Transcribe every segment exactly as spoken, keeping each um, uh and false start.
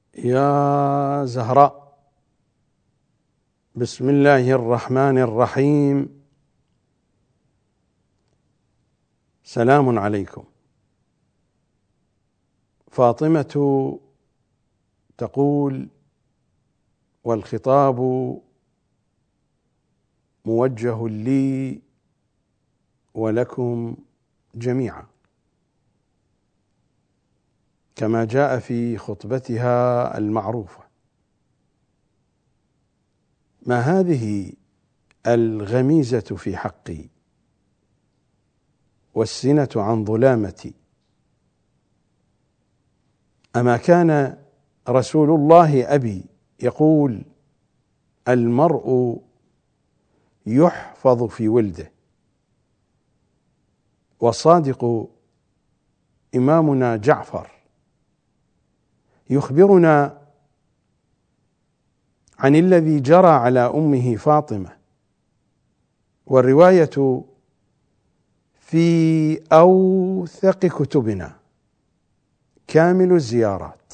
يا زهراء، بسم الله الرحمن الرحيم. سلام عليكم. فاطمة تقول: والخطاب موجه لي ولكم جميعا، كما جاء في خطبتها المعروفة: ما هذه الغميزة في حقي والسنة عن ظلامتي؟ أما كان رسول الله أبي يقول: المرء يحفظ في ولده. والصادق إمامنا جعفر يخبرنا عن الذي جرى على أمه فاطمة، والرواية في أوثق كتبنا كامل الزيارات،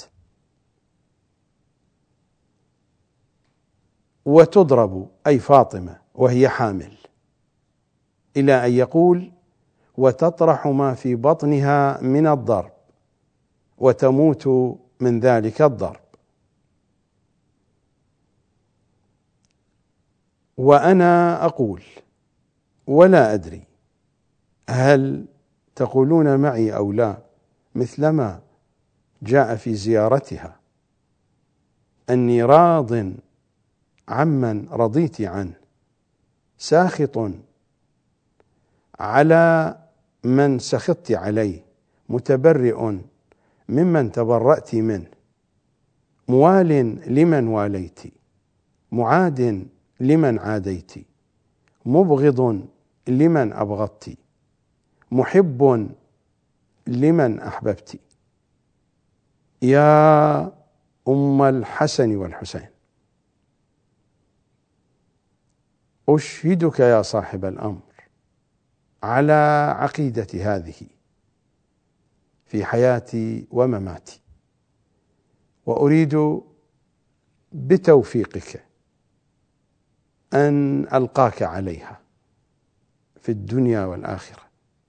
وتضرب أي فاطمة وهي حامل، إلى أن يقول: وتطرح ما في بطنها من الضرب وتموت من ذلك الضرب. وأنا أقول ولا أدري هل تقولون معي أو لا، مثلما جاء في زيارتها: أني راض عمن رضيت عنه، ساخط على من سخطت عليه، متبرئ ممن تبرأت منه، موال لمن واليت، معاد لمن عاديت، مبغض لمن أبغضت، محب لمن أحببت. يا أم الحسن والحسين، أشهدك يا صاحب الأمر على عقيدة هذه في حياتي ومماتي، وأريد بتوفيقك أن ألقاك عليها في الدنيا والآخرة.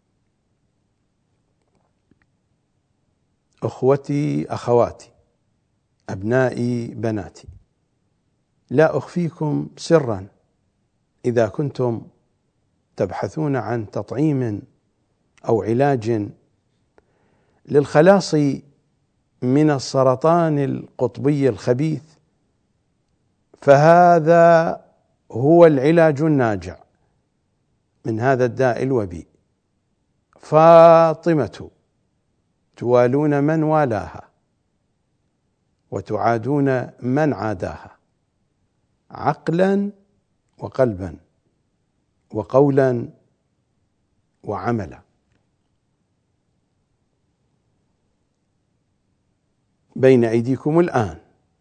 أخوتي أخواتي، أبنائي بناتي، لا أخفيكم سرا: إذا كنتم تبحثون عن تطعيم أو علاج للخلاص من السرطان القطبي الخبيث، فهذا هو العلاج الناجع من هذا الداء الوبيء. فاطمة توالون من والاها وتعادون من عاداها، عقلا وقلبا وقولا وعملا. بين أيديكم الآن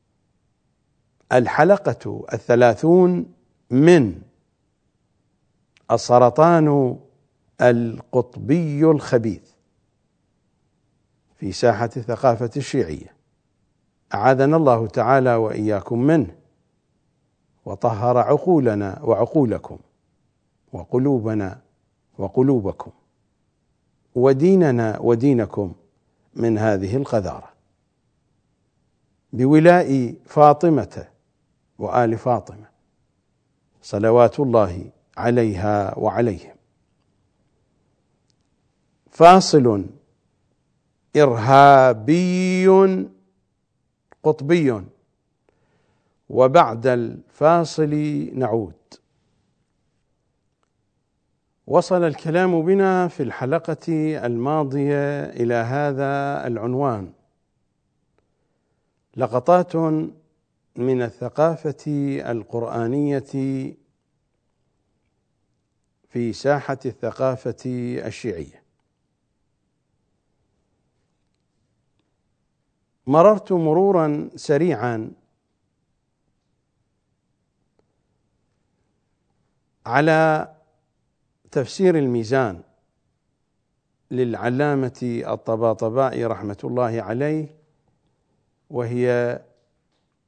الحلقة الثلاثون من السرطان القطبي الخبيث في ساحة الثقافة الشيعية، أعاذنا الله تعالى وإياكم منه، وطهر عقولنا وعقولكم وقلوبنا وقلوبكم وديننا ودينكم من هذه القذارة، بولاء فاطمة وآل فاطمة صلوات الله عليها وعليهم. فاصل إرهابي قطبي، وبعد الفاصل نعود. وصل الكلام بنا في الحلقة الماضية إلى هذا العنوان: لقطات من الثقافة القرآنية في ساحة الثقافة الشيعية. مررت مرورا سريعا على تفسير الميزان للعلامة الطباطبائي رحمة الله عليه، وهي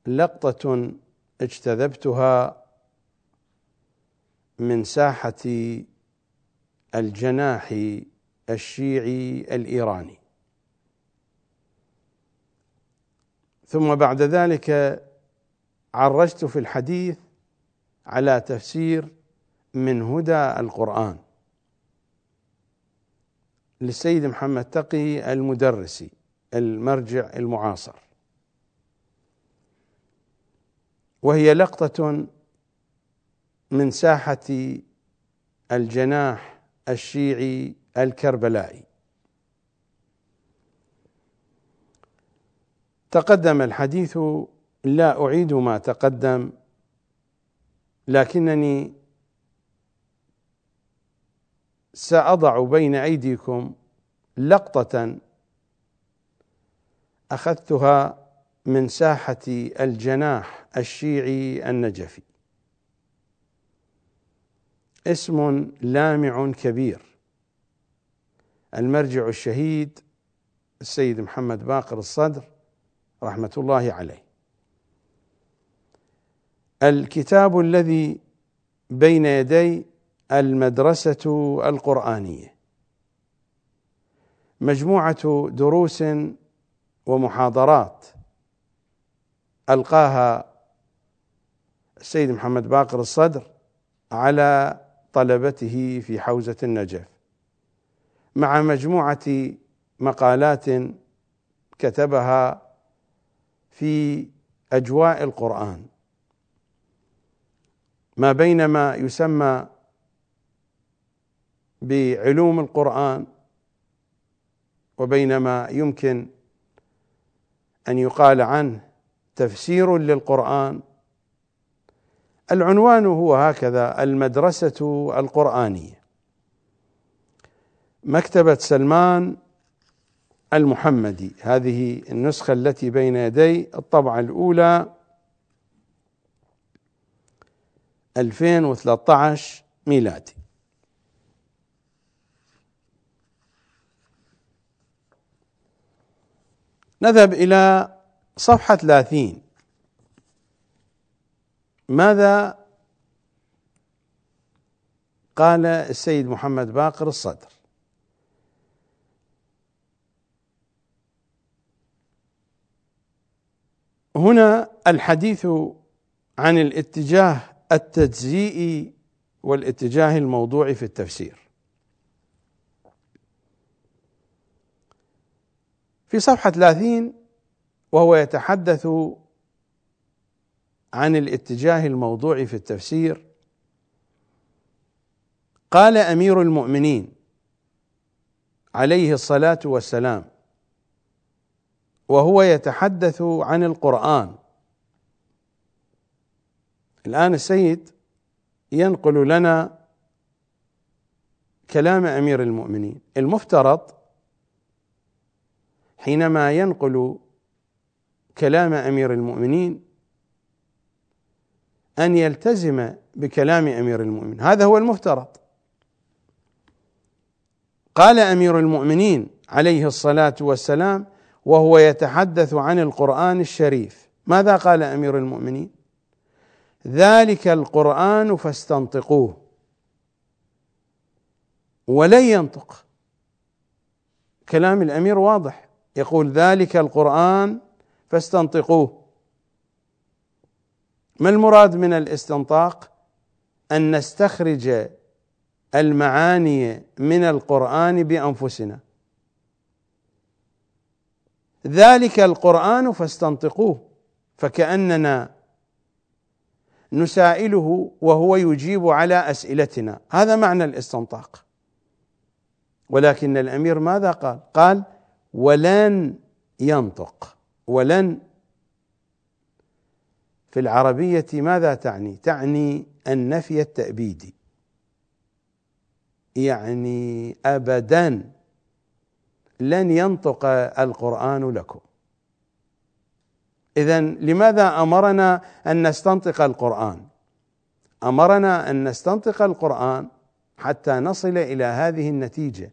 لقطة اجتذبتها من ساحة الجناح الشيعي الإيراني، ثم بعد ذلك عرجت في الحديث على تفسير من هدى القرآن للسيد محمد تقي المدرسي المرجع المعاصر، وهي لقطة من ساحة الجناح الشيعي الكربلائي. تقدم الحديث، لا أعيد ما تقدم، لكنني سأضع بين أيديكم لقطة أخذتها من ساحة الجناح الشيعي النجفي، اسم لامع كبير، المرجع الشهيد السيد محمد باقر الصدر رحمة الله عليه. الكتاب الذي بين يدي المدرسة القرآنية، مجموعة دروس ومحاضرات ألقاها السيد محمد باقر الصدر على طلبته في حوزة النجف، مع مجموعة مقالات كتبها في أجواء القرآن، ما بين ما يسمى بعلوم القرآن وبين ما يمكن أن يقال عنه تفسير للقرآن. العنوان هو هكذا: المدرسة القرآنية، مكتبة سلمان المحمدي. هذه النسخة التي بين يدي، الطبعة الأولى ألفين وثلاثة عشر ميلادي. نذهب إلى صفحة ثلاثين. ماذا قال السيد محمد باقر الصدر؟ هنا الحديث عن الاتجاه التجزئي والاتجاه الموضوعي في التفسير. في صفحة ثلاثين وهو يتحدث عن الاتجاه الموضوعي في التفسير، قال أمير المؤمنين عليه الصلاة والسلام وهو يتحدث عن القرآن. الآن السيد ينقل لنا كلام أمير المؤمنين. المفترض حينما ينقل كلام أمير المؤمنين أن يلتزم بكلام أمير المؤمنين، هذا هو المفترض. قال أمير المؤمنين عليه الصلاة والسلام وهو يتحدث عن القرآن الشريف، ماذا قال أمير المؤمنين؟ ذلك القرآن فاستنطقوه، ولن ينطق. كلام الأمير واضح، يقول ذلك القرآن فاستنطقوه. ما المراد من الاستنطاق؟ أن نستخرج المعاني من القرآن بأنفسنا. ذلك القرآن فاستنطقوه، فكأننا نسائله وهو يجيب على أسئلتنا، هذا معنى الاستنطاق. ولكن الأمير ماذا قال؟ قال ولن ينطق. ولن في العربية ماذا تعني؟ تعني النفي التأبيدي، يعني أبدا لن ينطق القرآن لكم. إذن لماذا أمرنا أن نستنطق القرآن؟ أمرنا أن نستنطق القرآن حتى نصل إلى هذه النتيجة،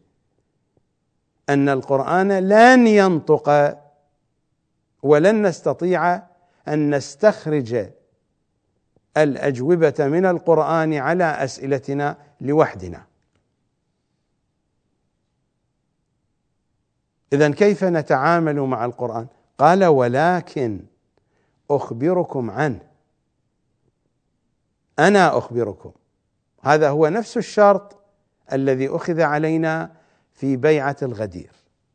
أن القرآن لن ينطق ولن نستطيع أن نستخرج الأجوبة من القرآن على أسئلتنا لوحدنا. إذن كيف نتعامل مع القرآن؟ قال: ولكن أخبركم عنه، أنا أخبركم. هذا هو نفس الشرط الذي أخذ علينا في بيعة الغدير،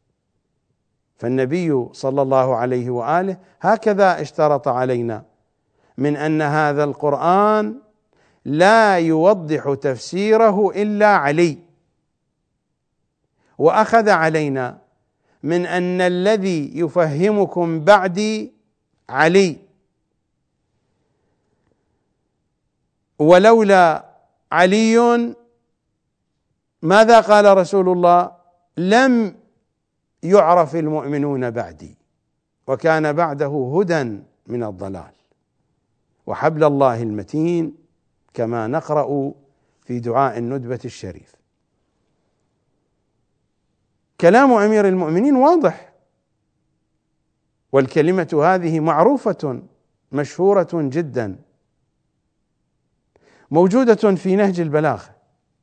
فالنبي صلى الله عليه وآله هكذا اشترط علينا من أن هذا القرآن لا يوضح تفسيره إلا علي، وأخذ علينا من أن الذي يفهمكم بعدي علي، ولولا علي ماذا قال رسول الله؟ لم يعرف المؤمنون بعدي، وكان بعده هدى من الضلال وحبل الله المتين، كما نقرأ في دعاء الندبة الشريف. كلام أمير المؤمنين واضح، والكلمة هذه معروفة مشهورة جدا، موجودة في نهج البلاغة: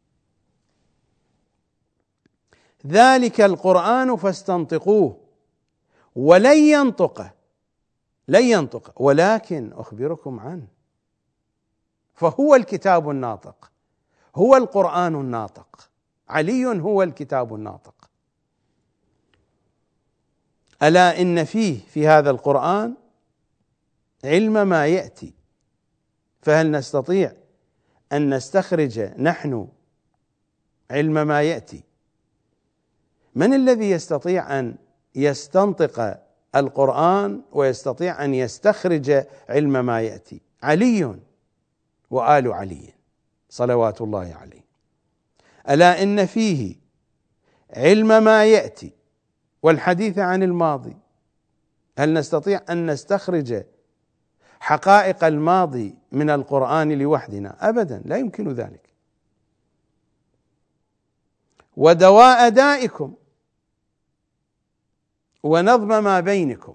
ذلك القرآن فاستنطقوه ولن ينطق لن ينطق ولكن أخبركم عنه. فهو الكتاب الناطق، هو القرآن الناطق، علي هو الكتاب الناطق. ألا إن فيه في هذا القرآن علم ما يأتي، فهل نستطيع أن نستخرج نحن علم ما يأتي؟ من الذي يستطيع أن يستنطق القرآن ويستطيع أن يستخرج علم ما يأتي؟ علي وآل علي صلوات الله عليه. ألا إن فيه علم ما يأتي والحديث عن الماضي. هل نستطيع أن نستخرج حقائق الماضي من القرآن لوحدنا؟ أبدا، لا يمكن ذلك. ودواء دائكم ونظم ما بينكم.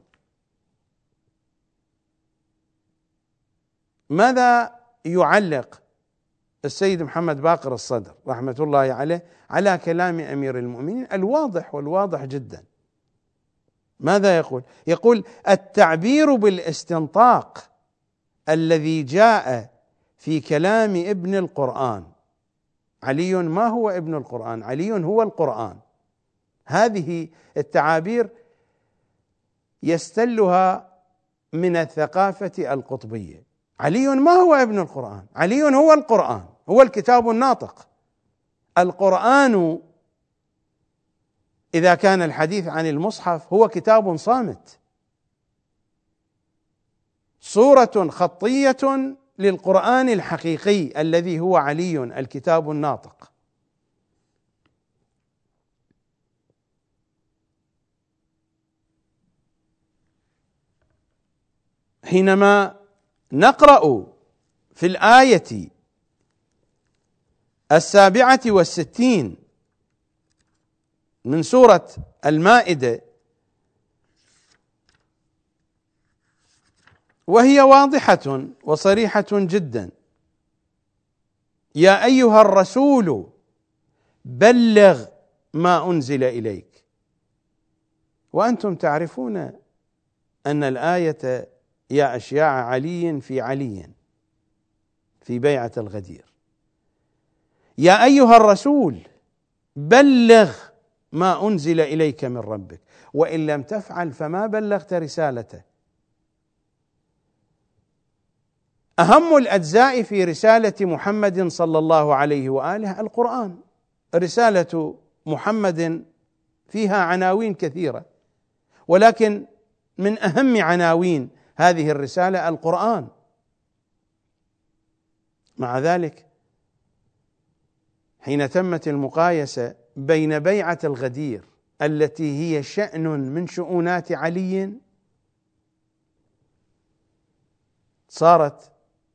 ماذا يعلق السيد محمد باقر الصدر رحمة الله عليه على كلام أمير المؤمنين الواضح والواضح جدا؟ ماذا يقول؟ يقول: التعبير بالاستنطاق الذي جاء في كلام ابن القرآن. علي ما هو ابن القرآن؟ علي هو القرآن. هذه التعابير يستلها من الثقافة القطبية. علي ما هو ابن القرآن؟ علي هو القرآن، هو الكتاب الناطق. القرآن إذا كان الحديث عن المصحف هو كتاب صامت، صورة خطية للقرآن الحقيقي الذي هو علي الكتاب الناطق. حينما نقرأ في الآية السابعة والستين من سورة المائدة وهي واضحة وصريحة جدا: يا أيها الرسول بلغ ما أنزل إليك. وأنتم تعرفون أن الآية يا أشياع علي في علي في بيعة الغدير. يا أيها الرسول بلغ ما أنزل إليك من ربك، وإن لم تفعل فما بلغت رسالته. أهم الأجزاء في رسالة محمد صلى الله عليه وآله القرآن. رسالة محمد فيها عناوين كثيرة، ولكن من أهم عناوين هذه الرسالة القرآن. مع ذلك حين تمت المقايسة بين بيعة الغدير التي هي شأن من شؤونات علي، صارت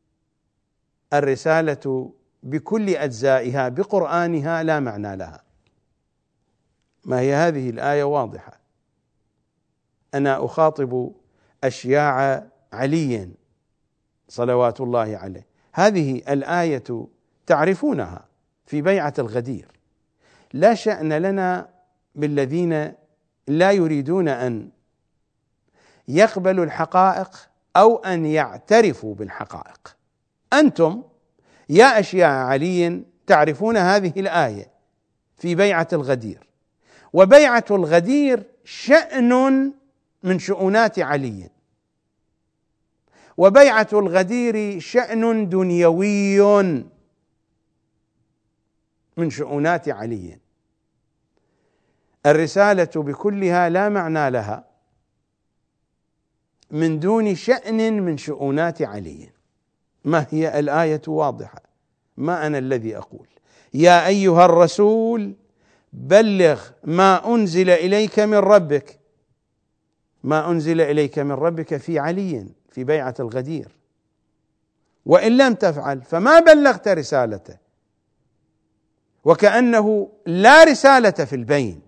الرسالة بكل أجزائها بقرآنها لا معنى لها. ما هي هذه الآية واضحة: أنا أخاطب أشياع علي صلوات الله عليه. هذه الآية تعرفونها في بيعة الغدير. لا شأن لنا بالذين لا يريدون أن يقبلوا الحقائق أو أن يعترفوا بالحقائق. أنتم يا أشياء علي تعرفون هذه الآية في بيعة الغدير، وبيعة الغدير شأن من شؤونات علي، وبيعة الغدير شأن دنيوي من شؤونات علي. الرسالة بكلها لا معنى لها من دون شأن من شؤونات علي. ما هي الآية واضحة، ما أنا الذي أقول يا أيها الرسول بلغ ما أنزل إليك من ربك. ما أنزل إليك من ربك في علي في بيعة الغدير، وإن لم تفعل فما بلغت رسالته، وكأنه لا رسالة في البين.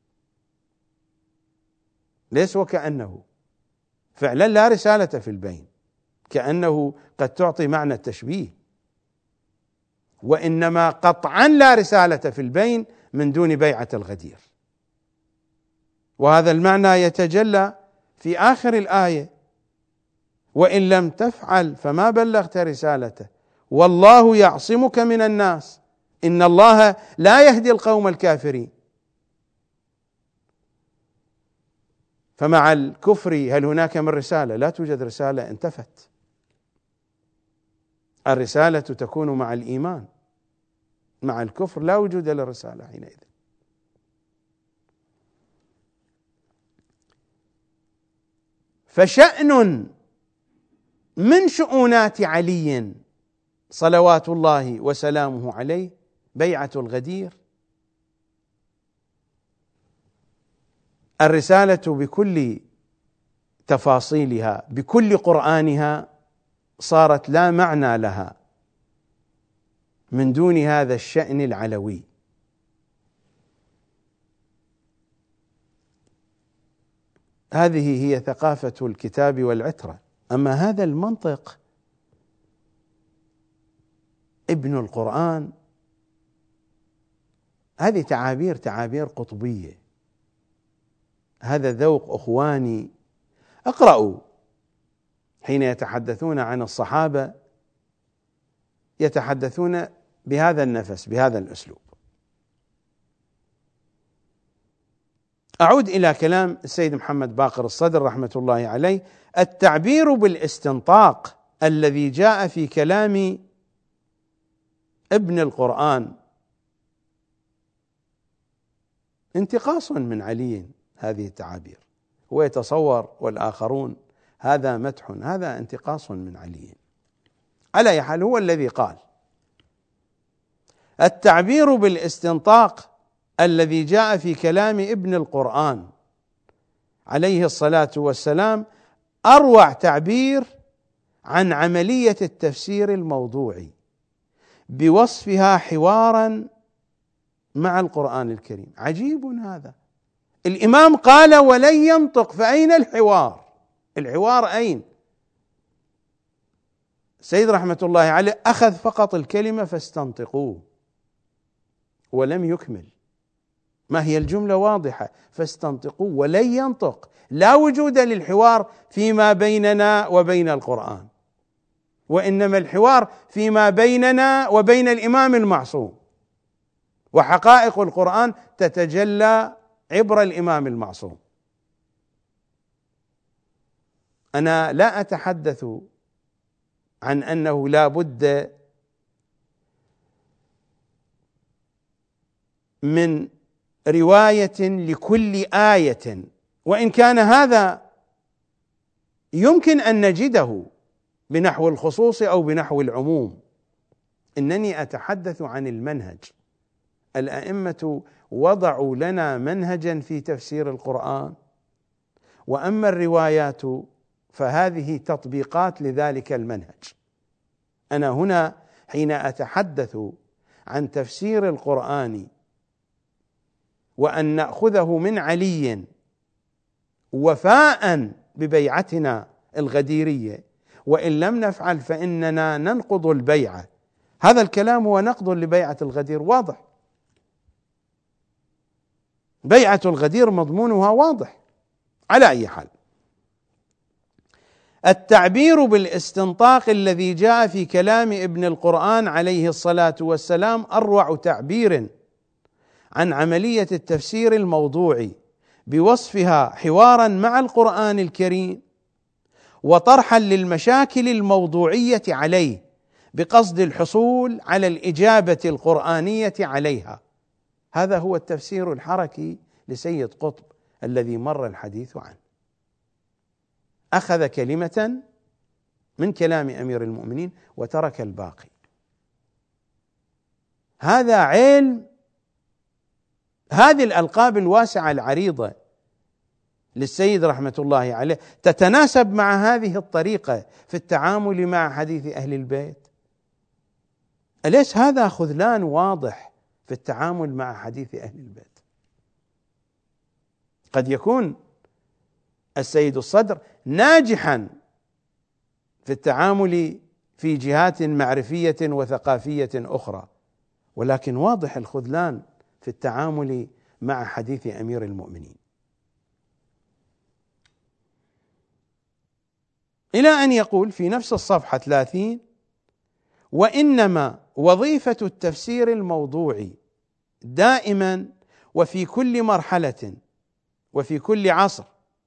ليس وكأنه، فعلا لا رسالة في البين، كأنه قد تعطي معنى التشبيه، وإنما قطعا لا رسالة في البين من دون بيعة الغدير. وهذا المعنى يتجلى في آخر الآية: وإن لم تفعل فما بلغت رسالته والله يعصمك من الناس إن الله لا يهدي القوم الكافرين. فمع الكفر هل هناك من رسالة؟ لا توجد رسالة، انتفت. الرسالة تكون مع الإيمان، مع الكفر لا وجود للرسالة حينئذ. فشأن من شؤونات علي صلوات الله وسلامه عليه بيعة الغدير. الرسالة بكل تفاصيلها بكل قرآنها صارت لا معنى لها من دون هذا الشأن العلوي. هذه هي ثقافة الكتاب والعترة. أما هذا المنطق ابن القرآن، هذه تعابير تعابير قطبية، هذا ذوق أخواني. اقرأوا حين يتحدثون عن الصحابة يتحدثون بهذا النفس بهذا الأسلوب. أعود إلى كلام السيد محمد باقر الصدر رحمة الله عليه: التعبير بالاستنطاق الذي جاء في كلام ابن القرآن انتقاص من علي. هذه التعابير هو يتصور والآخرون هذا مدح، هذا انتقاص من علي. على أي حال هو الذي قال: التعبير بالاستنطاق الذي جاء في كلام ابن القرآن عليه الصلاة والسلام أروع تعبير عن عملية التفسير الموضوعي بوصفها حوارا مع القرآن الكريم. عجيب هذا. الإمام قال ولن ينطق، فأين الحوار؟ الحوار أين؟ السيد رحمة الله عليه أخذ فقط الكلمة فاستنطقوه ولم يكمل. ما هي الجملة واضحة: فاستنطقوا ولن ينطق. لا وجود للحوار فيما بيننا وبين القرآن، وإنما الحوار فيما بيننا وبين الإمام المعصوم، وحقائق القرآن تتجلى عبر الإمام المعصوم. أنا لا أتحدث عن أنه لا بد من رواية لكل آية، وإن كان هذا يمكن أن نجده بنحو الخصوص أو بنحو العموم. إنني أتحدث عن المنهج. الأئمة وضعوا لنا منهجا في تفسير القرآن، وأما الروايات فهذه تطبيقات لذلك المنهج. أنا هنا حين أتحدث عن تفسير القرآن وأن نأخذه من علي وفاء ببيعتنا الغديرية، وإن لم نفعل فإننا ننقض البيعة. هذا الكلام هو نقض لبيعة الغدير واضح، بيعة الغدير مضمونها واضح. على أي حال، التعبير بالاستنطاق الذي جاء في كلام ابن القرآن عليه الصلاة والسلام أروع تعبير عن عملية التفسير الموضوعي، بوصفها حوارا مع القرآن الكريم وطرحا للمشاكل الموضوعية عليه بقصد الحصول على الإجابة القرآنية عليها. هذا هو التفسير الحركي لسيد قطب الذي مر الحديث عنه. أخذ كلمة من كلام أمير المؤمنين وترك الباقي. هذا علم، هذه الألقاب الواسعة العريضة للسيد رحمة الله عليه تتناسب مع هذه الطريقة في التعامل مع حديث أهل البيت. أليس هذا خذلان واضح في التعامل مع حديث أهل البيت؟ قد يكون السيد الصدر ناجحا في التعامل في جهات معرفية وثقافية أخرى، ولكن واضح الخذلان في التعامل مع حديث أمير المؤمنين. إلى أن يقول في نفس الصفحة ثلاثين: وإنما وظيفة التفسير الموضوعي دائما وفي كل مرحلة وفي كل عصر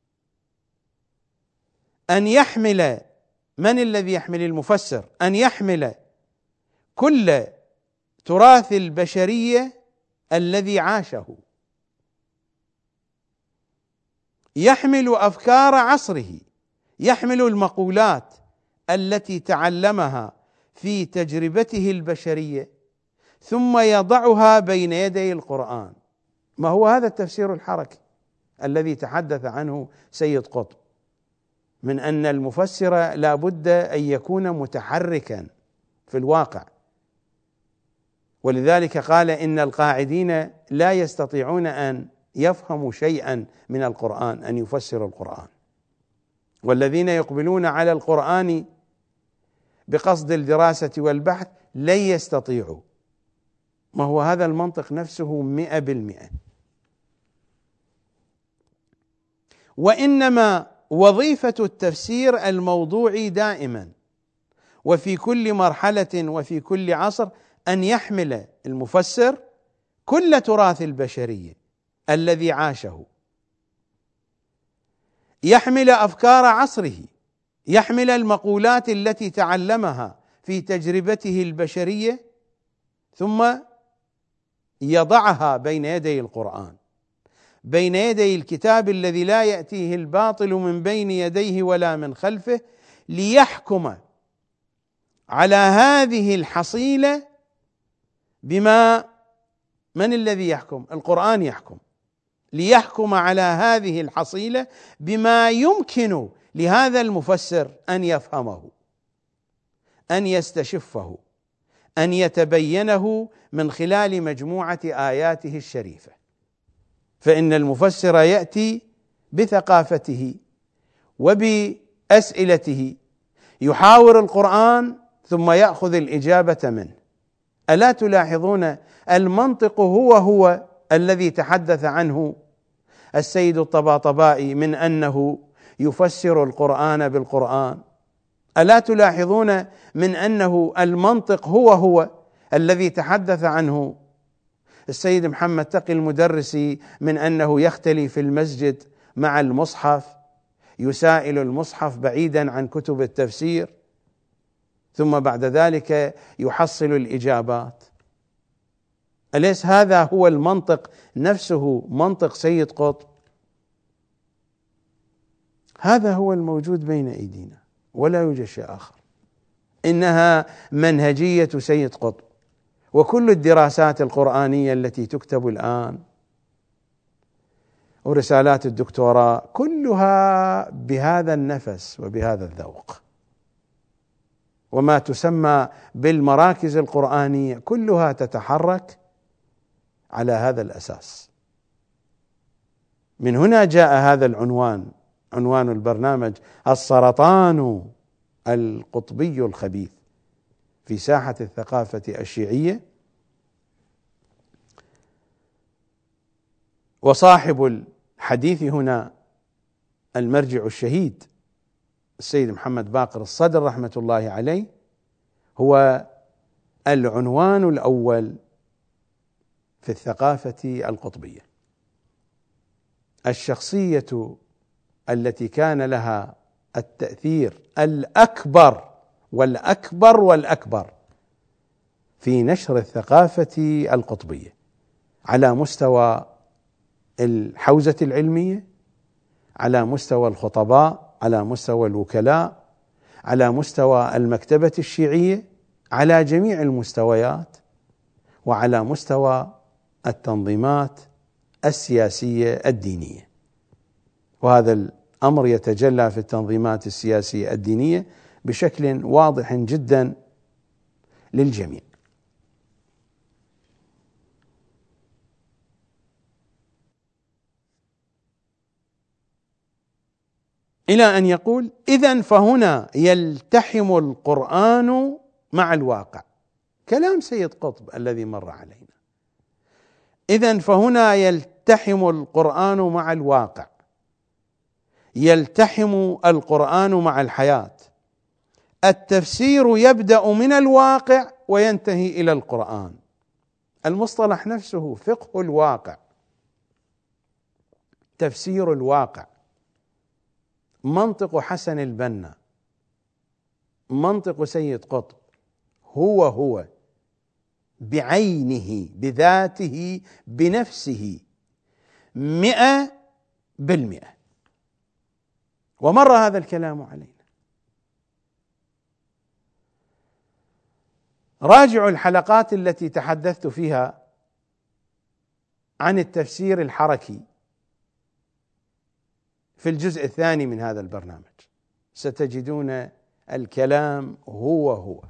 أن يحمل، من الذي يحمل المفسر؟ أن يحمل كل تراث البشرية الذي عاشه، يحمل أفكار عصره، يحمل المقولات التي تعلمها في تجربته البشرية، ثم يضعها بين يدي القرآن. ما هو هذا التفسير الحركي الذي تحدث عنه سيد قطب، من أن المفسر لا بد أن يكون متحركا في الواقع. ولذلك قال إن القاعدين لا يستطيعون أن يفهموا شيئا من القرآن، أن يفسروا القرآن، والذين يقبلون على القرآن بقصد الدراسة والبحث لن يستطيعوا. ما هو هذا المنطق نفسه مئة بالمئة. وإنما وظيفة التفسير الموضوعي دائما وفي كل مرحلة وفي كل عصر أن يحمل المفسر كل تراث البشرية الذي عاشه، يحمل أفكار عصره، يحمل المقولات التي تعلمها في تجربته البشرية، ثم يضعها بين يدي القرآن، بين يدي الكتاب الذي لا يأتيه الباطل من بين يديه ولا من خلفه، ليحكم على هذه الحصيلة بما، من الذي يحكم؟ القرآن يحكم. ليحكم على هذه الحصيلة بما يمكن لهذا المفسر أن يفهمه، أن يستشفه، أن يتبينه من خلال مجموعة آياته الشريفة. فإن المفسر يأتي بثقافته وبأسئلته، يحاور القرآن ثم يأخذ الإجابة منه. ألا تلاحظون المنطق هو هو الذي تحدث عنه السيد الطباطبائي من أنه يفسر القرآن بالقرآن؟ ألا تلاحظون من أنه المنطق هو هو الذي تحدث عنه السيد محمد تقي المدرسي من أنه يختلي في المسجد مع المصحف، يسائل المصحف بعيدا عن كتب التفسير، ثم بعد ذلك يحصل الإجابات؟ أليس هذا هو المنطق نفسه، منطق سيد قطب؟ هذا هو الموجود بين أيدينا ولا يوجد شيء آخر. إنها منهجية سيد قطب. وكل الدراسات القرآنية التي تكتب الآن ورسالات الدكتوراه كلها بهذا النفس وبهذا الذوق، وما تسمى بالمراكز القرآنية كلها تتحرك على هذا الأساس. من هنا جاء هذا العنوان عنوان البرنامج السرطان القطبي الخبيث في ساحة الثقافة الشيعية. وصاحب الحديث هنا المرجع الشهيد السيد محمد باقر الصدر رحمة الله عليه، هو العنوان الأول في الثقافة القطبية. الشخصية التي كان لها التأثير الأكبر والأكبر والأكبر في نشر الثقافة القطبية على مستوى الحوزة العلمية، على مستوى الخطباء، على مستوى الوكلاء، على مستوى المكتبة الشيعية، على جميع المستويات، وعلى مستوى التنظيمات السياسية الدينية. وهذا الأمر يتجلى في التنظيمات السياسية الدينية بشكل واضح جدا للجميع. إلى أن يقول: إذن فهنا يلتحم القرآن مع الواقع. كلام سيد قطب الذي مر علينا. إذن فهنا يلتحم القرآن مع الواقع، يلتحم القرآن مع الحياة. التفسير يبدأ من الواقع وينتهي إلى القرآن. المصطلح نفسه فقه الواقع، تفسير الواقع، منطق حسن البنا، منطق سيد قطب، هو هو بعينه بذاته بنفسه مئة بالمئة. ومر هذا الكلام علينا. راجعوا الحلقات التي تحدثت فيها عن التفسير الحركي في الجزء الثاني من هذا البرنامج، ستجدون الكلام هو هو.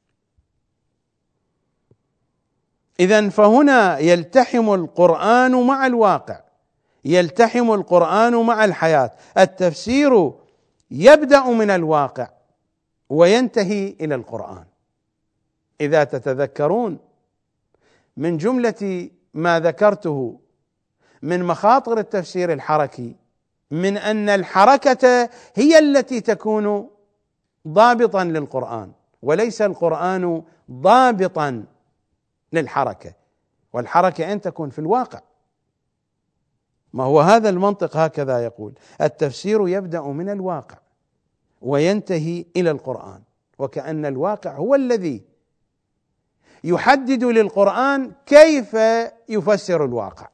إذن فهنا يلتحم القرآن مع الواقع، يلتحم القرآن مع الحياة. التفسير يبدأ من الواقع وينتهي إلى القرآن. إذا تتذكرون من جملة ما ذكرته من مخاطر التفسير الحركي، من أن الحركة هي التي تكون ضابطا للقرآن، وليس القرآن ضابطا للحركة، والحركة أن تكون في الواقع. ما هو هذا المنطق هكذا يقول: التفسير يبدأ من الواقع وينتهي إلى القرآن، وكأن الواقع هو الذي يحدد للقرآن كيف يفسر الواقع.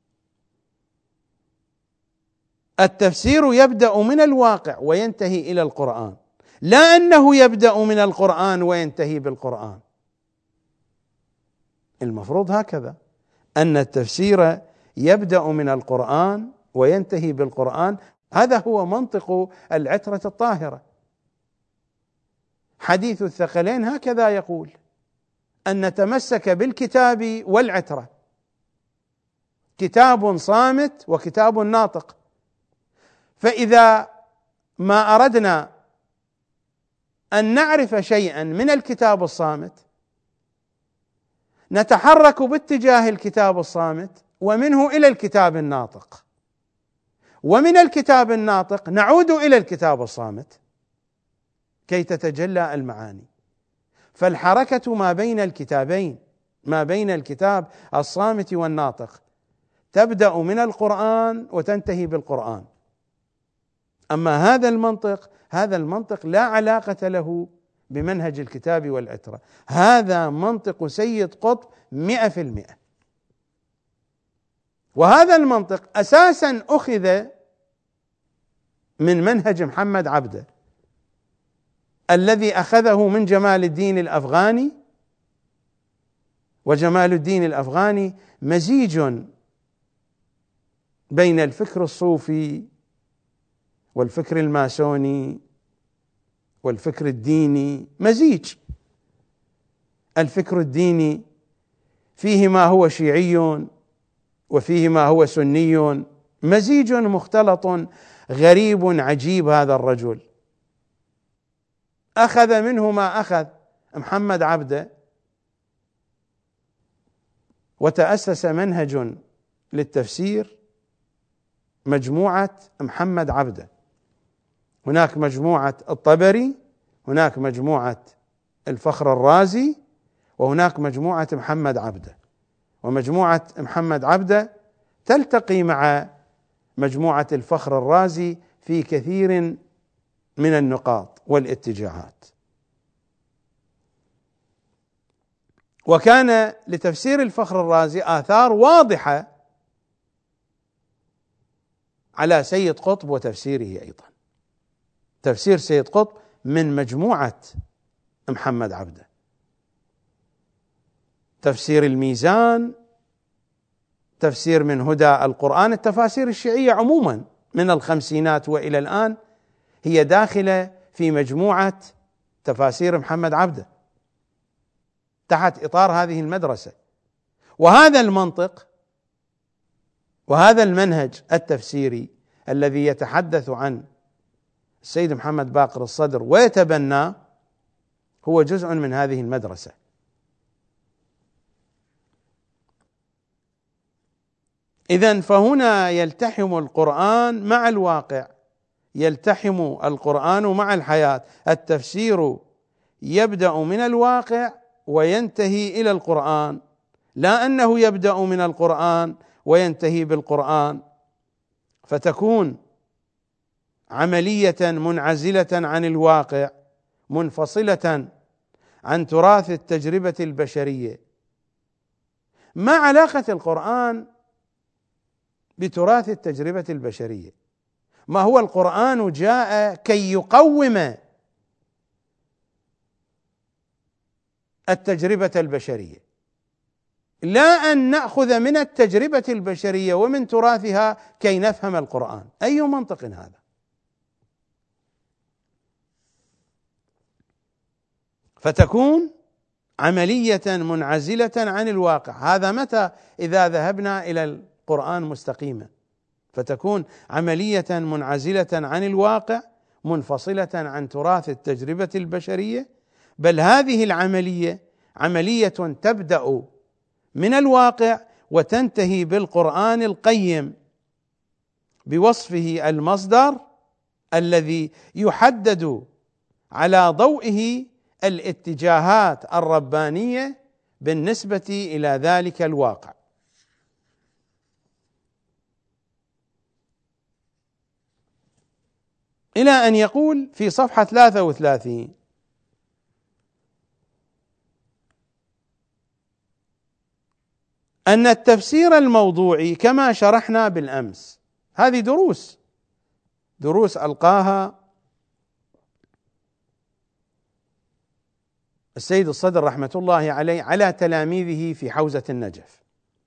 التفسير يبدأ من الواقع وينتهي إلى القرآن، لا أنه يبدأ من القرآن وينتهي بالقرآن. المفروض هكذا، أن التفسير يبدأ من القرآن وينتهي بالقرآن. هذا هو منطق العترة الطاهرة. حديث الثقلين هكذا يقول: أن نتمسك بالكتاب والعترة، كتاب صامت وكتاب ناطق. فإذا ما أردنا أن نعرف شيئا من الكتاب الصامت نتحرك باتجاه الكتاب الصامت ومنه إلى الكتاب الناطق، ومن الكتاب الناطق نعود إلى الكتاب الصامت كي تتجلى المعاني. فالحركة ما بين الكتابين، ما بين الكتاب الصامت والناطق، تبدأ من القرآن وتنتهي بالقرآن. أما هذا المنطق، هذا المنطق لا علاقة له بمنهج الكتاب والعترة. هذا منطق سيد قطب مئة في المئة. وهذا المنطق أساسا أخذ من منهج محمد عبده الذي أخذه من جمال الدين الأفغاني. وجمال الدين الأفغاني مزيج بين الفكر الصوفي والفكر الماسوني والفكر الديني، مزيج. الفكر الديني فيه ما هو شيعي وفيه ما هو سني، مزيج مختلط. غريب عجيب هذا الرجل، أخذ منه ما أخذ محمد عبده، وتأسس منهج للتفسير مجموعة محمد عبده. هناك مجموعة الطبري، هناك مجموعة الفخر الرازي، وهناك مجموعة محمد عبده. ومجموعة محمد عبده تلتقي مع مجموعة الفخر الرازي في كثير من النقاط والاتجاهات. وكان لتفسير الفخر الرازي آثار واضحة على سيد قطب وتفسيره أيضا. تفسير سيد قطب من مجموعة محمد عبده. تفسير الميزان، تفسير من هدى القرآن. التفاسير الشيعية عموما من الخمسينات وإلى الآن هي داخلة في مجموعة تفاسير محمد عبده تحت إطار هذه المدرسة. وهذا المنطق وهذا المنهج التفسيري الذي يتحدث عن السيد محمد باقر الصدر ويتبناه هو جزء من هذه المدرسة. إذن فهنا يلتحم القرآن مع الواقع، يلتحم القرآن مع الحياة. التفسير يبدأ من الواقع وينتهي إلى القرآن، لا أنه يبدأ من القرآن وينتهي بالقرآن، فتكون عملية منعزلة عن الواقع، منفصلة عن تراث التجربة البشرية. ما علاقة القرآن بتراث التجربة البشرية؟ ما هو القرآن جاء كي يقوم التجربة البشرية، لا أن نأخذ من التجربة البشرية ومن تراثها كي نفهم القرآن. أي منطق هذا؟ فتكون عملية منعزلة عن الواقع. هذا متى؟ إذا ذهبنا إلى القرآن مستقيما، فتكون عملية منعزلة عن الواقع، منفصلة عن تراث التجربة البشرية. بل هذه العملية عملية تبدأ من الواقع وتنتهي بالقرآن القيم بوصفه المصدر الذي يحدد على ضوئه الاتجاهات الربانية بالنسبة إلى ذلك الواقع. إلى أن يقول في صفحة ثلاثة وثلاثين: أن التفسير الموضوعي كما شرحنا بالأمس. هذه دروس دروس ألقاها السيد الصدر رحمة الله عليه على تلاميذه في حوزة النجف.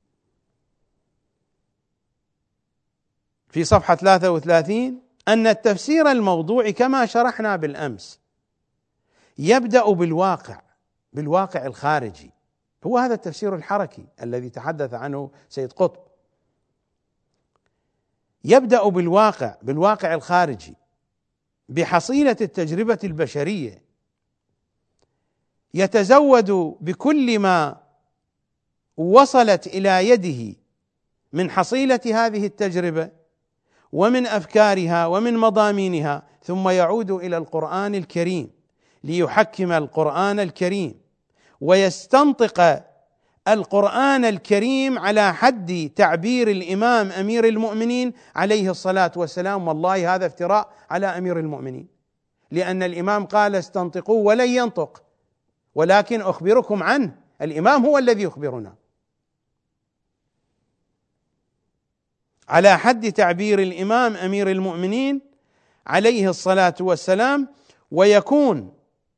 في صفحة ثلاثة وثلاثين: أن التفسير الموضوعي كما شرحنا بالأمس يبدأ بالواقع بالواقع الخارجي. هو هذا التفسير الحركي الذي تحدث عنه سيد قطب. يبدأ بالواقع بالواقع الخارجي، بحصيلة التجربة البشرية، يتزود بكل ما وصلت إلى يده من حصيلة هذه التجربة ومن أفكارها ومن مضامينها، ثم يعود إلى القرآن الكريم ليحكم القرآن الكريم ويستنطق القرآن الكريم على حد تعبير الإمام أمير المؤمنين عليه الصلاة والسلام. والله هذا افتراء على أمير المؤمنين، لأن الإمام قال استنطقوا ولن ينطق، ولكن أخبركم عنه. الإمام هو الذي يخبرنا على حد تعبير الإمام أمير المؤمنين عليه الصلاة والسلام. ويكون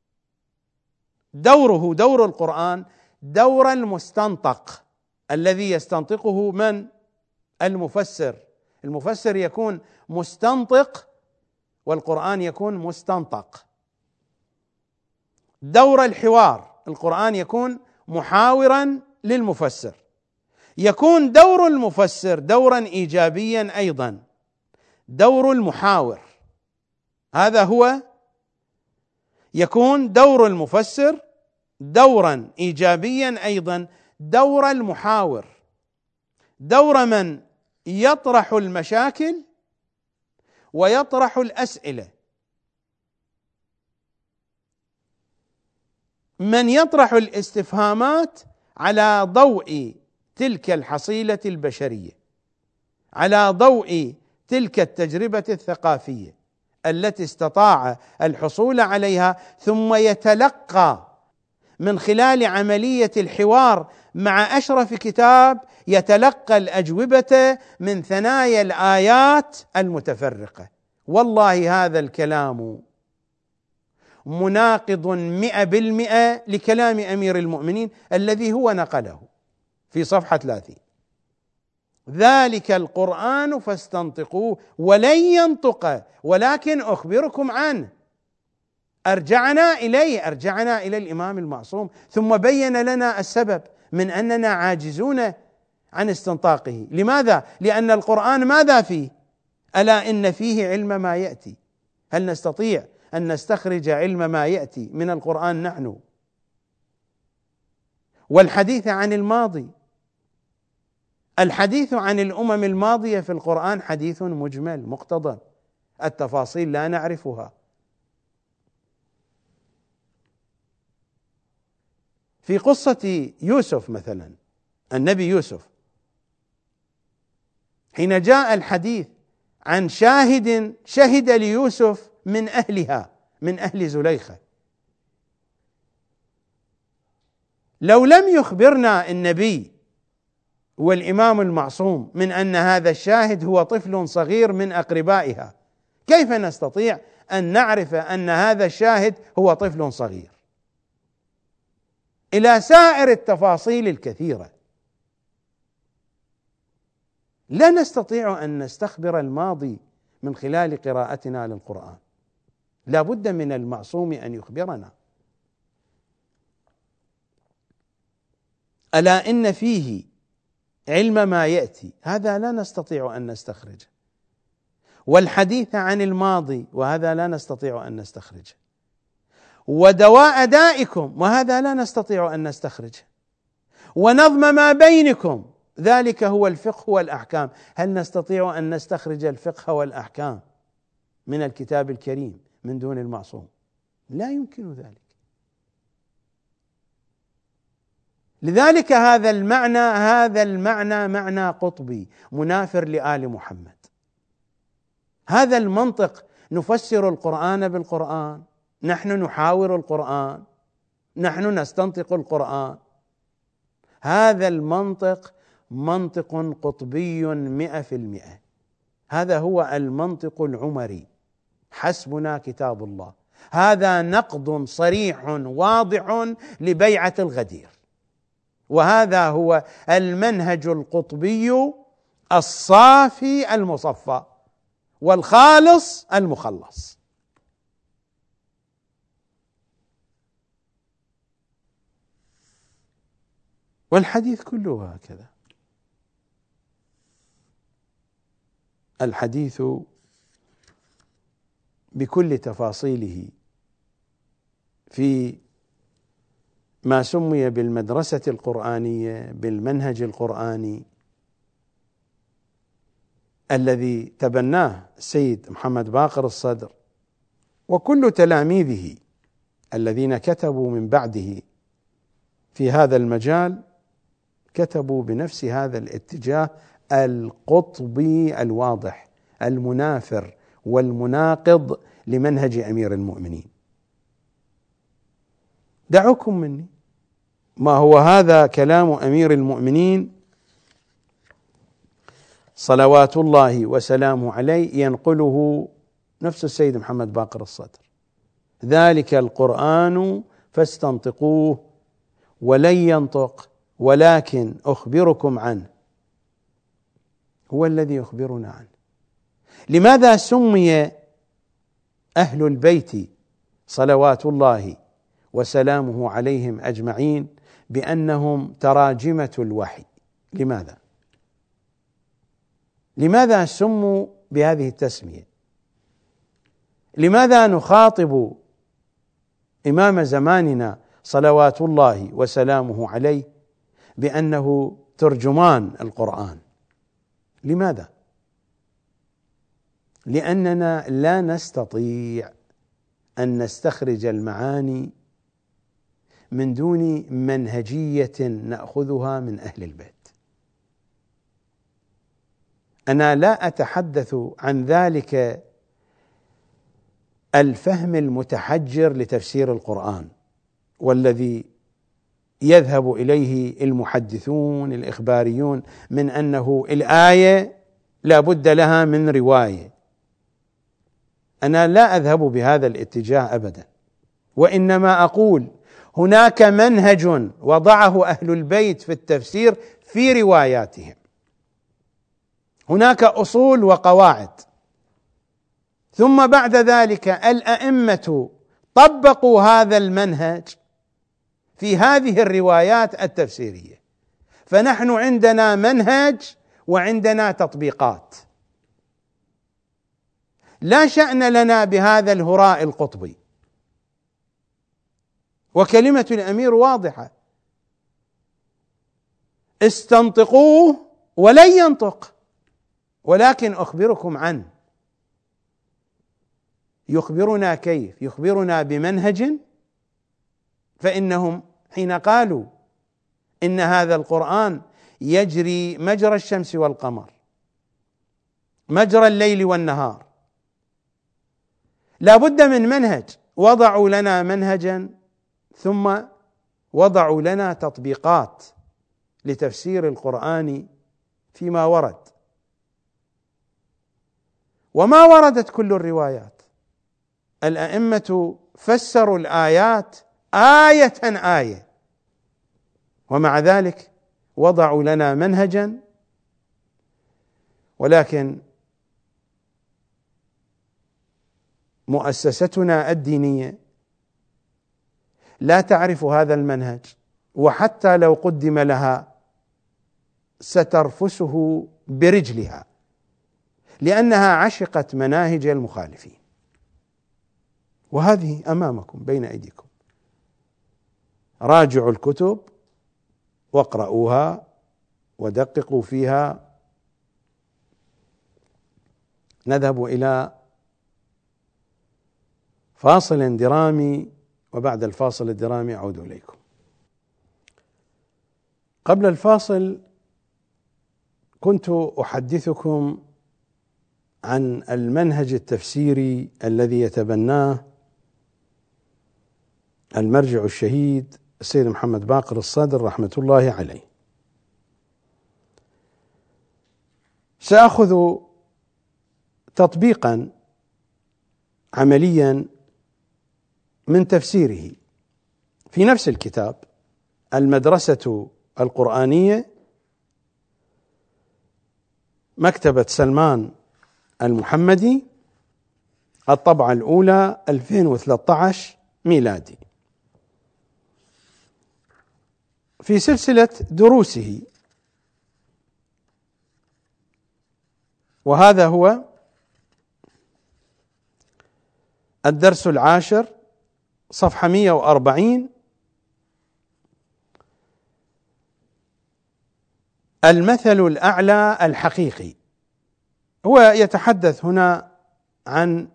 دوره دور القرآن دور المستنطق الذي يستنطقه من؟ المفسر. المفسر يكون مستنطق والقرآن يكون مستنطق. دور الحوار، القرآن يكون محاورا للمفسر. يكون دور المفسر دورا إيجابيا أيضا، دور المحاور، هذا هو يكون دور المفسر دورا إيجابيا، أيضا دور المحاور دور من يطرح المشاكل ويطرح الأسئلة، من يطرح الاستفهامات على ضوء تلك الحصيلة البشرية، على ضوء تلك التجربة الثقافية التي استطاع الحصول عليها، ثم يتلقى من خلال عملية الحوار مع أشرف كتاب يتلقى الأجوبة من ثنايا الآيات المتفرقة. والله هذا الكلام مناقض مئة بالمئة لكلام أمير المؤمنين الذي هو نقله في صفحة ثلاثين: ذلك القرآن فاستنطقوه ولن ينطق ولكن أخبركم عنه. أرجعنا إليه، أرجعنا إلى الإمام المعصوم، ثم بين لنا السبب من أننا عاجزون عن استنطاقه. لماذا؟ لأن القرآن ماذا فيه؟ ألا إن فيه علم ما يأتي. هل نستطيع أن نستخرج علم ما يأتي من القرآن نحن؟ والحديث عن الماضي، الحديث عن الأمم الماضية في القرآن حديث مجمل مقتضب، التفاصيل لا نعرفها. في قصة يوسف مثلا، النبي يوسف حين جاء الحديث عن شاهد شهد ليوسف من أهلها، من أهل زليخة، لو لم يخبرنا النبي والإمام المعصوم من أن هذا الشاهد هو طفل صغير من أقربائها، كيف نستطيع أن نعرف أن هذا الشاهد هو طفل صغير؟ إلى سائر التفاصيل الكثيرة. لا نستطيع أن نستخبر الماضي من خلال قراءتنا للقرآن، لا بد من المعصوم أن يخبرنا. ألا إن فيه علم ما يأتي، هذا لا نستطيع أن نستخرجه، والحديث عن الماضي، وهذا لا نستطيع أن نستخرجه، ودواء دائكم، وهذا لا نستطيع أن نستخرجه، ونظم ما بينكم، ذلك هو الفقه والأحكام. هل نستطيع أن نستخرج الفقه والأحكام من الكتاب الكريم من دون المعصوم؟ لا يمكن ذلك. لذلك هذا المعنى هذا المعنى معنى قطبي منافر لآل محمد. هذا المنطق، نفسر القرآن بالقرآن، نحن نحاور القرآن، نحن نستنطق القرآن، هذا المنطق منطق قطبي مئة في المئة. هذا هو المنطق العمري، حسبنا كتاب الله. هذا نقد صريح واضح لبيعة الغدير، وهذا هو المنهج القطبي الصافي المصفى والخالص المخلص. والحديث كله هكذا، الحديث بكل تفاصيله في ما سمي بالمدرسة القرآنية، بالمنهج القرآني الذي تبناه السيد محمد باقر الصدر وكل تلاميذه الذين كتبوا من بعده في هذا المجال، كتبوا بنفس هذا الاتجاه القطبي الواضح المنافر والمناقض لمنهج أمير المؤمنين. دعوكم مني، ما هو هذا كلام أمير المؤمنين صلوات الله وسلامه عليه، ينقله نفس السيد محمد باقر الصدر: ذلك القرآن فاستنطقوه ولن ينطق ولكن أخبركم عنه. هو الذي يخبرنا عنه. لماذا سمي أهل البيت صلوات الله وسلامه عليهم أجمعين بأنهم تراجمة الوحي؟ لماذا؟ لماذا سموا بهذه التسمية؟ لماذا نخاطب إمام زماننا صلوات الله وسلامه عليه بأنه ترجمان القرآن؟ لماذا؟ لأننا لا نستطيع أن نستخرج المعاني من دون منهجية نأخذها من أهل البيت. أنا لا أتحدث عن ذلك الفهم المتحجر لتفسير القرآن والذي يذهب إليه المحدثون الإخباريون من أنه الآية لا بد لها من رواية. أنا لا أذهب بهذا الاتجاه أبدا، وإنما أقول هناك منهج وضعه أهل البيت في التفسير في رواياتهم، هناك أصول وقواعد، ثم بعد ذلك الأئمة طبقوا هذا المنهج في هذه الروايات التفسيرية. فنحن عندنا منهج وعندنا تطبيقات، لا شأن لنا بهذا الهراء القطبي. وكلمة الأمير واضحة: استنطقوه ولن ينطق، ولكن أخبركم عنه. يخبرنا كيف؟ يخبرنا بمنهج، فإنهم حين قالوا إن هذا القرآن يجري مجرى الشمس والقمر، مجرى الليل والنهار، لا بد من منهج. وضعوا لنا منهجا ثم وضعوا لنا تطبيقات لتفسير القرآن فيما ورد. وما وردت كل الروايات، الأئمة فسروا الآيات آية آية، ومع ذلك وضعوا لنا منهجا، ولكن مؤسستنا الدينية لا تعرف هذا المنهج، وحتى لو قدم لها سترفسه برجلها، لأنها عشقت مناهج المخالفين. وهذه أمامكم بين أيديكم، راجعوا الكتب واقرؤوها ودققوا فيها. نذهب إلى فاصل درامي، وبعد الفاصل الدرامي أعود إليكم. قبل الفاصل كنت أحدثكم عن المنهج التفسيري الذي يتبناه المرجع الشهيد السيد محمد باقر الصدر رحمة الله عليه. سأخذ تطبيقا عمليا من تفسيره في نفس الكتاب، المدرسة القرآنية، مكتبة سلمان المحمدي، الطبعة الأولى ألفين وثلاثة عشر ميلادي، في سلسلة دروسه. وهذا هو الدرس العاشر، صفحة مئة وأربعين، المثل الأعلى الحقيقي. هو يتحدث هنا عن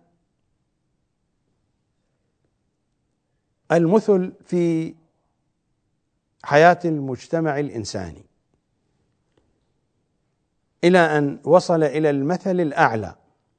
المثل في حياة المجتمع الإنساني، إلى أن وصل إلى المثل الأعلى.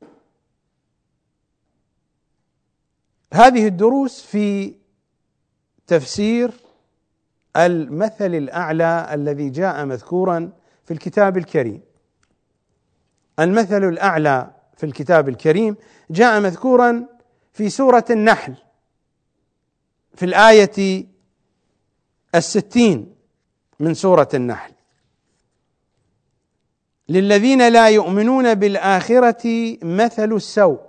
هذه الدروس في تفسير المثل الأعلى الذي جاء مذكورا في الكتاب الكريم. المثل الأعلى في الكتاب الكريم جاء مذكورا في سورة النحل في الآية الستين من سورة النحل: للذين لا يؤمنون بالآخرة مثل السوء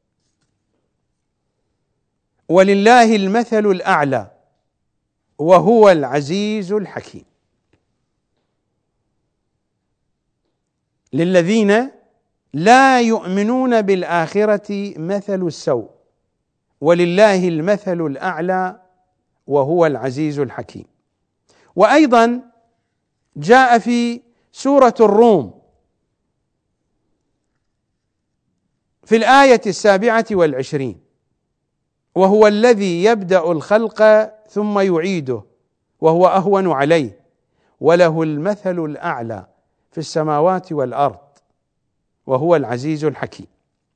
ولله المثل الأعلى وهو العزيز الحكيم. للذين لا يؤمنون بالآخرة مثل السوء ولله المثل الأعلى وهو العزيز الحكيم. وأيضا جاء في سورة الروم في الآية السابعة والعشرين: وهو الذي يبدأ الخلق ثم يعيده وهو أهون عليه وله المثل الأعلى في السماوات والأرض وهو العزيز الحكيم.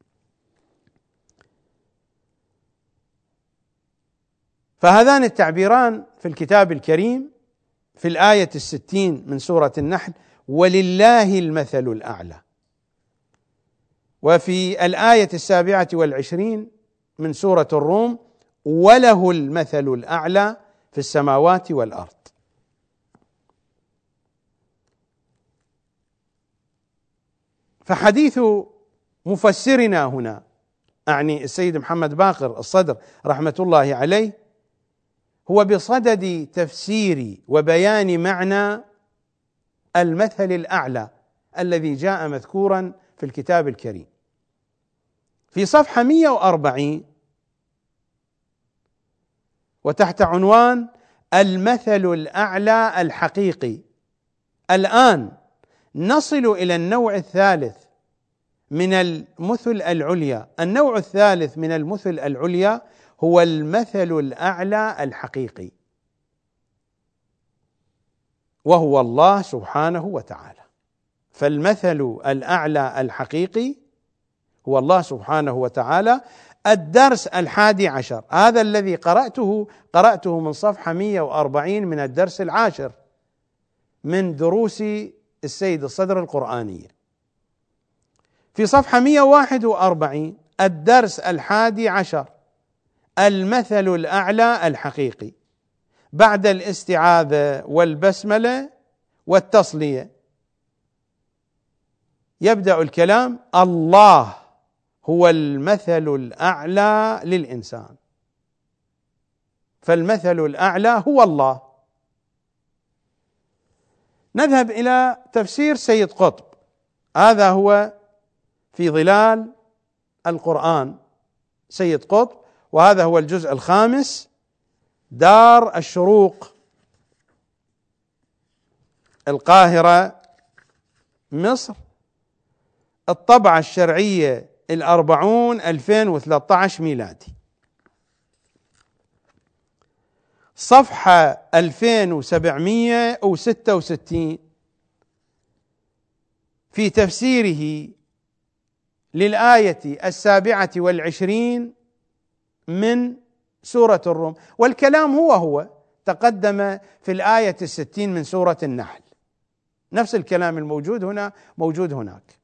فهذان التعبيران في الكتاب الكريم في الآية الستين من سورة النحل: ولله المثل الأعلى، وفي الآية السابعة والعشرين من سورة الروم: وله المثل الأعلى في السماوات والأرض. فحديث مفسرنا هنا، أعني السيد محمد باقر الصدر رحمة الله عليه، هو بصدد تفسير وبيان معنى المثل الأعلى الذي جاء مذكورا في الكتاب الكريم. في صفحة مئة وأربعين وتحت عنوان المثل الأعلى الحقيقي، الآن نصل إلى النوع الثالث من المثل العليا. النوع الثالث من المثل العليا هو المثل الأعلى الحقيقي، وهو الله سبحانه وتعالى. فالمثل الأعلى الحقيقي هو الله سبحانه وتعالى. الدرس الحادي عشر، هذا الذي قرأته قرأته من صفحة مئة وأربعين من الدرس العاشر من دروس السيد الصدر القرآنية. في صفحة مئة وواحد وأربعين الدرس الحادي عشر، المثل الأعلى الحقيقي، بعد الاستعاذة والبسملة والتصلية يبدأ الكلام: الله هو المثل الأعلى للإنسان. فالمثل الأعلى هو الله. نذهب إلى تفسير سيد قطب، هذا هو في ظلال القرآن سيد قطب، وهذا هو الجزء الخامس، دار الشروق، القاهرة، مصر، الطبعة الشرعية الأربعون ألفين وثلاثة عشر ميلادي، صفحة ألفين وسبعمئة وستة وستين، في تفسيره للآية السابعة والعشرين من سورة الروم. والكلام هو هو تقدم في الآية الستين من سورة النحل، نفس الكلام الموجود هنا موجود هناك.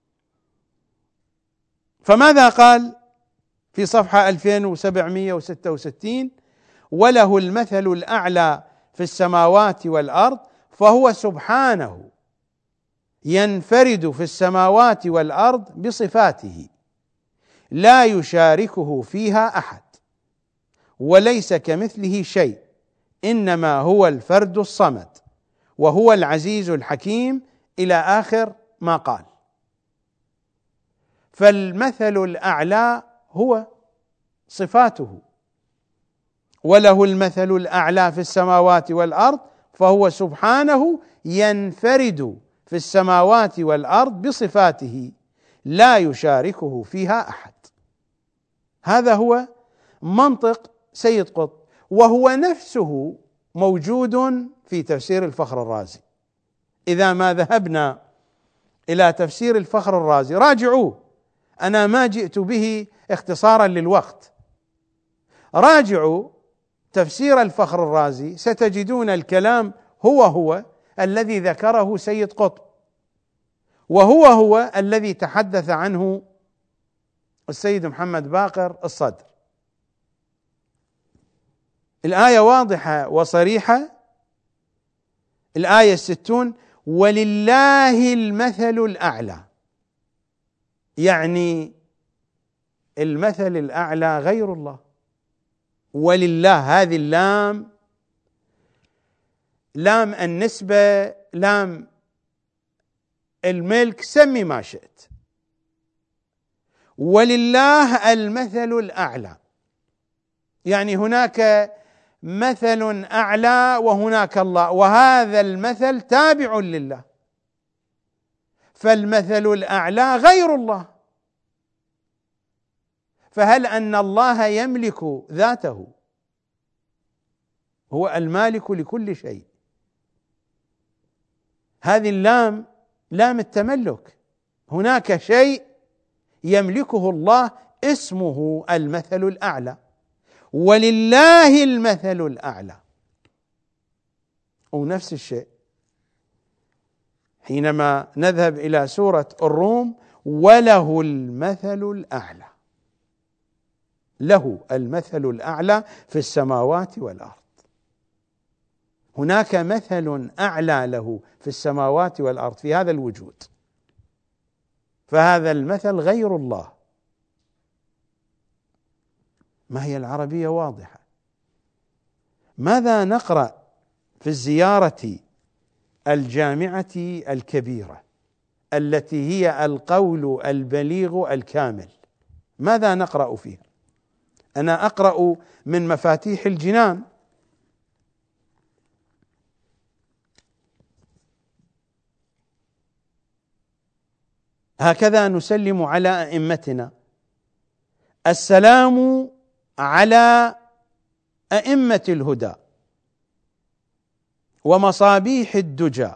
فماذا قال في صفحة ألفين وسبعمئة وستة وستين: وله المثل الأعلى في السماوات والأرض، فهو سبحانه ينفرد في السماوات والأرض بصفاته لا يشاركه فيها أحد وليس كمثله شيء، إنما هو الفرد الصمد وهو العزيز الحكيم، إلى آخر ما قال. فالمثل الأعلى هو صفاته، وله المثل الأعلى في السماوات والأرض، فهو سبحانه ينفرد في السماوات والأرض بصفاته لا يشاركه فيها أحد. هذا هو منطق سيد قطب، وهو نفسه موجود في تفسير الفخر الرازي. إذا ما ذهبنا إلى تفسير الفخر الرازي راجعوه، أنا ما جئت به اختصارا للوقت، راجعوا تفسير الفخر الرازي ستجدون الكلام هو هو الذي ذكره سيد قطب، وهو هو الذي تحدث عنه السيد محمد باقر الصدر. الآية واضحة وصريحة، الآية الستون: ولله المثل الأعلى، يعني المثل الأعلى غير الله. ولله، هذه اللام لام النسبة، لام الملك، سمي ما شئت، ولله المثل الأعلى، يعني هناك مثل أعلى وهناك الله، وهذا المثل تابع لله، فالمثل الأعلى غير الله. فهل أن الله يملك ذاته؟ هو المالك لكل شيء. هذه اللام لام التملك، هناك شيء يملكه الله اسمه المثل الأعلى، ولله المثل الأعلى. ونفس الشيء حينما نذهب إلى سورة الروم: وله المثل الأعلى، له المثل الأعلى في السماوات والأرض. هناك مثل أعلى له في السماوات والأرض في هذا الوجود، فهذا المثل غير الله. ما هي العربية واضحة. ماذا نقرأ في الزيارة الجامعة الكبيرة التي هي القول البليغ الكامل؟ ماذا نقرأ فيها؟ أنا أقرأ من مفاتيح الجنان: هكذا نسلم على أئمتنا: السلام على أئمة الهدى ومصابيح الدجى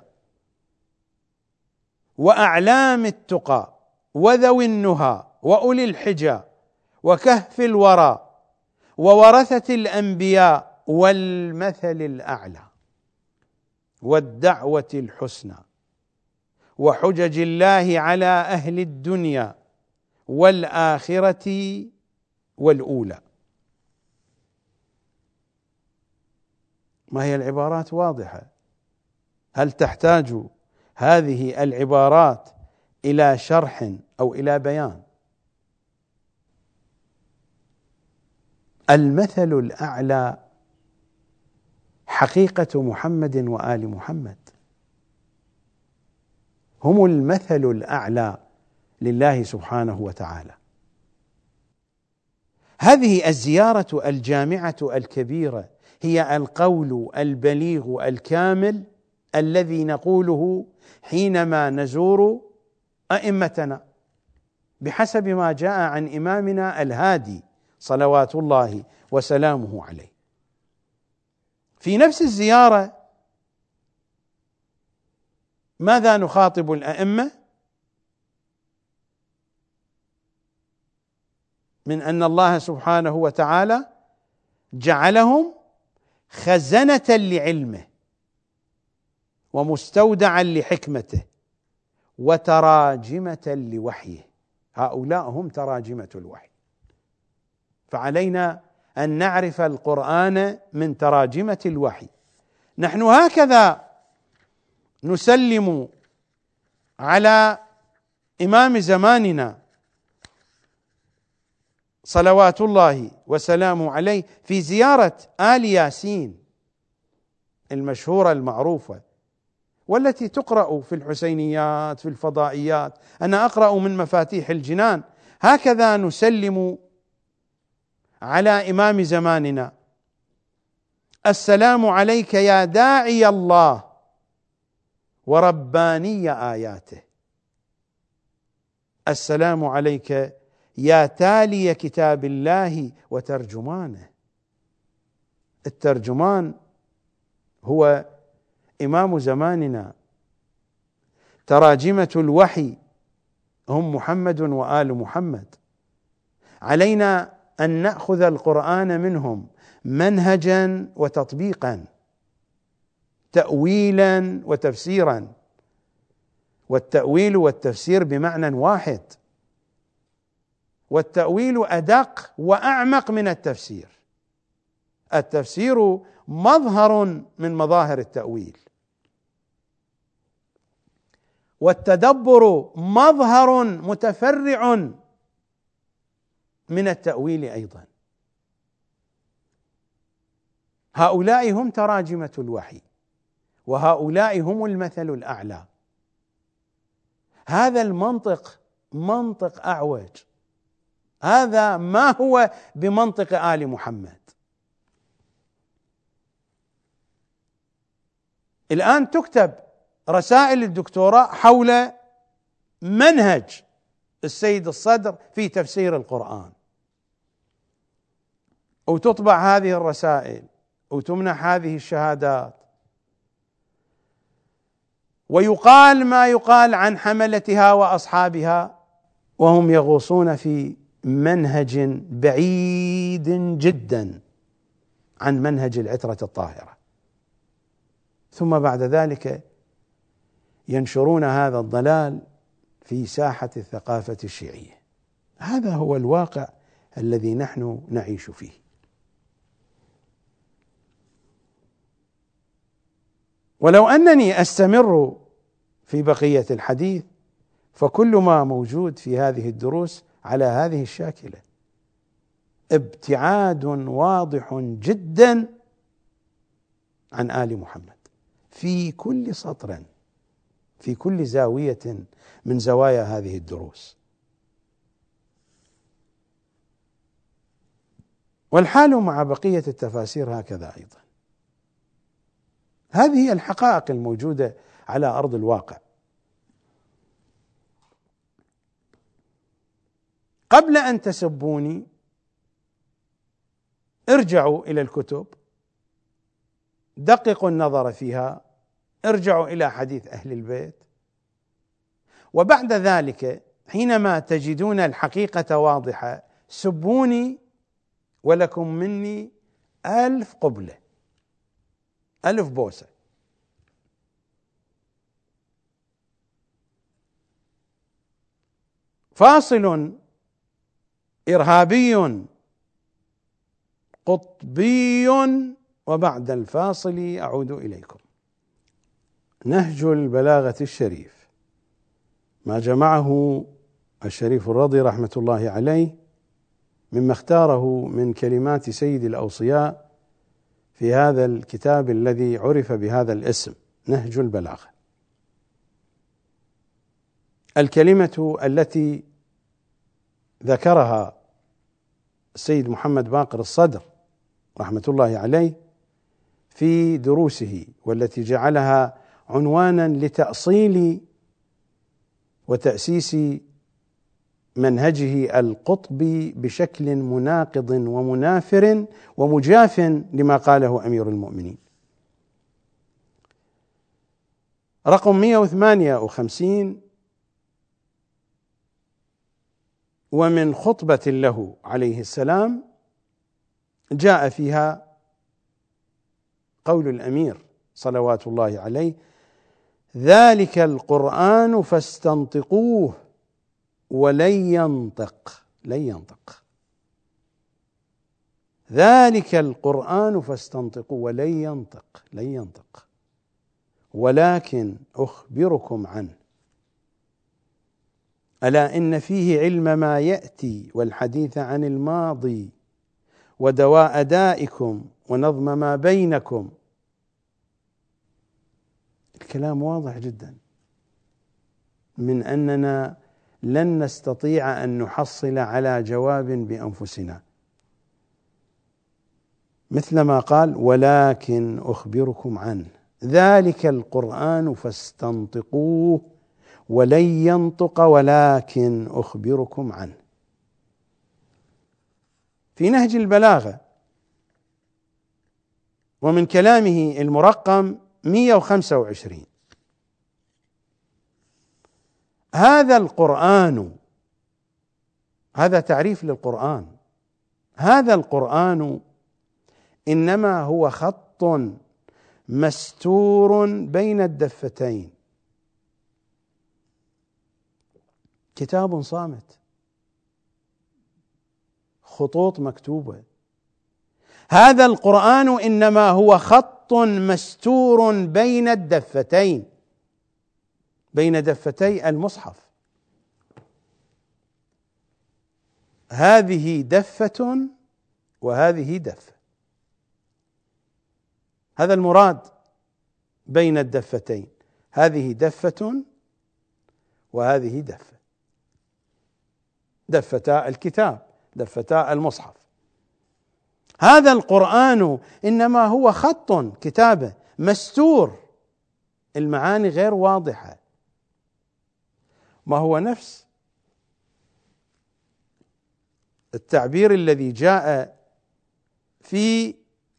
وأعلام التقى وذوي النهى وأولي الحجى وكهف الورى وورثة الأنبياء والمثل الأعلى والدعوة الحسنى وحجج الله على أهل الدنيا والآخرة والأولى. ما هي العبارات واضحة. هل تحتاج هذه العبارات إلى شرح أو إلى بيان؟ المثل الأعلى حقيقة محمد وآل محمد، هم المثل الأعلى لله سبحانه وتعالى. هذه الزيارة الجامعة الكبيرة هي القول البليغ الكامل الذي نقوله حينما نزور أئمتنا بحسب ما جاء عن إمامنا الهادي صلوات الله وسلامه عليه. في نفس الزيارة ماذا نخاطب الأئمة؟ من أن الله سبحانه وتعالى جعلهم خزنة لعلمه ومستودعا لحكمته وتراجمة لوحيه. هؤلاء هم تراجمة الوحي، فعلينا أن نعرف القرآن من تراجمة الوحي. نحن هكذا نسلم على إمام زماننا صلوات الله وسلامه عليه في زيارة آل ياسين المشهورة المعروفة، والتي تقرأ في الحسينيات في الفضائيات. أنا أقرأ من مفاتيح الجنان: هكذا نسلم على إمام زماننا: السلام عليك يا داعي الله ورباني آياته، السلام عليك يا تالي كتاب الله وترجمانه. الترجمان هو إمام زماننا، تراجمة الوحي هم محمد وآل محمد. علينا أن نأخذ القرآن منهم منهجا وتطبيقا، تأويلا وتفسيرا، والتأويل والتفسير بمعنى واحد، والتأويل أدق وأعمق من التفسير. التفسير مظهر من مظاهر التأويل، والتدبر مظهر متفرع من التأويل أيضا. هؤلاء هم تراجمة الوحي، وهؤلاء هم المثل الأعلى. هذا المنطق منطق أعوج، هذا ما هو بمنطق آل محمد. الآن تكتب رسائل الدكتوراه حول منهج السيد الصدر في تفسير القرآن، وتطبع هذه الرسائل وتمنح هذه الشهادات، ويقال ما يقال عن حملتها وأصحابها وهم يغوصون في منهج بعيد جدا عن منهج العترة الطاهرة، ثم بعد ذلك ينشرون هذا الضلال في ساحة الثقافة الشيعية. هذا هو الواقع الذي نحن نعيش فيه. ولو أنني أستمر في بقية الحديث فكل ما موجود في هذه الدروس على هذه الشاكلة: ابتعاد واضح جدا عن آل محمد في كل سطر، في كل زاوية من زوايا هذه الدروس. والحال مع بقية التفاسير هكذا أيضا. هذه هي الحقائق الموجودة على أرض الواقع. قبل أن تسبوني ارجعوا إلى الكتب، دققوا النظر فيها، ارجعوا إلى حديث أهل البيت، وبعد ذلك حينما تجدون الحقيقة واضحة سبوني ولكم مني ألف قبلة، ألف بوسة. فاصل إرهابي قطبي وبعد الفاصل أعود إليكم. نهج البلاغة الشريف، ما جمعه الشريف الرضي رحمة الله عليه مما اختاره من كلمات سيد الأوصياء في هذا الكتاب الذي عرف بهذا الاسم، نهج البلاغة. الكلمة التي ذكرها السيد محمد باقر الصدر رحمة الله عليه في دروسه، والتي جعلها عنوانا لتأصيل وتأسيس منهجه القطبي بشكل مناقض ومنافر ومجاف لما قاله أمير المؤمنين. رقم مئة وثمانية وخمسين: ومن خطبة له عليه السلام جاء فيها قول الأمير صلوات الله عليه: ذلك القرآن فاستنطقوه ولن ينطق لن ينطق ذلك القرآن فاستنطقوه ولن ينطق لن ينطق ولكن أخبركم عنه، ألا إن فيه علم ما يأتي والحديث عن الماضي ودواء دائكم ونظم ما بينكم. الكلام واضح جدا من أننا لن نستطيع أن نحصل على جواب بأنفسنا، مثلما قال: ولكن أخبركم عنه ذلك القرآن فاستنطقوه ولن ينطق ولكن أخبركم عنه. في نهج البلاغة ومن كلامه المرقم مئة وخمسة وعشرين: هذا القرآن، هذا تعريف للقرآن، هذا القرآن إنما هو خط مستور بين الدفتين، كتاب صامت، خطوط مكتوبة. هذا القرآن إنما هو خط مستور بين الدفتين، بين دفتي المصحف. هذه دفة وهذه دفة، هذا المراد بين الدفتين، هذه دفة وهذه دفة، دفتا الكتاب دفتاء المصحف. هذا القرآن إنما هو خط كتابة مستور، المعاني غير واضحة. ما هو نفس التعبير الذي جاء في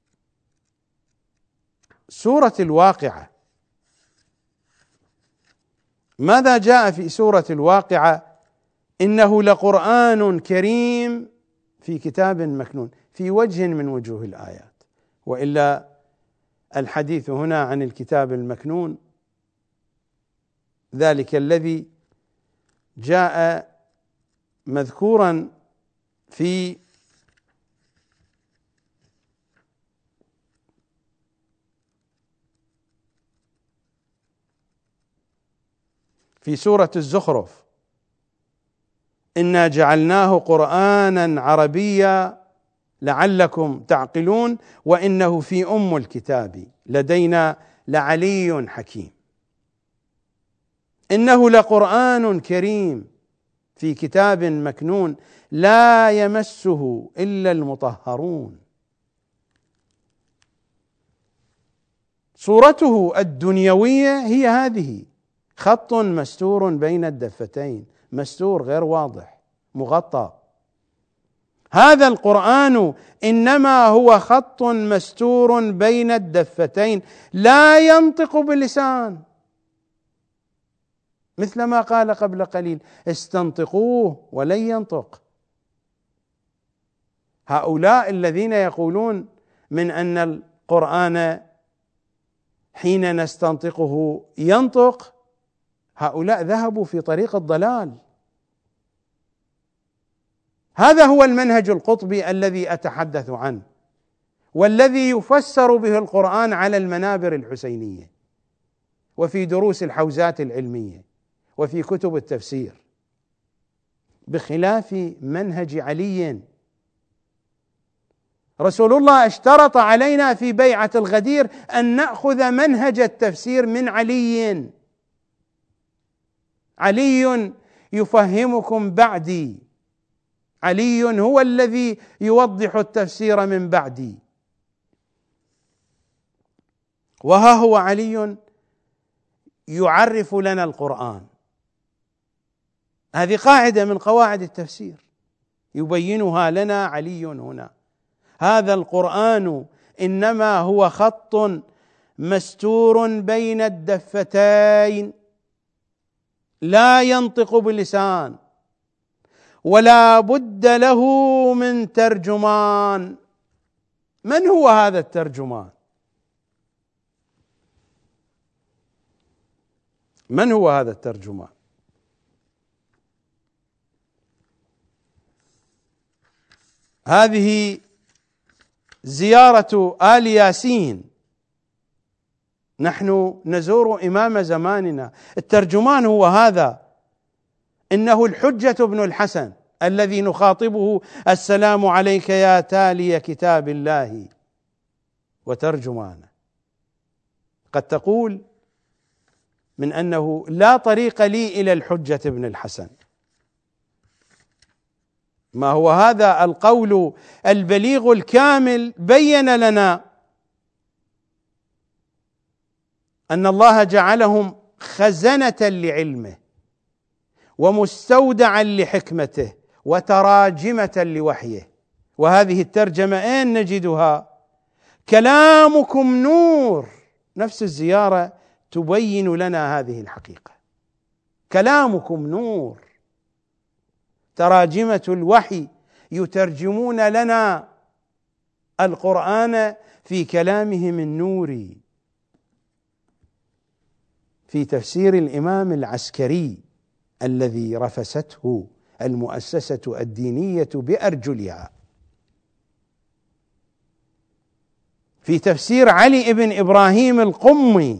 سورة الواقعة. ماذا جاء في سورة الواقعة؟ إنه لقرآن كريم في كتاب مكنون، في وجه من وجوه الآيات. وإلا الحديث هنا عن الكتاب المكنون ذلك الذي جاء مذكورا في في سورة الزخرف: إنا جعلناه قرآنا عربيا لعلكم تعقلون وإنه في أم الكتاب لدينا لعلي حكيم. إنه لقرآن كريم في كتاب مكنون لا يمسه إلا المطهرون. صورته الدنيوية هي هذه: خط مستور بين الدفتين، مستور غير واضح، مغطى. هذا القرآن إنما هو خط مستور بين الدفتين، لا ينطق باللسان، مثل ما قال قبل قليل: استنطقوه ولن ينطق. هؤلاء الذين يقولون من أن القرآن حين نستنطقه ينطق، هؤلاء ذهبوا في طريق الضلال. هذا هو المنهج القطبي الذي أتحدث عنه، والذي يفسر به القرآن على المنابر الحسينية وفي دروس الحوزات العلمية وفي كتب التفسير، بخلاف منهج علي. رسول الله اشترط علينا في بيعة الغدير أن نأخذ منهج التفسير من علي. علي يفهمكم بعدي، علي هو الذي يوضح التفسير من بعدي. وها هو علي يعرف لنا القرآن. هذه قاعدة من قواعد التفسير يبينها لنا علي هنا. هذا القرآن إنما هو خط مستور بين الدفتين، لا ينطق بلسان، ولا بد له من ترجمان. من هو هذا الترجمان؟ من هو هذا الترجمان؟ هذه زيارة آل ياسين، نحن نزور إمام زماننا. الترجمان هو هذا، إنه الحجة بن الحسن الذي نخاطبه: السلام عليك يا تالي كتاب الله وترجمانه. قد تقول من أنه لا طريق لي إلى الحجة بن الحسن. ما هو هذا القول البليغ الكامل بين لنا أن الله جعلهم خزنة لعلمه ومستودعا لحكمته وتراجمة لوحيه. وهذه الترجمة أين نجدها؟ كلامكم نور. نفس الزيارة تبين لنا هذه الحقيقة: كلامكم نور. تراجمة الوحي يترجمون لنا القرآن في كلامهم النوري. في تفسير الإمام العسكري الذي رفسته المؤسسة الدينية بأرجلها، في تفسير علي بن إبراهيم القمي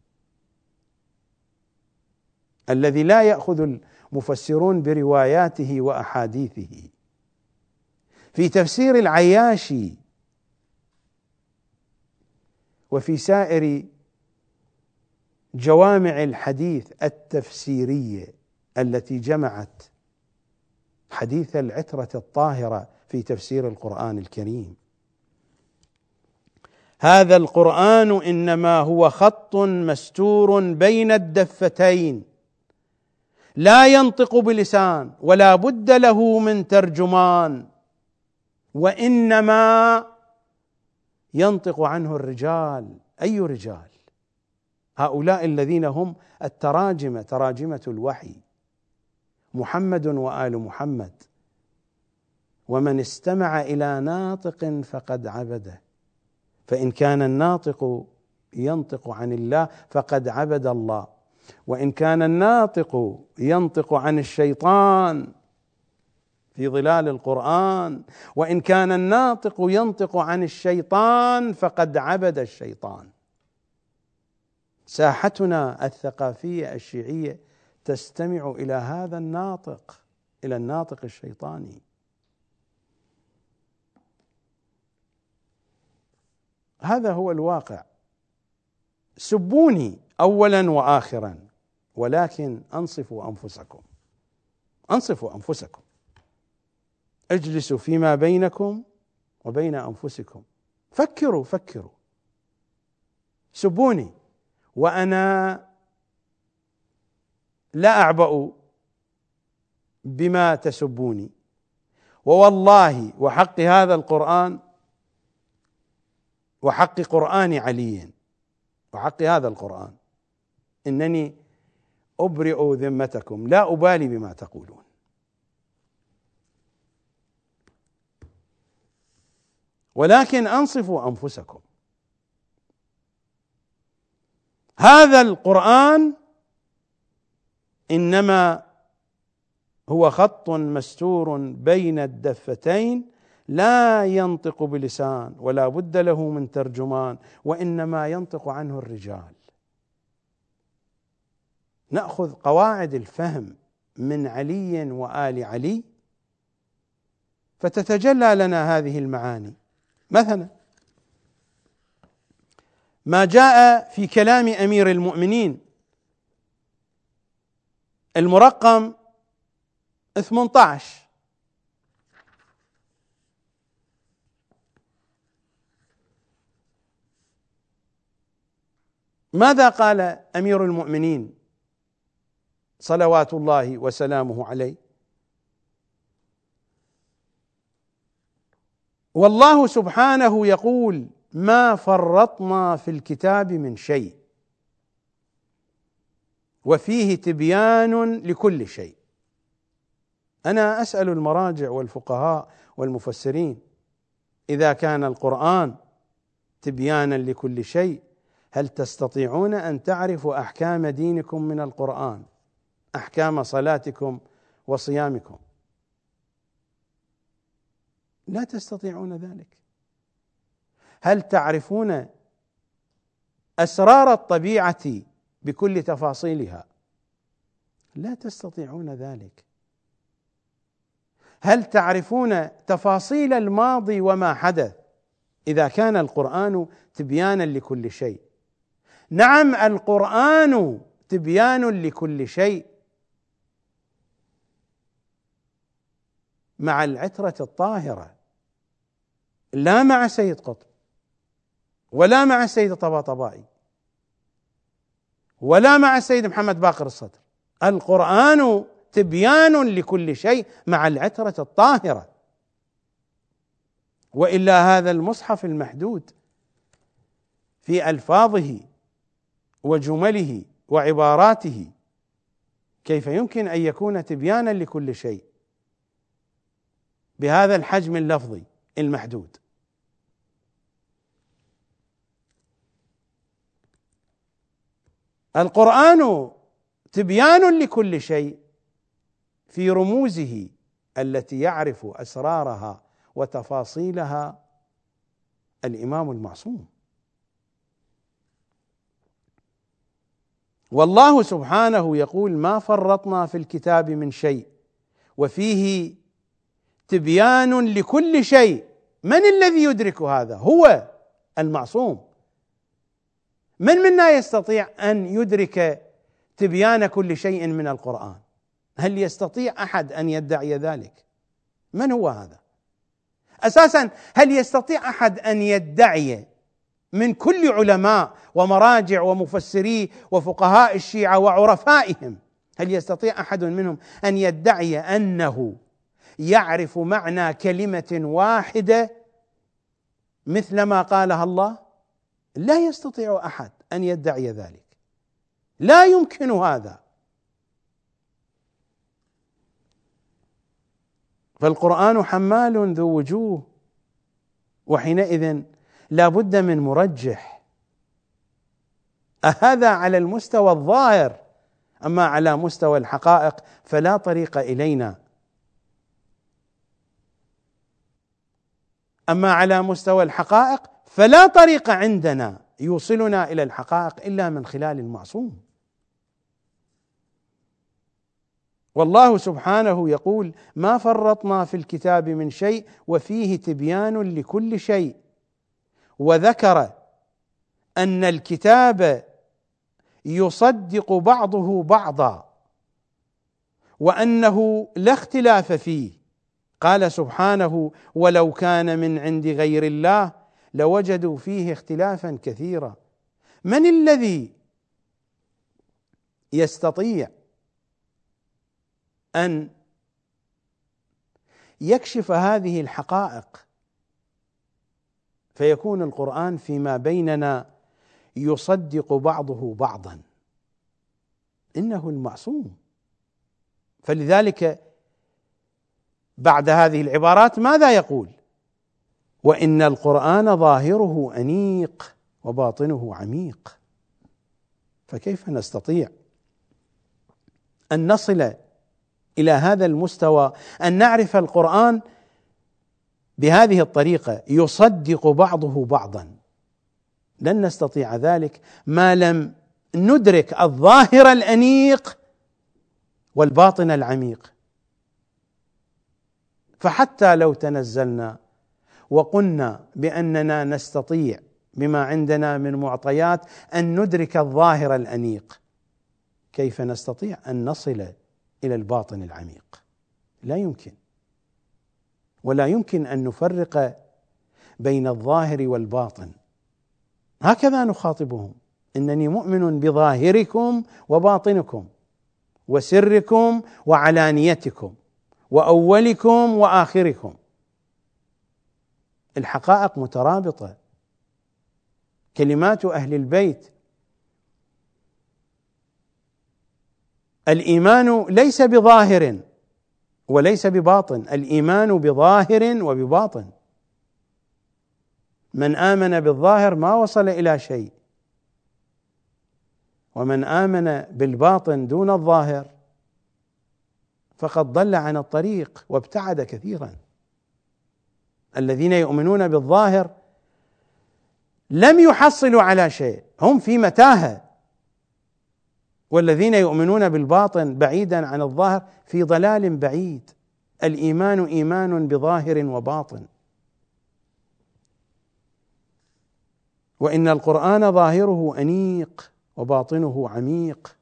الذي لا يأخذ المفسرون برواياته وأحاديثه، في تفسير العياشي، وفي سائر جوامع الحديث التفسيرية التي جمعت حديث العترة الطاهرة في تفسير القرآن الكريم. هذا القرآن إنما هو خط مستور بين الدفتين، لا ينطق بلسان ولا بد له من ترجمان، وإنما ينطق عنه الرجال. أي رجال؟ هؤلاء الذين هم التراجمة، تراجمة الوحي، محمد وآل محمد. ومن استمع إلى ناطق فقد عبده، فإن كان الناطق ينطق عن الله فقد عبد الله، وإن كان الناطق ينطق عن الشيطان في ظلال القرآن، وإن كان الناطق ينطق عن الشيطان فقد عبد الشيطان. ساحتنا الثقافية الشيعية تستمع إلى هذا الناطق، إلى الناطق الشيطاني. هذا هو الواقع. سبوني أولا وآخرا، ولكن أنصفوا أنفسكم، أنصفوا أنفسكم، اجلسوا فيما بينكم وبين أنفسكم، فكروا فكروا. سبوني وأنا لا أعبأ بما تسبوني، ووالله وحق هذا القرآن وحق قرآن علي وحق هذا القرآن إنني أبرئ ذمتكم، لا أبالي بما تقولون. ولكن أنصفوا أنفسكم. هذا القرآن إنما هو خط مستور بين الدفتين، لا ينطق بلسان ولا بد له من ترجمان، وإنما ينطق عنه الرجال. نأخذ قواعد الفهم من علي وآل علي فتتجلى لنا هذه المعاني. مثلا ما جاء في كلام أمير المؤمنين المرقم ثمانية عشر، ماذا قال أمير المؤمنين صلوات الله وسلامه عليه؟ والله سبحانه يقول: ما فرطنا في الكتاب من شيء وفيه تبيان لكل شيء. أنا أسأل المراجع والفقهاء والمفسرين: إذا كان القرآن تبيانا لكل شيء، هل تستطيعون أن تعرفوا أحكام دينكم من القرآن، أحكام صلاتكم وصيامكم؟ لا تستطيعون ذلك. هل تعرفون أسرار الطبيعة بكل تفاصيلها؟ لا تستطيعون ذلك. هل تعرفون تفاصيل الماضي وما حدث إذا كان القرآن تبيانا لكل شيء؟ نعم، القرآن تبيان لكل شيء مع العترة الطاهرة، لا مع سيد قطب ولا مع السيد طباطبائي ولا مع السيد محمد باقر الصدر. القرآن تبيان لكل شيء مع العترة الطاهرة، وإلا هذا المصحف المحدود في ألفاظه وجمله وعباراته كيف يمكن أن يكون تبيانا لكل شيء بهذا الحجم اللفظي المحدود؟ القرآن تبيان لكل شيء في رموزه التي يعرف أسرارها وتفاصيلها الإمام المعصوم. والله سبحانه يقول: ما فرطنا في الكتاب من شيء وفيه تبيان لكل شيء. من الذي يدرك هذا؟ هو المعصوم. من منا يستطيع أن يدرك تبيان كل شيء من القرآن؟ هل يستطيع أحد أن يدعي ذلك؟ من هو هذا؟ أساسا هل يستطيع أحد أن يدعي من كل علماء ومراجع ومفسري وفقهاء الشيعة وعرفائهم، هل يستطيع أحد منهم أن يدعي أنه يعرف معنى كلمة واحدة مثل ما قالها الله؟ لا يستطيع أحد أن يدعي ذلك، لا يمكن هذا. فالقرآن حمال ذو وجوه، وحينئذ لا بد من مرجح. هذا على المستوى الظاهر، أما على مستوى الحقائق فلا طريق إلينا. أما على مستوى الحقائق فلا طريق عندنا يوصلنا إلى الحقائق إلا من خلال المعصوم. والله سبحانه يقول: ما فرطنا في الكتاب من شيء وفيه تبيان لكل شيء، وذكر أن الكتاب يصدق بعضه بعضا وأنه لا اختلاف فيه. قال سبحانه: ولو كان من عند غير الله لوجدوا فيه اختلافا كثيرا. من الذي يستطيع أن يكشف هذه الحقائق فيكون القرآن فيما بيننا يصدق بعضه بعضا؟ إنه المعصوم. فلذلك بعد هذه العبارات ماذا يقول؟ وإن القرآن ظاهره أنيق وباطنه عميق. فكيف نستطيع أن نصل إلى هذا المستوى، أن نعرف القرآن بهذه الطريقة يصدق بعضه بعضا؟ لن نستطيع ذلك ما لم ندرك الظاهر الأنيق والباطن العميق. فحتى لو تنزلنا وقلنا بأننا نستطيع بما عندنا من معطيات أن ندرك الظاهر الأنيق، كيف نستطيع أن نصل إلى الباطن العميق؟ لا يمكن. ولا يمكن أن نفرق بين الظاهر والباطن. هكذا نخاطبهم: إنني مؤمن بظاهركم وباطنكم، وسركم وعلانيتكم، وأولكم وآخركم. الحقائق مترابطة. كلمات أهل البيت: الإيمان ليس بظاهر وليس بباطن، الإيمان بظاهر وبباطن. من آمن بالظاهر ما وصل إلى شيء، ومن آمن بالباطن دون الظاهر فقد ضل عن الطريق وابتعد كثيرا. الذين يؤمنون بالظاهر لم يحصلوا على شيء، هم في متاهة، والذين يؤمنون بالباطن بعيدا عن الظاهر في ضلال بعيد. الإيمان إيمان بظاهر وباطن. وإن القرآن ظاهره أنيق وباطنه عميق،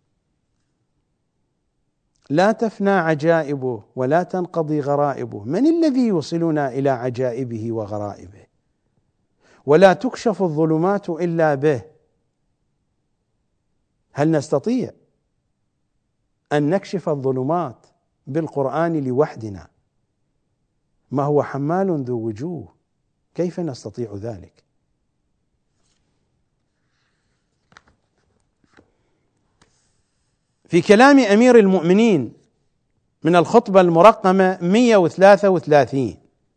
لا تفنى عجائبه ولا تنقضي غرائبه. من الذي يوصلنا إلى عجائبه وغرائبه؟ ولا تكشف الظلمات إلا به. هل نستطيع أن نكشف الظلمات بالقرآن لوحدنا؟ ما هو حمال ذو وجوه، كيف نستطيع ذلك؟ في كلام أمير المؤمنين من الخطبة المرقمة مئة وثلاثة وثلاثين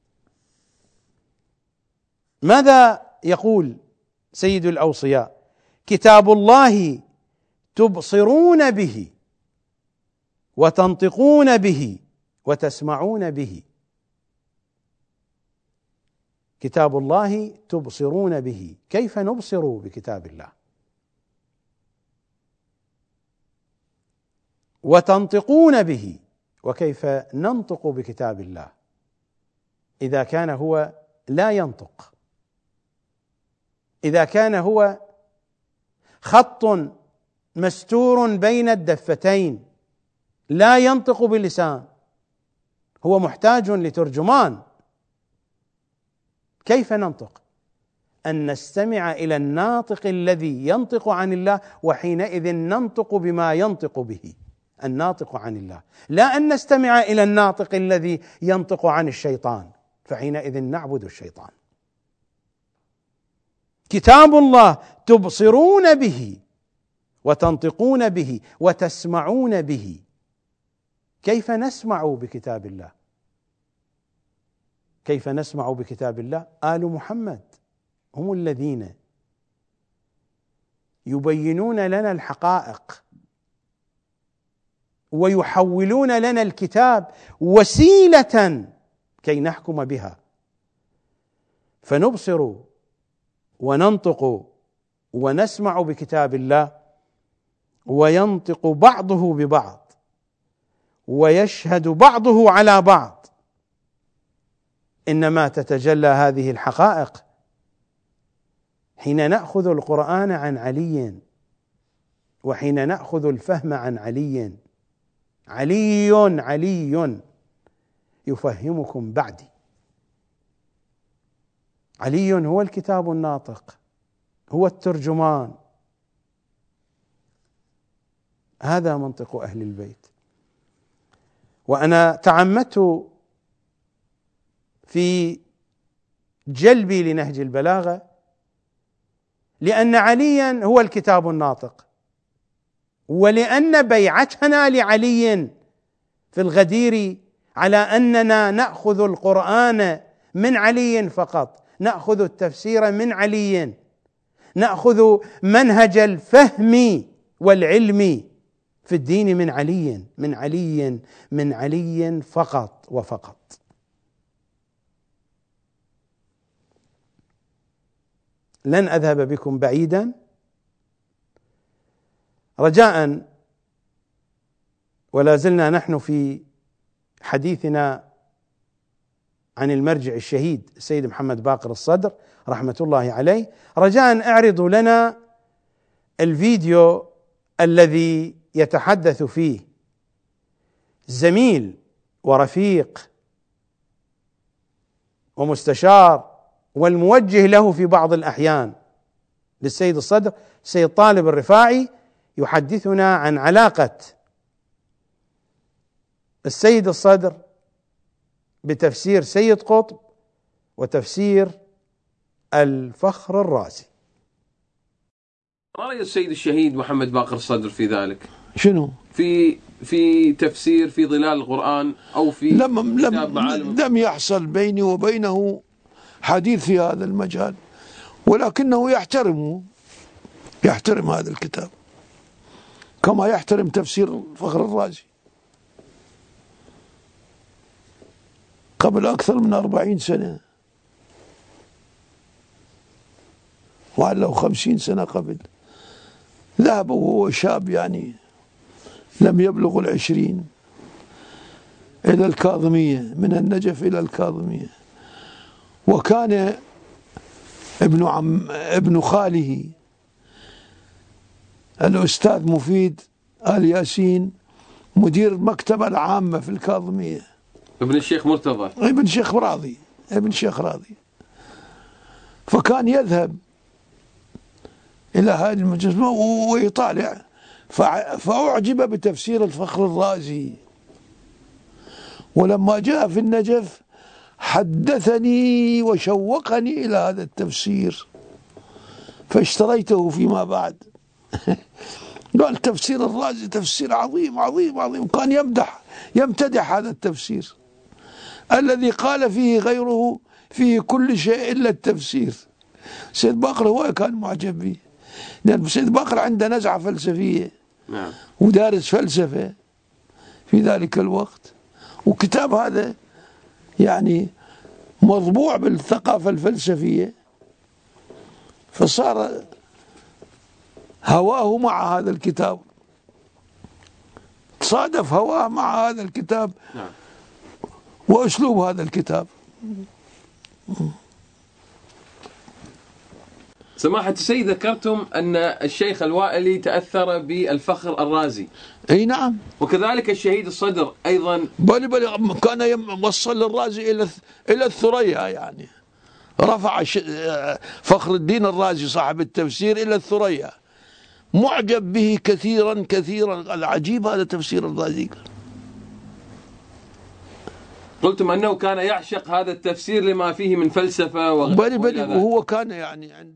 ماذا يقول سيد الأوصياء؟ كتاب الله تبصرون به وتنطقون به وتسمعون به. كتاب الله تبصرون به، كيف نبصر بكتاب الله؟ وتنطقون به، وكيف ننطق بكتاب الله إذا كان هو لا ينطق، إذا كان هو خط مستور بين الدفتين لا ينطق بلسان، هو محتاج لترجمان. كيف ننطق؟ أن نستمع إلى الناطق الذي ينطق عن الله، وحينئذ ننطق بما ينطق به الناطق عن الله، لا أن نستمع إلى الناطق الذي ينطق عن الشيطان، فحينئذ نعبد الشيطان. كتاب الله تبصرون به وتنطقون به وتسمعون به. كيف نسمع بكتاب الله؟ كيف نسمع بكتاب الله؟ آل محمد هم الذين يبينون لنا الحقائق ويحولون لنا الكتاب وسيلة كي نحكم بها، فنبصر وننطق ونسمع بكتاب الله، وينطق بعضه ببعض ويشهد بعضه على بعض. إنما تتجلى هذه الحقائق حين نأخذ القرآن عن علي، وحين نأخذ الفهم عن علي. علي علي يفهمكم بعدي. علي هو الكتاب الناطق، هو الترجمان. هذا منطق أهل البيت. وأنا تعمدت في جلبي لنهج البلاغة لأن عليا هو الكتاب الناطق، ولأن بيعتنا لعلي في الغدير على أننا نأخذ القرآن من علي فقط، نأخذ التفسير من علي، نأخذ منهج الفهم والعلم في الدين من علي من علي من علي فقط وفقط. لن أذهب بكم بعيدا، رجاء ولا زلنا نحن في حديثنا عن المرجع الشهيد السيد محمد باقر الصدر رحمة الله عليه. رجاء اعرضوا لنا الفيديو الذي يتحدث فيه زميل ورفيق ومستشار والموجه له في بعض الأحيان للسيد الصدر السيد طالب الرفاعي، يحدثنا عن علاقة السيد الصدر بتفسير سيد قطب وتفسير الفخر الرازي. رأي السيد الشهيد محمد باقر الصدر في ذلك شنو؟ في في تفسير في ظلال القرآن أو في لم لم لم يحصل بيني وبينه حديث في هذا المجال، ولكنه يحترم يحترم هذا الكتاب كما يحترم تفسير الفخر الرازي. قبل أكثر من أربعين سنة وعلى خمسين سنة قبل ذهب وهو شاب، يعني لم يبلغ العشرين، إلى الكاظمية، من النجف إلى الكاظمية، وكان ابن عم ابن خاله الأستاذ مفيد آل ياسين مدير المكتبة العامة في الكاظمية، ابن الشيخ مرتضى ابن الشيخ راضي ابن الشيخ راضي فكان يذهب إلى هذه المجسمة ويطالع، فأعجب بتفسير الفخر الرازي، ولما جاء في النجف حدثني وشوقني إلى هذا التفسير فاشتريته فيما بعد. قال تفسير الرازي تفسير عظيم عظيم عظيم، كان يمدح يمتدح هذا التفسير الذي قال فيه غيره فيه كل شيء إلا التفسير. سيد باقر هو كان معجب به، لأن سيد باقر عنده نزعة فلسفية نعم. ودارس فلسفة في ذلك الوقت، وكتاب هذا يعني مطبوع بالثقافة الفلسفية، فصار هواه مع هذا الكتاب، تصادف هواه مع هذا الكتاب نعم. وأسلوب هذا الكتاب. سماحة السيد ذكرتم أن الشيخ الوائلي تأثر بالفخر الرازي. اي نعم. وكذلك الشهيد الصدر أيضا. بل بل كان وصل الرازي إلى إلى الثريا، يعني رفع فخر الدين الرازي صاحب التفسير إلى الثريا، معجب به كثيرا كثيرا. العجيب هذا تفسير الرازي. قلتم أنه كان يعشق هذا التفسير لما فيه من فلسفة وغيره. بل بل وهو كان يعني عند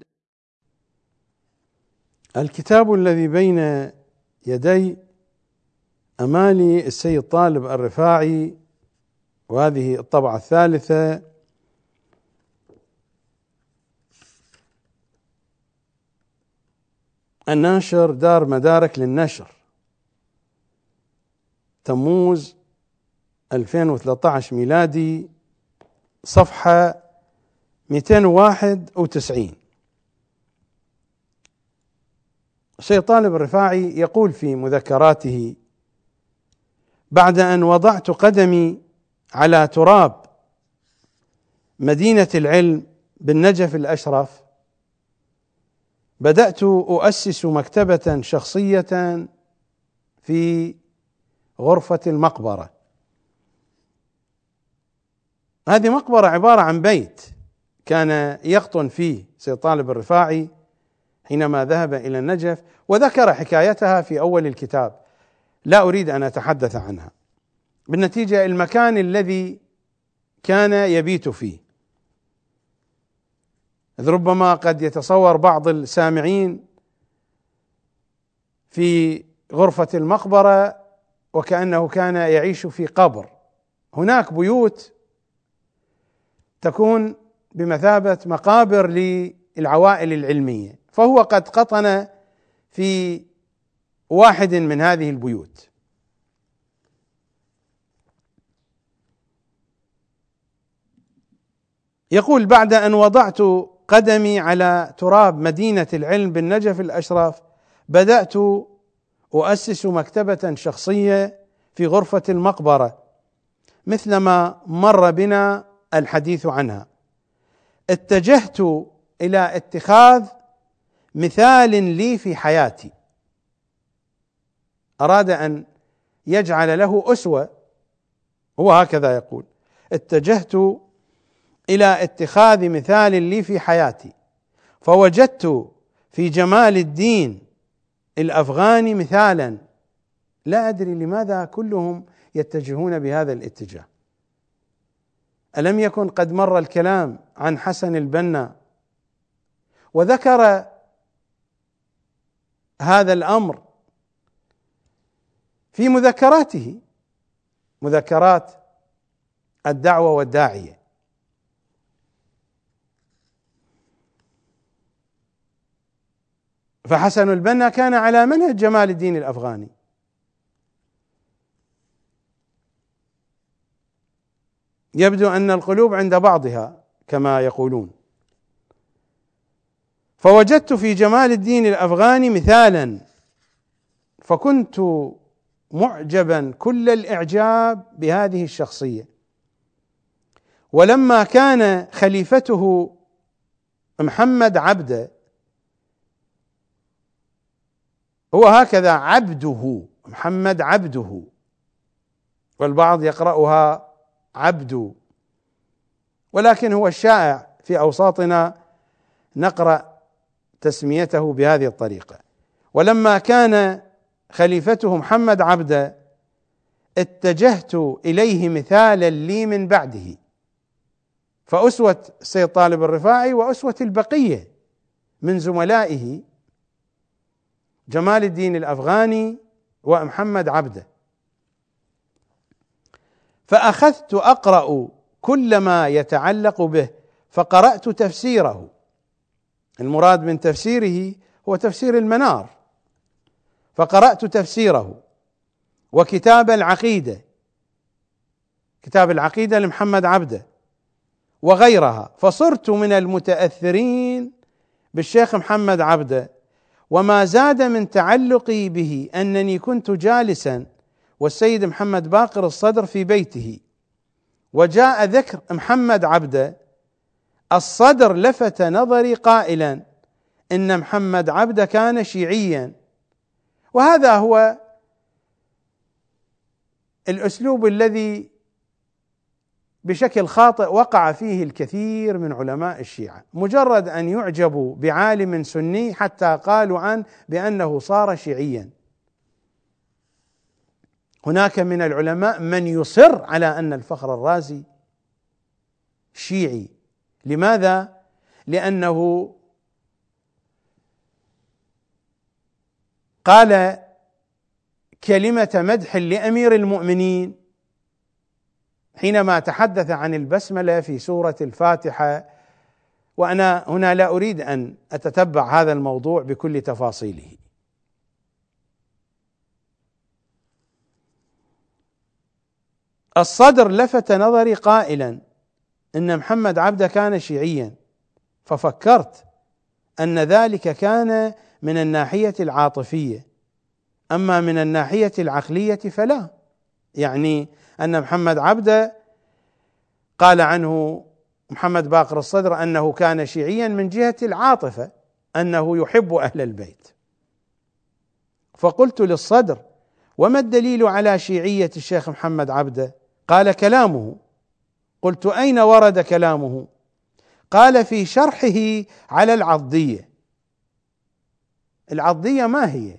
الكتاب الذي بين يدي أمالي السيد طالب الرفاعي، وهذه الطبعة الثالثة، الناشر دار مدارك للنشر، تموز ألفين وثلاثة عشر ميلادي، صفحة مئتين وواحد وتسعين. السيد طالب الرفاعي يقول في مذكراته: بعد أن وضعت قدمي على تراب مدينة العلم بالنجف الأشرف، بدأت أؤسس مكتبة شخصية في غرفة المقبرة. هذه مقبرة عبارة عن بيت كان يقطن فيه سيد طالب الرفاعي حينما ذهب إلى النجف، وذكر حكايتها في أول الكتاب، لا أريد أن أتحدث عنها. بالنتيجة المكان الذي كان يبيت فيه، إذ ربما قد يتصور بعض السامعين في غرفة المقبرة وكأنه كان يعيش في قبر. هناك بيوت تكون بمثابة مقابر للعوائل العلمية، فهو قد قطن في واحد من هذه البيوت. يقول: بعد أن وضعت قدمي على تراب مدينة العلم بالنجف الأشرف، بدأت أؤسس مكتبة شخصية في غرفة المقبرة، مثلما مر بنا الحديث عنها. اتجهت إلى اتخاذ مثال لي في حياتي. أراد أن يجعل له أسوة، هو هكذا يقول: اتجهت إلى اتخاذ مثال لي في حياتي، فوجدت في جمال الدين الأفغاني مثالا. لا أدري لماذا كلهم يتجهون بهذا الاتجاه. ألم يكن قد مر الكلام عن حسن البنا وذكر هذا الأمر في مذكراته، مذكرات الدعوة والداعية. فحسن البنا كان على منهج جمال الدين الأفغاني. يبدو أن القلوب عند بعضها كما يقولون. فوجدت في جمال الدين الأفغاني مثالا، فكنت معجبا كل الإعجاب بهذه الشخصية. ولما كان خليفته محمد عبده، هو هكذا عبده، محمد عبده، والبعض يقرأها عبد، ولكن هو الشائع في أوساطنا نقرأ تسميته بهذه الطريقة. ولما كان خليفته محمد عبده، اتجهت إليه مثالا لي من بعده. فأسوة السيد طالب الرفاعي وأسوة البقية من زملائه جمال الدين الأفغاني ومحمد عبده. فأخذت أقرأ كل ما يتعلق به، فقرأت تفسيره. المراد من تفسيره هو تفسير المنار، فقرأت تفسيره وكتاب العقيدة، كتاب العقيدة لمحمد عبده وغيرها، فصرت من المتأثرين بالشيخ محمد عبده. وما زاد من تعلقي به أنني كنت جالسا والسيد محمد باقر الصدر في بيته، وجاء ذكر محمد عبده، الصدر لفت نظري قائلا: إن محمد عبده كان شيعيا. وهذا هو الأسلوب الذي بشكل خاطئ وقع فيه الكثير من علماء الشيعة، مجرد أن يعجبوا بعالم سني حتى قالوا عنه بأنه صار شيعيا. هناك من العلماء من يصر على أن الفخر الرازي شيعي. لماذا؟ لأنه قال كلمة مدح لأمير المؤمنين حينما تحدث عن البسملة في سورة الفاتحة، وأنا هنا لا أريد أن أتتبع هذا الموضوع بكل تفاصيله. الصدر لفت نظري قائلا إن محمد عبده كان شيعيا، ففكرت أن ذلك كان من الناحية العاطفية، أما من الناحية العقلية فلا. يعني أن محمد عبده قال عنه محمد باقر الصدر أنه كان شيعيا من جهة العاطفة، أنه يحب أهل البيت. فقلت للصدر: وما الدليل على شيعية الشيخ محمد عبده؟ قال: كلامه. قلت: أين ورد كلامه؟ قال: في شرحه على العضدية. العضدية ما هي؟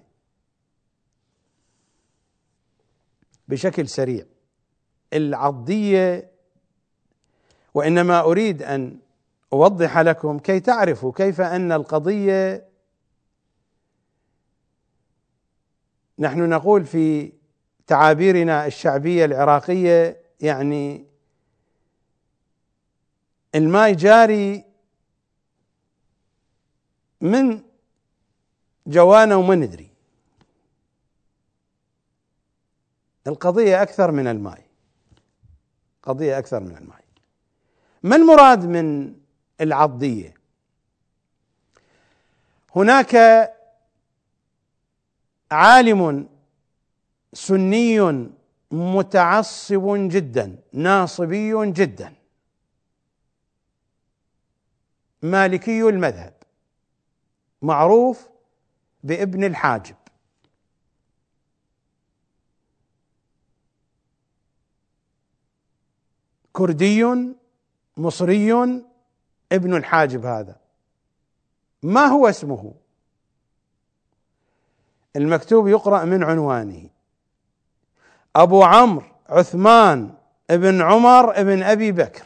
بشكل سريع، العضدية، وإنما أريد أن أوضح لكم كي تعرفوا كيف أن القضية، نحن نقول في تعابيرنا الشعبية العراقية يعني الماء جاري من جوانا وما ندري. القضية أكثر من الماء، قضية أكثر من الماء. ما المراد من العضدية؟ هناك عالم سني متعصب جدا ناصبي جدا مالكي المذهب معروف بابن الحاجب، كردي مصري ابن الحاجب. هذا ما هو اسمه؟ المكتوب يقرأ من عنوانه: أبو عمرو عثمان ابن عمر ابن أبي بكر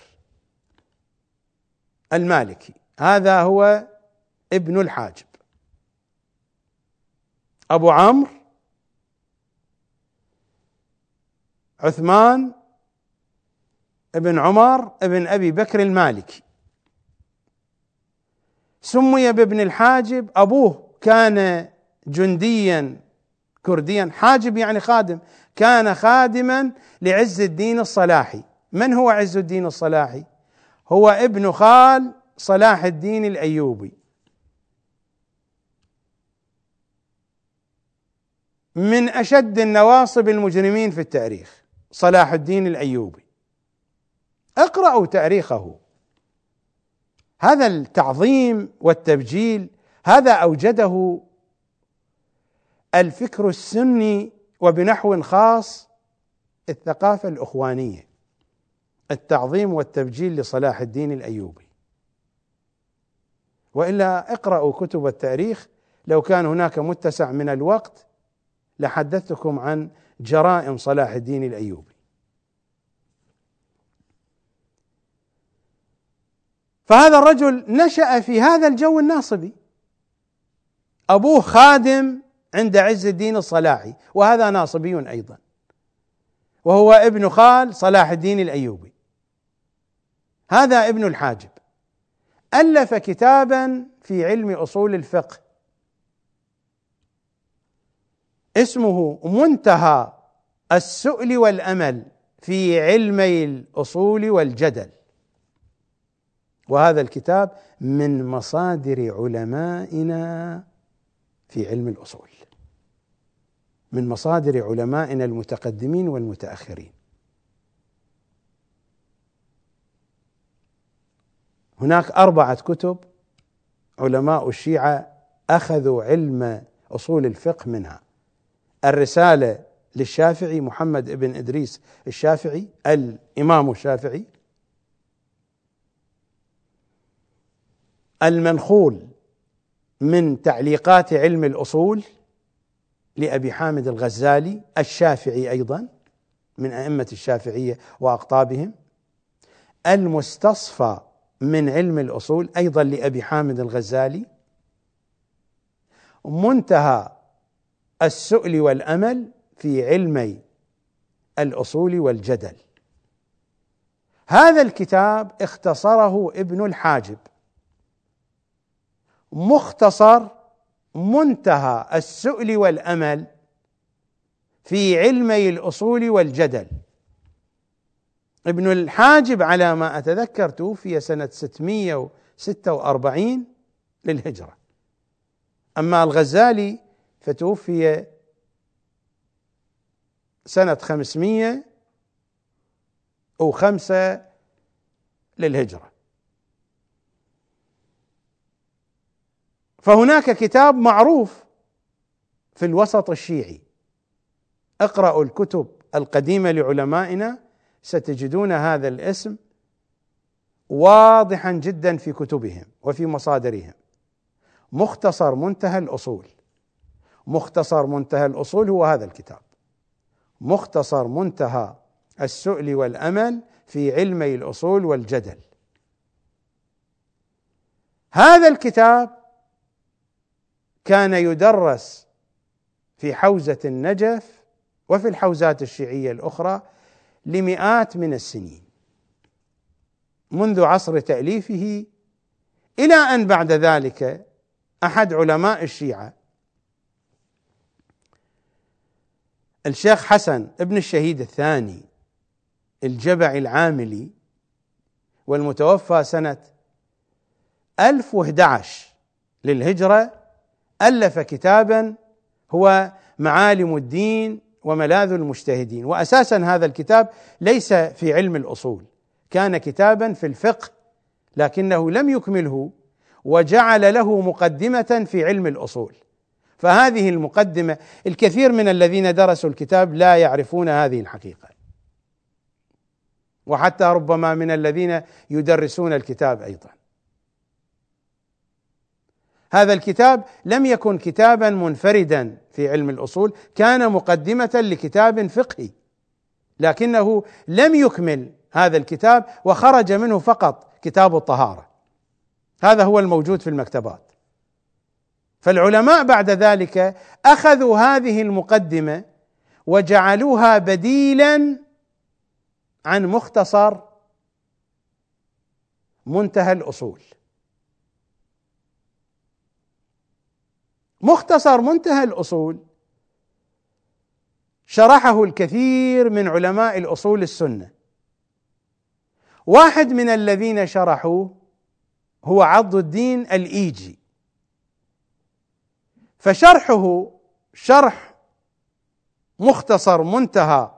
المالكي. هذا هو ابن الحاجب، أبو عمرو عثمان ابن عمر ابن أبي بكر المالكي. سمي بابن الحاجب، أبوه كان جنديا كرديا، حاجب يعني خادم، كان خادما لعز الدين الصلاحي. من هو عز الدين الصلاحي؟ هو ابن خال صلاح الدين الأيوبي، من أشد النواصب المجرمين في التاريخ، صلاح الدين الأيوبي. اقرأوا تاريخه. هذا التعظيم والتبجيل هذا أوجده الفكر السني، وبنحو خاص الثقافة الإخوانية، التعظيم والتبجيل لصلاح الدين الأيوبي. وإلا اقرأوا كتب التاريخ، لو كان هناك متسع من الوقت لحدثتكم عن جرائم صلاح الدين الأيوبي. فهذا الرجل نشأ في هذا الجو الناصبي، أبوه خادم عند عز الدين الصلاحي، وهذا ناصبي أيضا، وهو ابن خال صلاح الدين الأيوبي. هذا ابن الحاجب، ألف كتابا في علم أصول الفقه اسمه منتهى السؤل والأمل في علمي الأصول والجدل، وهذا الكتاب من مصادر علمائنا في علم الأصول، من مصادر علمائنا المتقدمين والمتأخرين. هناك أربعة كتب علماء الشيعة أخذوا علم أصول الفقه منها. الرسالة للشافعي محمد بن إدريس الشافعي الإمام الشافعي، المنخول من تعليقات علم الأصول لأبي حامد الغزالي الشافعي أيضا من أئمة الشافعية وأقطابهم، المستصفى من علم الأصول أيضا لأبي حامد الغزالي، منتهى السؤل والأمل في علمي الأصول والجدل. هذا الكتاب اختصره ابن الحاجب، مختصر منتهى السؤل والأمل في علمي الأصول والجدل. ابن الحاجب على ما أتذكر توفي سنة ستمائة وستة وأربعين للهجرة، أما الغزالي فتوفي سنة خمسمائة وخمسة للهجرة. فهناك كتاب معروف في الوسط الشيعي، اقرأوا الكتب القديمة لعلمائنا ستجدون هذا الاسم واضحا جدا في كتبهم وفي مصادرهم، مختصر منتهى الأصول. مختصر منتهى الأصول هو هذا الكتاب، مختصر منتهى السؤل والأمل في علمي الأصول والجدل. هذا الكتاب كان يدرس في حوزة النجف وفي الحوزات الشيعية الأخرى لمئات من السنين، منذ عصر تأليفه إلى أن بعد ذلك أحد علماء الشيعة الشيخ حسن ابن الشهيد الثاني الجبعي العاملي، والمتوفى سنة ألف وأحد عشر للهجرة، ألف كتابا هو معالم الدين وملاذ المجتهدين. وأساسا هذا الكتاب ليس في علم الأصول، كان كتابا في الفقه، لكنه لم يكمله وجعل له مقدمة في علم الأصول. فهذه المقدمة الكثير من الذين درسوا الكتاب لا يعرفون هذه الحقيقة، وحتى ربما من الذين يدرسون الكتاب أيضا. هذا الكتاب لم يكن كتابا منفردا في علم الأصول، كان مقدمة لكتاب فقهي، لكنه لم يكمل هذا الكتاب وخرج منه فقط كتاب الطهارة، هذا هو الموجود في المكتبات. فالعلماء بعد ذلك أخذوا هذه المقدمة وجعلوها بديلا عن مختصر منتهى الأصول. مختصر منتهى الأصول شرحه الكثير من علماء الأصول السنة، واحد من الذين شرحوه هو عض الدين الإيجي، فشرحه شرح مختصر منتهى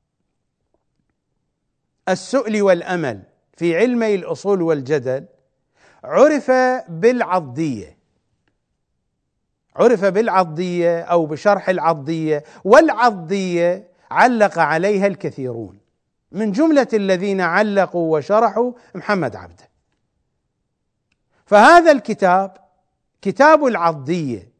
السؤل والأمل في علمي الأصول والجدل عرف بالعضية، عرف بالعضية أو بشرح العضية، والعضية علق عليها الكثيرون، من جملة الذين علقوا وشرحوا محمد عبده. فهذا الكتاب كتاب العضية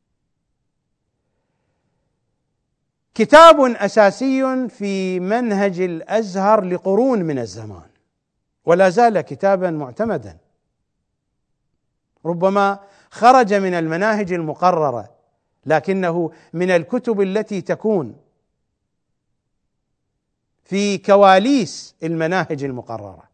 كتاب أساسي في منهج الأزهر لقرون من الزمان، ولا زال كتابا معتمدا، ربما خرج من المناهج المقررة، لكنه من الكتب التي تكون في كواليس المناهج المقررة.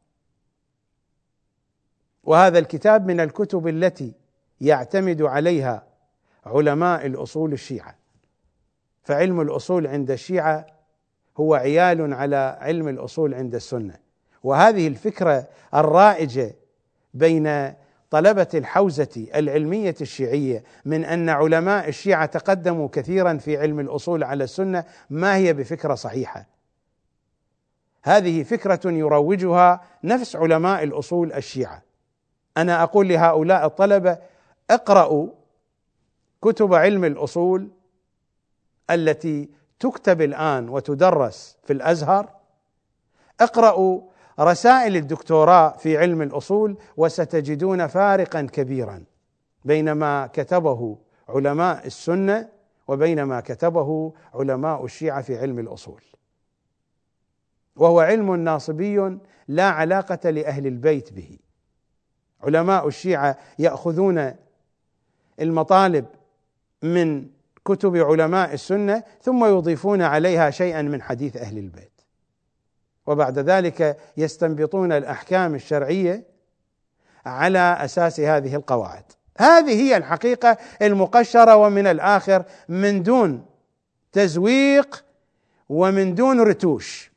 وهذا الكتاب من الكتب التي يعتمد عليها علماء الأصول الشيعة، فعلم الأصول عند الشيعة هو عيال على علم الأصول عند السنة. وهذه الفكرة الرائجة بين طلبة الحوزة العلمية الشيعية من أن علماء الشيعة تقدموا كثيرا في علم الأصول على السنة ما هي بفكرة صحيحة، هذه فكرة يروجها نفس علماء الأصول الشيعة. أنا أقول لهؤلاء الطلبة اقرأوا كتب علم الأصول التي تكتب الآن وتدرس في الأزهر، اقرأوا رسائل الدكتوراه في علم الأصول وستجدون فارقا كبيرا بين ما كتبه علماء السنة وبين ما كتبه علماء الشيعة في علم الأصول، وهو علم ناصبي لا علاقة لأهل البيت به. علماء الشيعة يأخذون المطالب من كتب علماء السنة ثم يضيفون عليها شيئا من حديث أهل البيت، وبعد ذلك يستنبطون الأحكام الشرعية على أساس هذه القواعد. هذه هي الحقيقة المقشرة ومن الآخر، من دون تزويق ومن دون رتوش.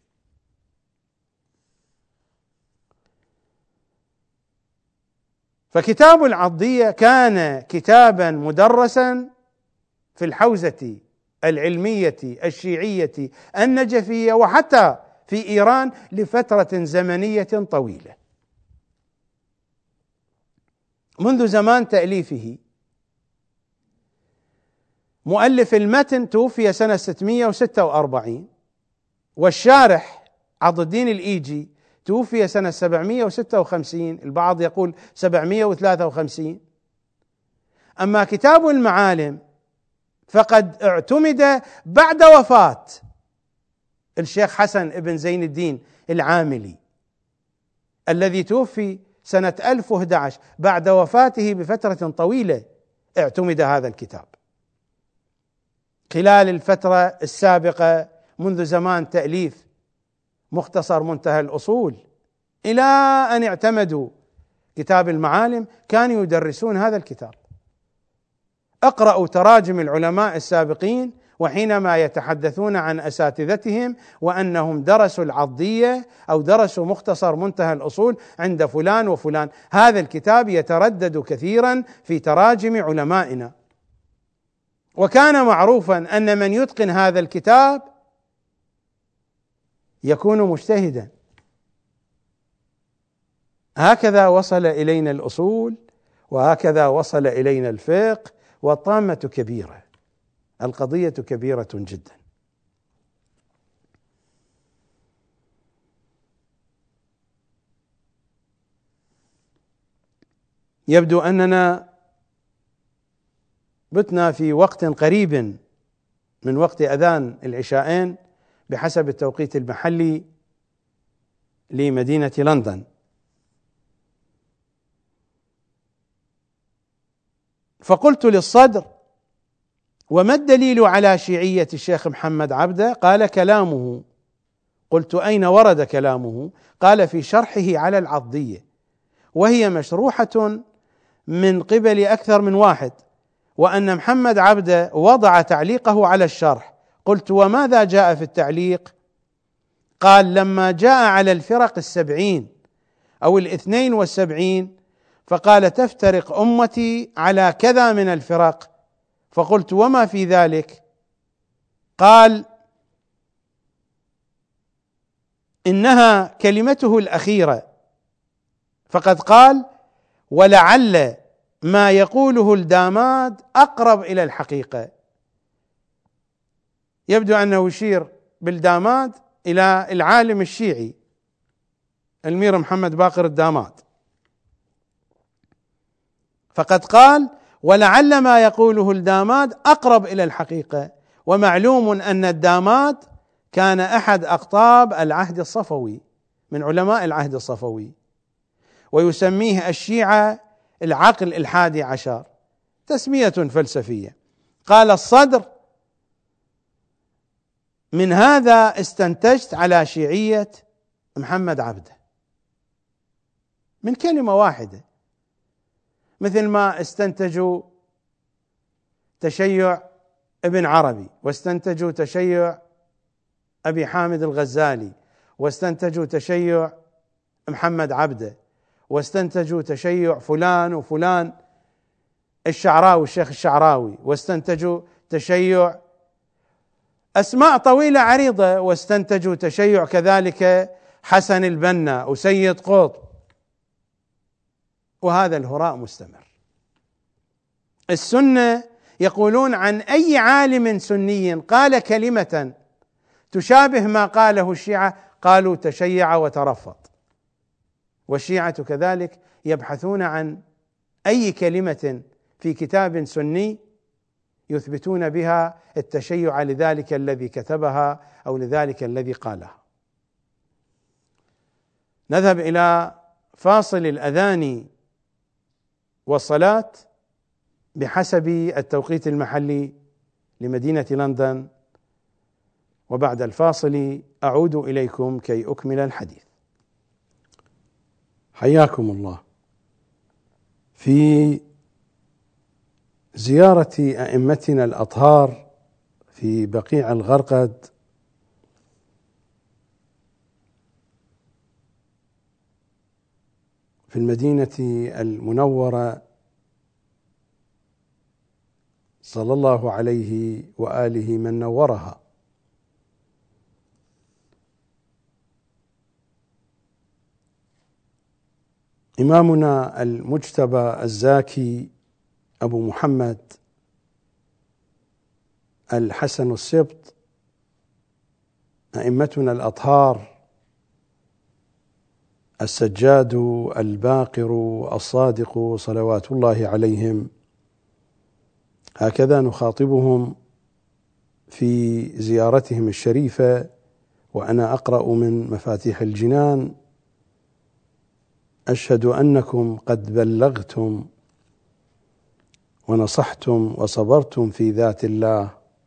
فكتاب العضية كان كتابا مدرسا في الحوزة العلمية الشيعية النجفية وحتى في إيران لفترة زمنية طويلة. منذ زمان تأليفه، مؤلف المتن توفي سنة ستمائة وستة وأربعين، والشارح عض الدين الإيجي توفي سنة سبعمائة وستة وخمسين، البعض يقول سبعمائة وثلاثة وخمسين. أما كتاب المعالم فقد اعتمد بعد وفاة الشيخ حسن ابن زين الدين العاملي الذي توفي سنة ألف وأحد عشر، بعد وفاته بفترة طويلة اعتمد هذا الكتاب. خلال الفترة السابقة منذ زمان تأليف مختصر منتهى الأصول إلى أن اعتمدوا كتاب المعالم كانوا يدرسون هذا الكتاب. اقرأوا تراجم العلماء السابقين وحينما يتحدثون عن أساتذتهم وأنهم درسوا العضية أو درسوا مختصر منتهى الأصول عند فلان وفلان، هذا الكتاب يتردد كثيرا في تراجم علمائنا. وكان معروفا أن من يتقن هذا الكتاب يكون مجتهدا. هكذا وصل إلينا الأصول وهكذا وصل إلينا الفقه، والطامة كبيرة، القضية كبيرة جدا. يبدو أننا بتنا في وقت قريب من وقت أذان العشاءين بحسب التوقيت المحلي لمدينة لندن. فقلت للصدر: وما الدليل على شيعية الشيخ محمد عبده؟ قال: كلامه. قلت: أين ورد كلامه؟ قال: في شرحه على العضية، وهي مشروحة من قبل أكثر من واحد، وأن محمد عبده وضع تعليقه على الشرح. قلت: وماذا جاء في التعليق؟ قال: لما جاء على الفرق السبعين أو الاثنين والسبعين فقال: تفترق أمتي على كذا من الفرق. فقلت: وما في ذلك؟ قال: إنها كلمته الأخيرة، فقد قال: ولعل ما يقوله الداماد أقرب إلى الحقيقة. يبدو أنه يشير بالداماد إلى العالم الشيعي المير محمد باقر الداماد، فقد قال: ولعل ما يقوله الداماد أقرب إلى الحقيقة. ومعلوم أن الداماد كان أحد أقطاب العهد الصفوي من علماء العهد الصفوي، ويسميه الشيعة العقل الحادي عشر، تسمية فلسفية. قال الصدر: من هذا استنتجت على شيعية محمد عبده من كلمة واحدة، مثل ما استنتجوا تشيع ابن عربي، واستنتجوا تشيع أبي حامد الغزالي، واستنتجوا تشيع محمد عبده، واستنتجوا تشيع فلان وفلان الشعراوي الشيخ الشعراوي، واستنتجوا تشيع أسماء طويلة عريضة، واستنتجوا تشيع كذلك حسن البنا وسيد قطب، وهذا الهراء مستمر. السنة يقولون عن أي عالم سني قال كلمة تشابه ما قاله الشيعة قالوا تشيع وترفض، والشيعة كذلك يبحثون عن أي كلمة في كتاب سني يثبتون بها التشيع لذلك الذي كتبها أو لذلك الذي قالها. نذهب إلى فاصل الأذان والصلاة بحسب التوقيت المحلي لمدينة لندن، وبعد الفاصل أعود إليكم كي أكمل الحديث. حياكم الله. في زيارة أئمتنا الأطهار في بقيع الغرقد في المدينة المنورة صلى الله عليه وآله من نورها، إمامنا المجتبى الزاكي أبو محمد الحسن السبط، أئمتنا الأطهار السجاد الباقر الصادق صلوات الله عليهم، هكذا نخاطبهم في زيارتهم الشريفة وأنا أقرأ من مفاتيح الجنان: أشهد أنكم قد بلغتم ونصحتم وصبرتم في ذات الله،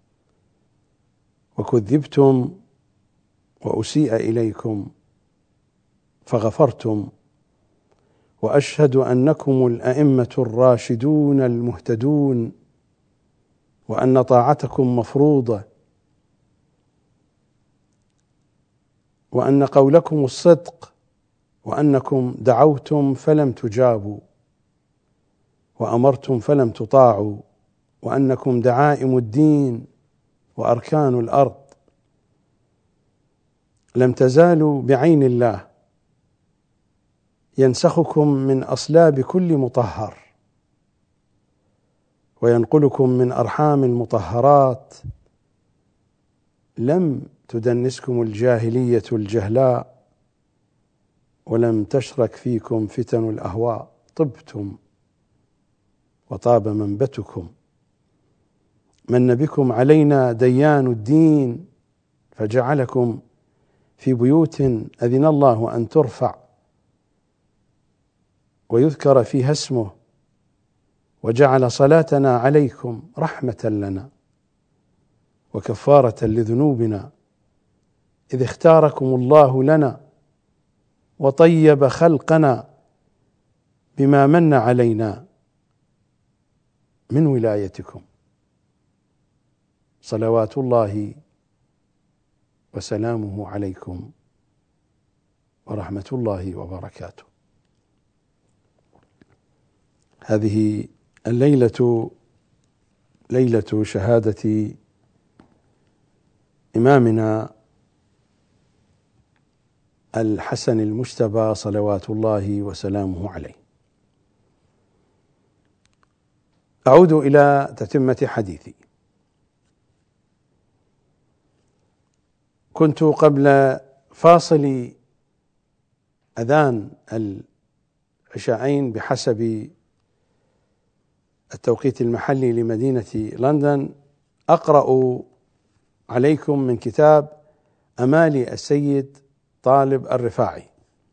وكذبتم وأسيء إليكم فغفرتم، وأشهد أنكم الأئمة الراشدون المهتدون، وأن طاعتكم مفروضة، وأن قولكم الصدق، وأنكم دعوتم فلم تجابوا، وأمرتم فلم تطاعوا، وأنكم دعائم الدين وأركان الأرض، لم تزالوا بعين الله ينسخكم من أصلاب كل مطهر، وينقلكم من أرحام المطهرات، لم تدنسكم الجاهلية الجهلاء، ولم تشرك فيكم فتن الأهواء، طبتم وطاب منبتكم، من بكم علينا ديان الدين، فجعلكم في بيوت أذن الله أن ترفع ويذكر فيها اسمه، وجعل صلاتنا عليكم رحمة لنا وكفارة لذنوبنا، إذ اختاركم الله لنا وطيب خلقنا بما من علينا من ولايتكم، صلوات الله وسلامه عليكم ورحمة الله وبركاته. هذه الليلة ليلة شهادة إمامنا الحسن المجتبى صلوات الله وسلامه عليه. أعود إلى تتمة حديثي. كنت قبل فاصل أذان العشاءين بحسب التوقيت المحلي لمدينة لندن أقرأ عليكم من كتاب أمالي السيد طالب الرفاعي،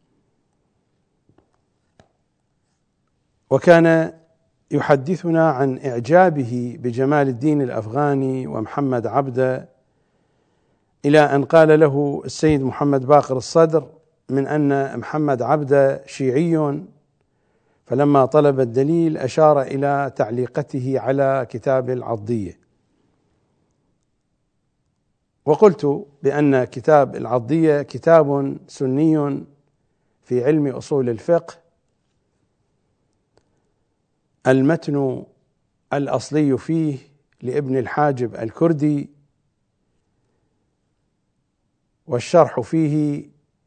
وكان يحدثنا عن إعجابه بجمال الدين الأفغاني ومحمد عبده، إلى أن قال له السيد محمد باقر الصدر من أن محمد عبده شيعي، فلما طلب الدليل أشار إلى تعليقته على كتاب العضية، وقلت بأن كتاب العضية كتاب سني في علم أصول الفقه، المتن الأصلي فيه لابن الحاجب الكردي، والشرح فيه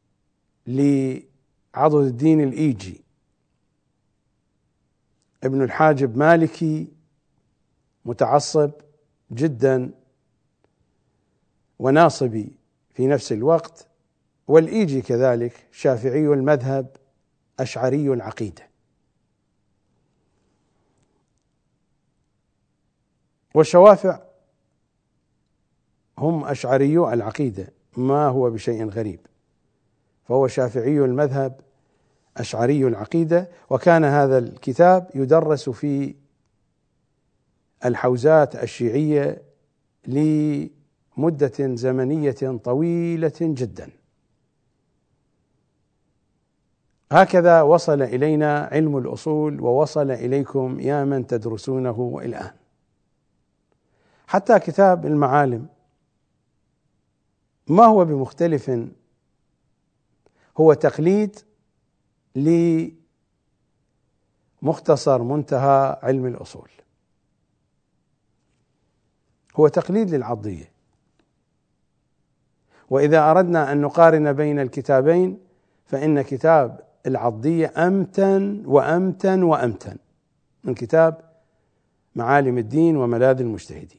لعضد الدين الإيجي. ابن الحاجب مالكي متعصب جدا وناصبي في نفس الوقت، والإيجي كذلك شافعي المذهب أشعري العقيدة. والشوافع هم أشعريو العقيدة، ما هو بشيء غريب، فهو شافعي المذهب أشعري العقيدة. وكان هذا الكتاب يدرس في الحوزات الشيعية لمدة زمنية طويلة جدا. هكذا وصل إلينا علم الأصول ووصل إليكم يا من تدرسونه الآن. حتى كتاب المعالم ما هو بمختلف، هو تقليد لمختصر منتهى علم الأصول، هو تقليد للعضية. وإذا أردنا أن نقارن بين الكتابين فإن كتاب العضية أمتن وأمتن وأمتن من كتاب معالم الدين وملاذ المجتهدين.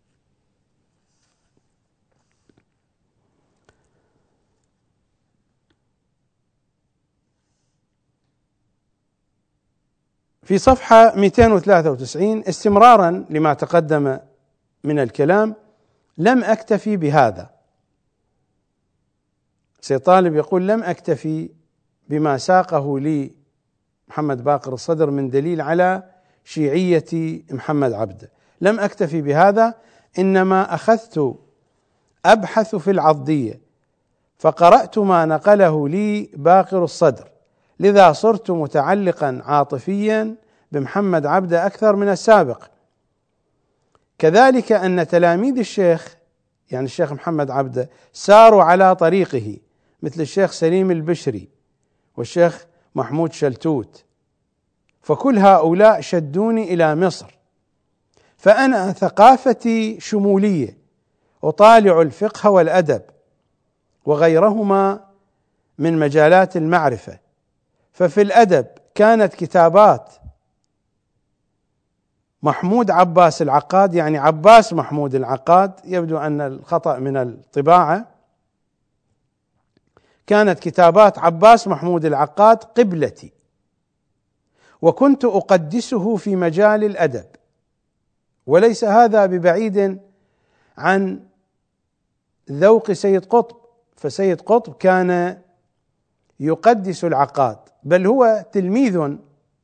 في صفحة مئتين وثلاثة وتسعين استمرارا لما تقدم من الكلام: لم أكتفي بهذا. سيد طالب يقول: لم أكتفي بما ساقه لي محمد باقر الصدر من دليل على شيعية محمد عبده، لم أكتفي بهذا، إنما أخذت أبحث في العضية فقرأت ما نقله لي باقر الصدر، لذا صرت متعلقا عاطفيا بمحمد عبده أكثر من السابق. كذلك أن تلاميذ الشيخ يعني الشيخ محمد عبده ساروا على طريقه، مثل الشيخ سليم البشري والشيخ محمود شلتوت، فكل هؤلاء شدوني إلى مصر، فأنا ثقافتي شمولية، أطالع الفقه والأدب وغيرهما من مجالات المعرفة. ففي الأدب كانت كتابات محمود عباس العقاد، يعني عباس محمود العقاد، يبدو أن الخطأ من الطباعة، كانت كتابات عباس محمود العقاد قبلتي، وكنت أقدسه في مجال الأدب، وليس هذا ببعيد عن ذوق سيد قطب، فسيد قطب كان يقدس العقاد، بل هو تلميذ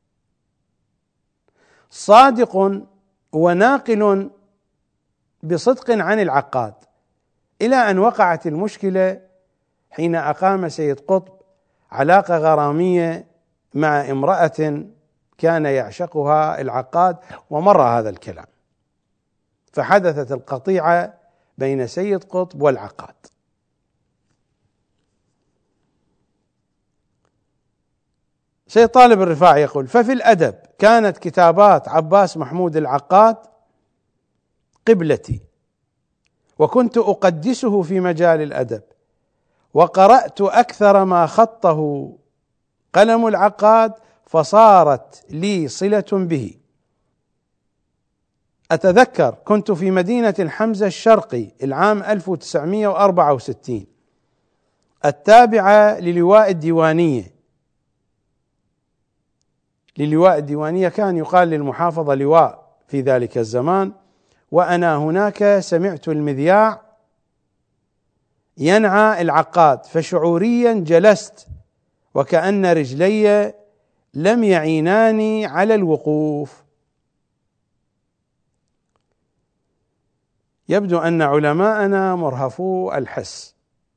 صادق وناقل بصدق عن العقاد، إلى أن وقعت المشكلة حين أقام سيد قطب علاقة غرامية مع امرأة كان يعشقها العقاد، ومر هذا الكلام، فحدثت القطيعة بين سيد قطب والعقاد. سيد طالب الرفاعي يقول: ففي الأدب كانت كتابات عباس محمود العقاد قبلتي، وكنت أقدسه في مجال الأدب، وقرأت أكثر ما خطه قلم العقاد، فصارت لي صلة به. أتذكر كنت في مدينة الحمزة الشرقي العام ألف وتسعمئة وأربعة وستين التابعة للواء الديوانية. للواء الديوانية كان يقال للمحافظة لواء في ذلك الزمان، وأنا هناك سمعت المذياع ينعى العقاد، فشعوريا جلست وكأن رجلي لم يعيناني على الوقوف. يبدو أن علماءنا مرهفو الحس،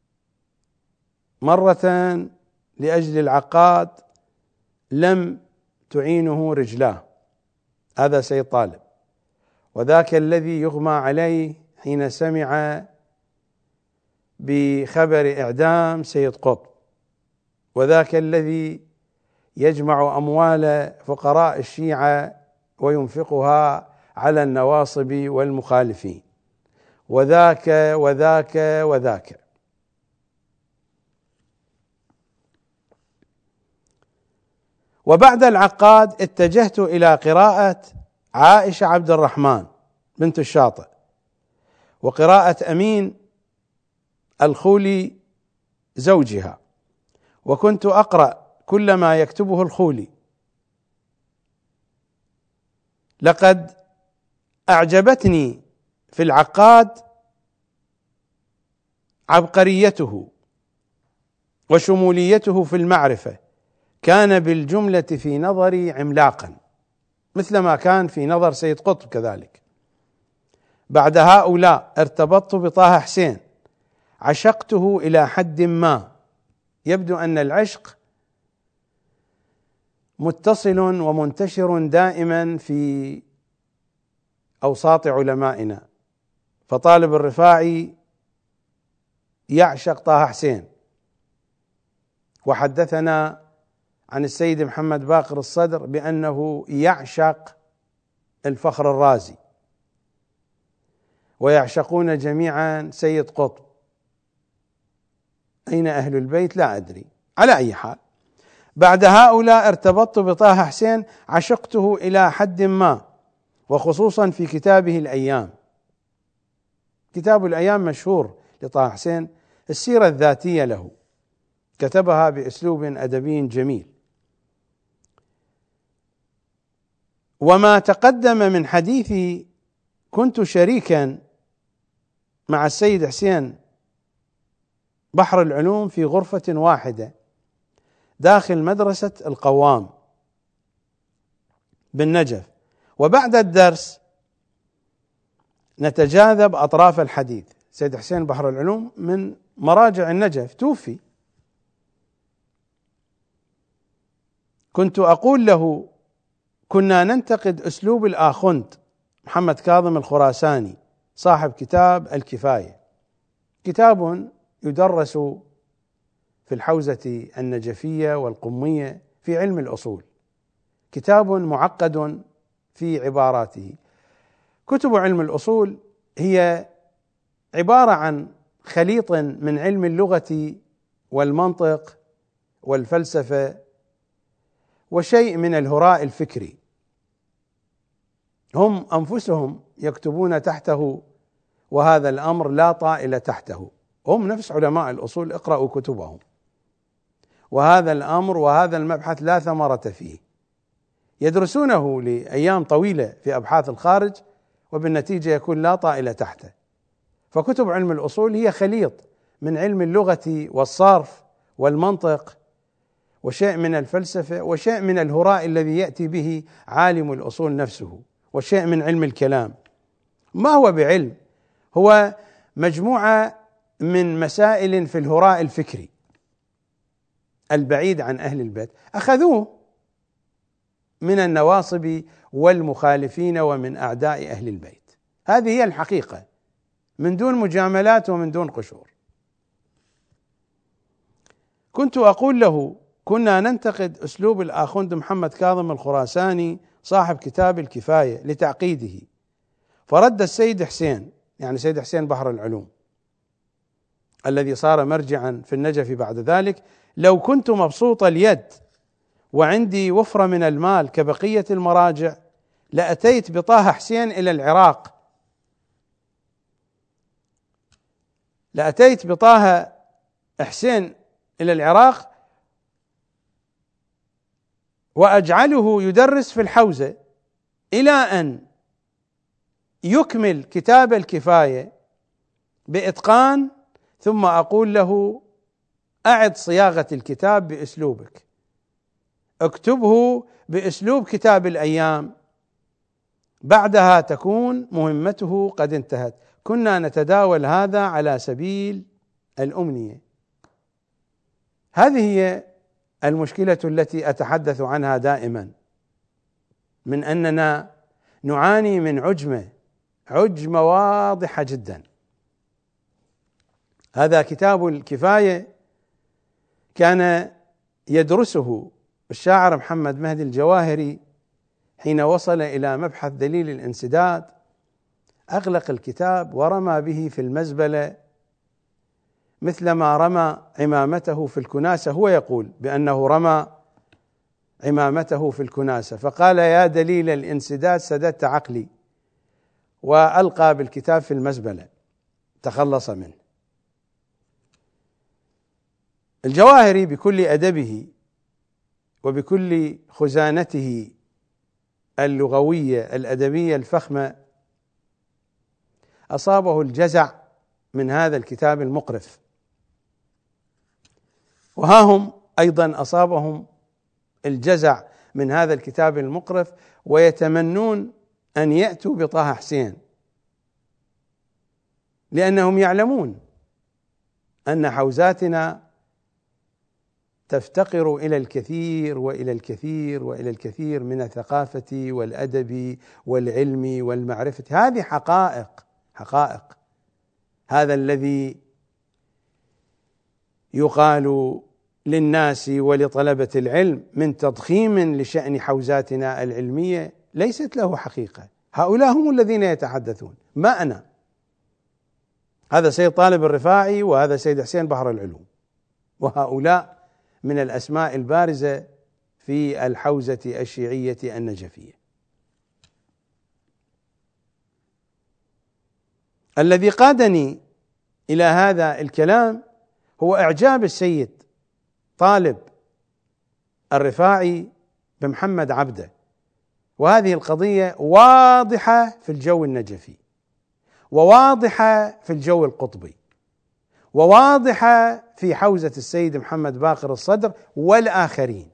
مرة لأجل العقاد لم تعينه رجلاه، هذا سيد طالب، وذاك الذي يغمى عليه حين سمع بخبر إعدام سيد قطب، وذاك الذي يجمع أموال فقراء الشيعة وينفقها على النواصب والمخالفين، وذاك وذاك وذاك. وبعد العقاد اتجهت إلى قراءة عائشة عبد الرحمن بنت الشاطئ، وقراءة أمين الخولي زوجها، وكنت أقرأ كل ما يكتبه الخولي. لقد أعجبتني في العقاد عبقريته وشموليته في المعرفة، كان بالجملة في نظري عملاقا مثل ما كان في نظر سيد قطب كذلك. بعد هؤلاء ارتبطت بطه حسين، عشقته إلى حد ما، يبدو أن العشق متصل ومنتشر دائما في أوساط علمائنا، فطالب الرفاعي يعشق طه حسين، وحدثنا عن السيد محمد باقر الصدر بأنه يعشق الفخر الرازي، ويعشقون جميعا سيد قطب. أين أهل البيت لا أدري. على أي حال، بعد هؤلاء ارتبطت بطه حسين، عشقته إلى حد ما، وخصوصا في كتابه الأيام. كتاب الأيام مشهور لطه حسين، السيرة الذاتية له، كتبها بأسلوب أدبي جميل. وما تقدم من حديثي كنت شريكا مع السيد حسين بحر العلوم في غرفة واحدة داخل مدرسة القوام بالنجف، وبعد الدرس نتجاذب أطراف الحديث. سيد حسين بحر العلوم من مراجع النجف، توفي. كنت أقول له: كنا ننتقد أسلوب الآخوند محمد كاظم الخراساني صاحب كتاب الكفاية، كتاب يدرس في الحوزة النجفية والقمية في علم الأصول، كتاب معقد في عباراته. كتب علم الأصول هي عبارة عن خليط من علم اللغة والمنطق والفلسفة وشيء من الهراء الفكري، هم أنفسهم يكتبون تحته، وهذا الأمر لا طائل تحته، هم نفس علماء الأصول، اقرأوا كتبهم. وهذا الأمر وهذا المبحث لا ثمرة فيه، يدرسونه لأيام طويلة في أبحاث الخارج، وبالنتيجة يكون لا طائل تحته. فكتب علم الأصول هي خليط من علم اللغة والصرف والمنطق وشيء من الفلسفة وشيء من الهراء الذي يأتي به عالم الأصول نفسه، وشيء من علم الكلام. ما هو بعلم، هو مجموعة من مسائل في الهراء الفكري البعيد عن أهل البيت، أخذوه من النواصب والمخالفين ومن أعداء أهل البيت. هذه هي الحقيقة، من دون مجاملات ومن دون قشور. كنت أقول له: كنا ننتقد أسلوب الآخوند محمد كاظم الخراساني صاحب كتاب الكفاية لتعقيده، فرد السيد حسين، يعني سيد حسين بحر العلوم الذي صار مرجعا في النجف بعد ذلك: لو كنت مبسوط اليد وعندي وفرة من المال كبقية المراجع لأتيت بطه حسين إلى العراق، لأتيت بطه حسين إلى العراق وأجعله يدرس في الحوزة إلى أن يكمل كتاب الكفاية بإتقان، ثم أقول له: أعد صياغة الكتاب بأسلوبك، اكتبه بأسلوب كتاب الأيام، بعدها تكون مهمته قد انتهت. كنا نتداول هذا على سبيل الأمنية. هذه هي المشكلة التي أتحدث عنها دائما، من أننا نعاني من عجمة عجمة واضحة جدا. هذا كتاب الكفاية كان يدرسه الشاعر محمد مهدي الجواهري حين وصل إلى مبحث دليل الانسداد، أغلق الكتاب ورمى به في المزبلة مثلما رمى عمامته في الكناسة. هو يقول بأنه رمى عمامته في الكناسة، فقال: يا دليل الانسداد سددت عقلي وألقى بالكتاب في المزبلة، تخلص منه. الجواهري بكل أدبه وبكل خزانته اللغوية الأدبية الفخمة أصابه الجزع من هذا الكتاب المقرف، وها هم أيضا أصابهم الجزع من هذا الكتاب المقرف، ويتمنون أن يأتوا بطه حسين، لأنهم يعلمون أن حوزاتنا تفتقر إلى الكثير وإلى الكثير وإلى الكثير من الثقافة والأدب والعلم والمعرفة. هذه حقائق حقائق هذا الذي يقال للناس ولطلبة العلم من تضخيم لشأن حوزاتنا العلمية ليست له حقيقة. هؤلاء هم الذين يتحدثون، ما أنا. هذا سيد طالب الرفاعي وهذا سيد حسين بحر العلوم، وهؤلاء من الأسماء البارزة في الحوزة الشيعية النجفية. الذي قادني إلى هذا الكلام هو إعجاب السيد طالب الرفاعي بمحمد عبده، وهذه القضية واضحة في الجو النجفي، وواضحة في الجو القطبي، وواضحة في حوزة السيد محمد باقر الصدر والآخرين،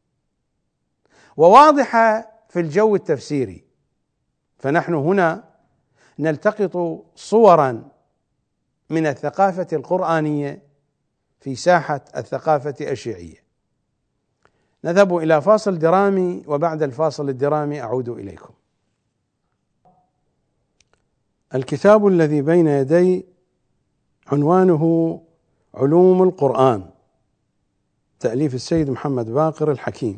وواضحة في الجو التفسيري. فنحن هنا نلتقط صورا من الثقافة القرآنية في ساحة الثقافة الشيعية. نذهب إلى فاصل درامي، وبعد الفاصل الدرامي أعود إليكم. الكتاب الذي بين يدي عنوانه علوم القرآن، تأليف السيد محمد باقر الحكيم،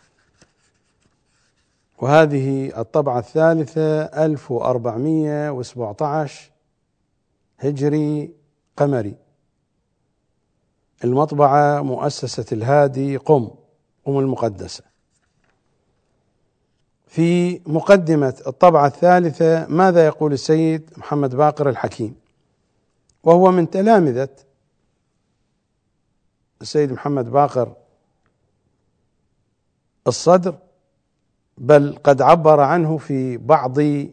وهذه الطبعة الثالثة ألف وأربعمائة وسبعة عشر هجري قمري، المطبعة مؤسسة الهادي قم قم المقدسة. في مقدمة الطبعة الثالثة ماذا يقول السيد محمد باقر الحكيم، وهو من تلامذة السيد محمد باقر الصدر، بل قد عبر عنه في بعض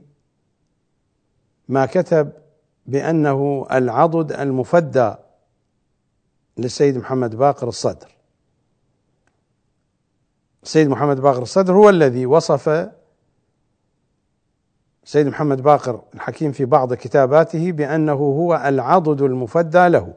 ما كتب بأنه العضد المفدى للسيد محمد باقر الصدر. السيد محمد باقر الصدر هو الذي وصف السيد محمد باقر الحكيم في بعض كتاباته بأنه هو العضد المفدى له.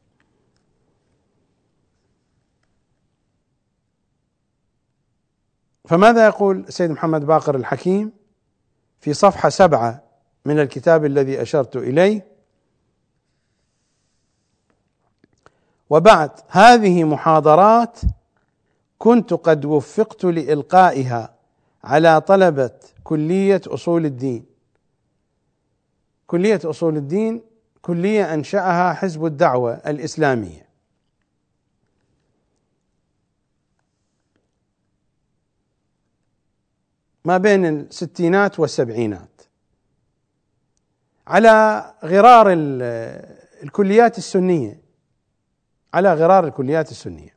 فماذا يقول السيد محمد باقر الحكيم في صفحة سبعة من الكتاب الذي أشرت إليه؟ وبعد هذه محاضرات كنت قد وفقت لإلقائها على طلبة كلية أصول الدين. كلية أصول الدين كلية أنشأها حزب الدعوة الإسلامية، ما بين الستينات والسبعينات، على غرار الكليات السنية، على غرار الكليات السنية.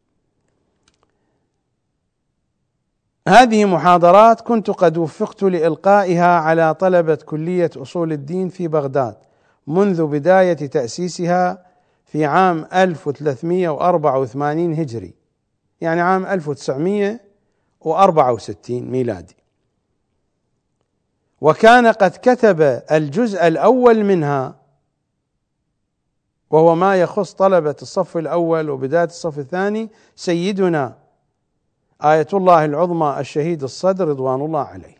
هذه محاضرات كنت قد وفقت لإلقائها على طلبة كلية أصول الدين في بغداد منذ بداية تأسيسها في عام ألف وثلاثمائة وأربعة وثمانين هجري، يعني عام ألف وتسعمائة وأربعة وستين ميلادي، وكان قد كتب الجزء الأول منها، وهو ما يخص طلبة الصف الأول وبداية الصف الثاني، سيدنا آية الله العظمى الشهيد الصدر رضوان الله عليه،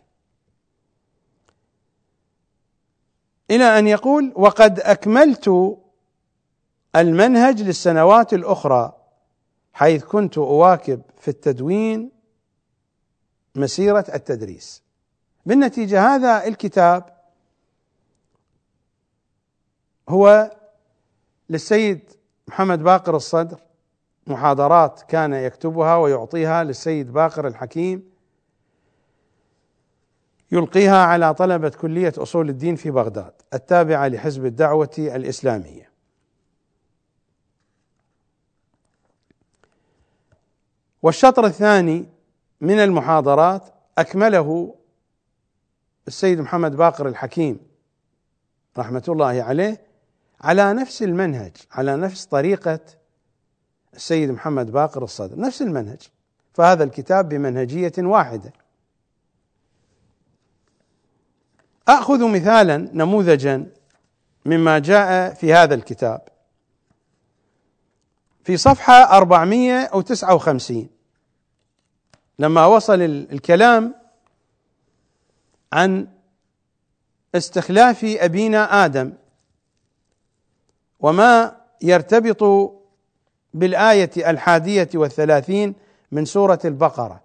إلى أن يقول: وقد أكملت المنهج للسنوات الأخرى، حيث كنت أواكب في التدوين مسيرة التدريس. بالنتيجة هذا الكتاب هو للسيد محمد باقر الصدر، محاضرات كان يكتبها ويعطيها للسيد باقر الحكيم يلقيها على طلبة كلية أصول الدين في بغداد التابعة لحزب الدعوة الإسلامية. والشطر الثاني من المحاضرات أكمله السيد محمد باقر الحكيم رحمة الله عليه على نفس المنهج، على نفس طريقة السيد محمد باقر الصدر، نفس المنهج، فهذا الكتاب بمنهجية واحدة. أخذ مثالا نموذجا مما جاء في هذا الكتاب في صفحة أربعمائة وتسعة وخمسين، لما وصل الكلام عن استخلاف أبينا آدم وما يرتبط بالآية الحادية والثلاثين من سورة البقرة: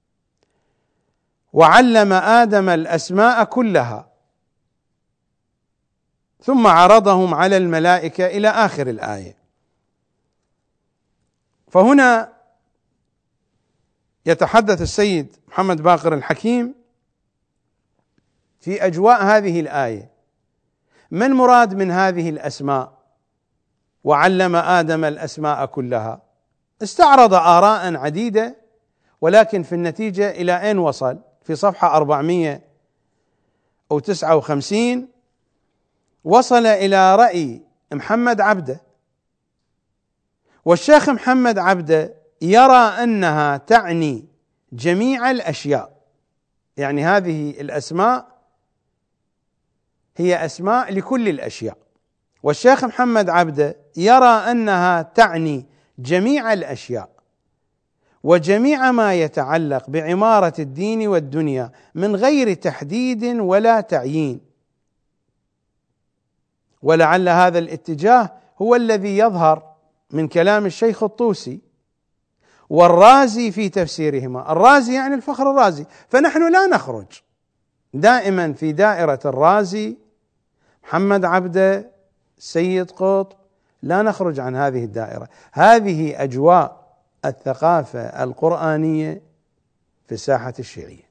وعلم آدم الأسماء كلها ثم عرضهم على الملائكة إلى آخر الآية. فهنا يتحدث السيد محمد باقر الحكيم في أجواء هذه الآية، ما المراد من هذه الأسماء؟ وعلم آدم الأسماء كلها، استعرض آراء عديدة، ولكن في النتيجة إلى أين وصل؟ في صفحة أربعمائة وتسعة وخمسين وصل إلى رأي محمد عبده، والشيخ محمد عبده يرى أنها تعني جميع الأشياء، يعني هذه الأسماء هي أسماء لكل الأشياء، والشيخ محمد عبده يرى أنها تعني جميع الأشياء وجميع ما يتعلق بعمارة الدين والدنيا من غير تحديد ولا تعيين. ولعل هذا الاتجاه هو الذي يظهر من كلام الشيخ الطوسي والرازي في تفسيرهما. الرازي يعني الفخر الرازي، فنحن لا نخرج دائما في دائرة الرازي، محمد عبده، سيد قطب، لا نخرج عن هذه الدائرة. هذه أجواء الثقافة القرآنية في الساحة الشيعية.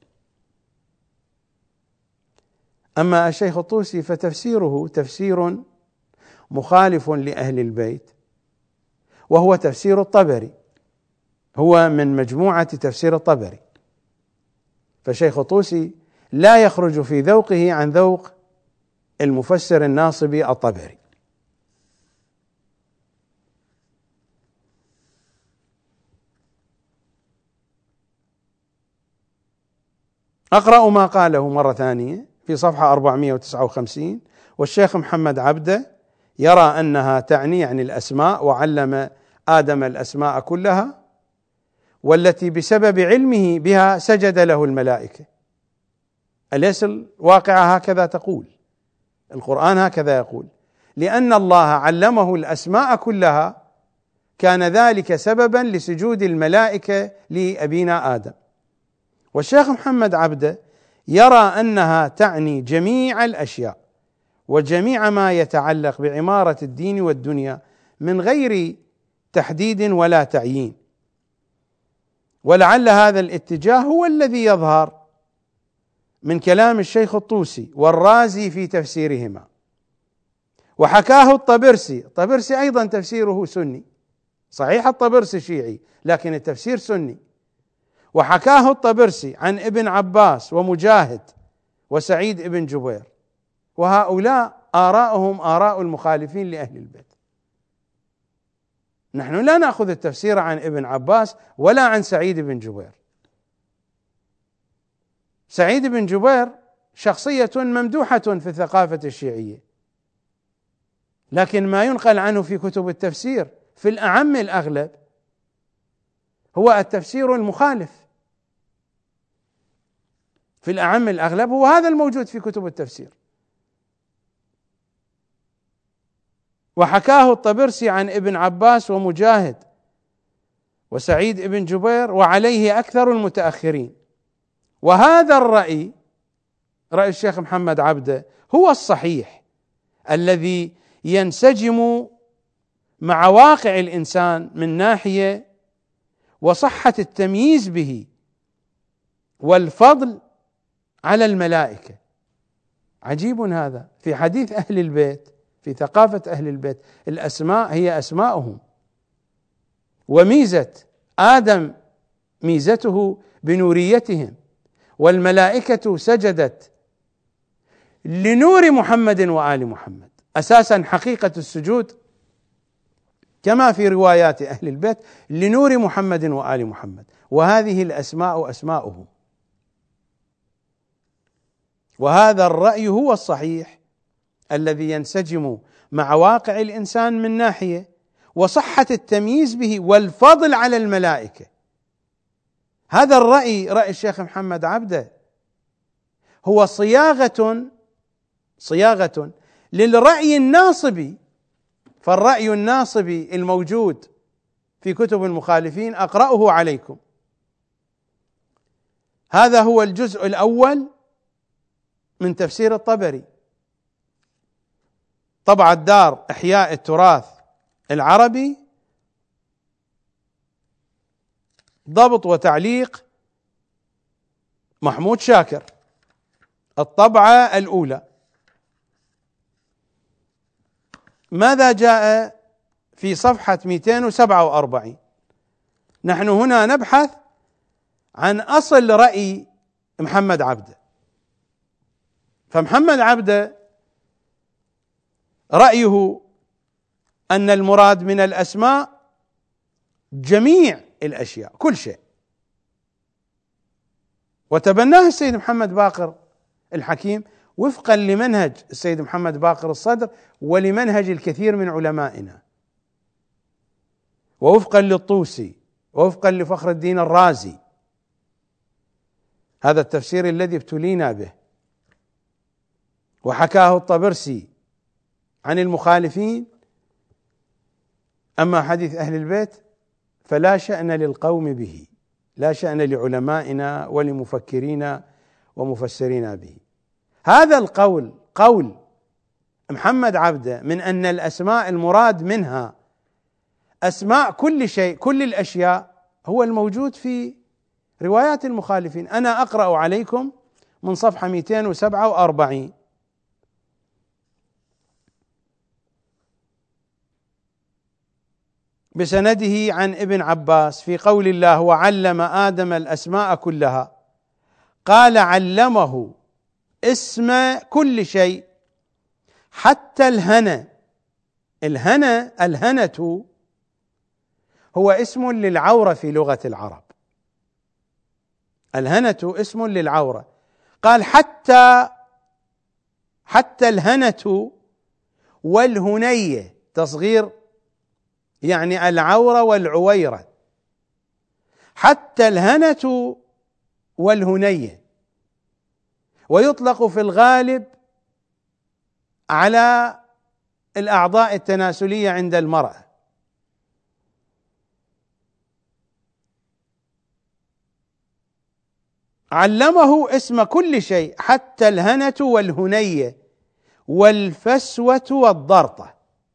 أما الشيخ الطوسي فتفسيره تفسير مخالف لأهل البيت، وهو تفسير الطبري، هو من مجموعة تفسير الطبري، فشيخ الطوسي لا يخرج في ذوقه عن ذوق المفسر الناصبي الطبري. أقرأ ما قاله مرة ثانية في صفحة أربعمائة وتسعة وخمسين: والشيخ محمد عبده يرى أنها تعني يعني الأسماء، وعلم آدم الأسماء كلها، والتي بسبب علمه بها سجد له الملائكة. أليس الواقعة هكذا تقول؟ القرآن هكذا يقول: لأن الله علمه الأسماء كلها كان ذلك سببا لسجود الملائكة لأبينا آدم. والشيخ محمد عبده يرى أنها تعني جميع الأشياء وجميع ما يتعلق بعمارة الدين والدنيا من غير تحديد ولا تعيين. ولعل هذا الاتجاه هو الذي يظهر من كلام الشيخ الطوسي والرازي في تفسيرهما، وحكاه الطبرسي. الطبرسي أيضا تفسيره سني، صحيح الطبرسي شيعي لكن التفسير سني، وحكاه الطبرسي عن ابن عباس ومجاهد وسعيد ابن جبير، وهؤلاء آراؤهم آراء المخالفين لأهل البيت. نحن لا نأخذ التفسير عن ابن عباس ولا عن سعيد بن جبير. سعيد بن جبير شخصية ممدوحة في الثقافة الشيعية، لكن ما ينقل عنه في كتب التفسير في الأعم الأغلب هو التفسير المخالف، في الأعم الأغلب هو هذا الموجود في كتب التفسير. وحكاه الطبرسي عن ابن عباس ومجاهد وسعيد بن جبير، وعليه أكثر المتأخرين. وهذا الرأي، رأي الشيخ محمد عبده، هو الصحيح الذي ينسجم مع واقع الإنسان من ناحية، وصحة التمييز به والفضل على الملائكة. عجيب هذا في حديث أهل البيت، في ثقافة أهل البيت، الأسماء هي أسماؤهم، وميزة آدم ميزته بنوريتهم، والملائكة سجدت لنور محمد وآل محمد. أساسا حقيقة السجود كما في روايات أهل البيت لنور محمد وآل محمد، وهذه الأسماء أسماؤه. وهذا الرأي هو الصحيح الذي ينسجم مع واقع الإنسان من ناحية، وصحة التمييز به والفضل على الملائكة. هذا الرأي، رأي الشيخ محمد عبده، هو صياغة صياغة للرأي الناصبي. فالرأي الناصبي الموجود في كتب المخالفين أقرأه عليكم. هذا هو الجزء الأول من تفسير الطبري، طبع الدار إحياء التراث العربي، ضبط وتعليق محمود شاكر، الطبعة الأولى. ماذا جاء في صفحة مئتين وسبعة وأربعين؟ نحن هنا نبحث عن أصل رأي محمد عبده. فمحمد عبده رأيه أن المراد من الأسماء جميع الأشياء، كل شيء، وتبناه السيد محمد باقر الحكيم وفقا لمنهج السيد محمد باقر الصدر ولمنهج الكثير من علمائنا، ووفقا للطوسي، ووفقا لفخر الدين الرازي. هذا التفسير الذي ابتلينا به وحكاه الطبرسي عن المخالفين. أما حديث أهل البيت فلا شأن للقوم به، لا شأن لعلمائنا ولمفكرين ومفسرين به. هذا القول قول محمد عبده من أن الأسماء المراد منها أسماء كل شيء، كل الأشياء، هو الموجود في روايات المخالفين. أنا أقرأ عليكم من صفحة مئتين وسبعة وأربعين: بسنده عن ابن عباس في قول الله: وعلم آدم الأسماء كلها، قال: علمه اسم كل شيء حتى الهنا. الهنا، الهنة هو اسم للعورة في لغة العرب. الهنة اسم للعورة. قال حتى حتى الهنة والهنية، تصغير يعني العورة والعويرة، حتى الهنة والهنية. ويطلق في الغالب على الأعضاء التناسلية عند المرأة. علمه اسم كل شيء حتى الهنة والهنية والفسوة والضرطة.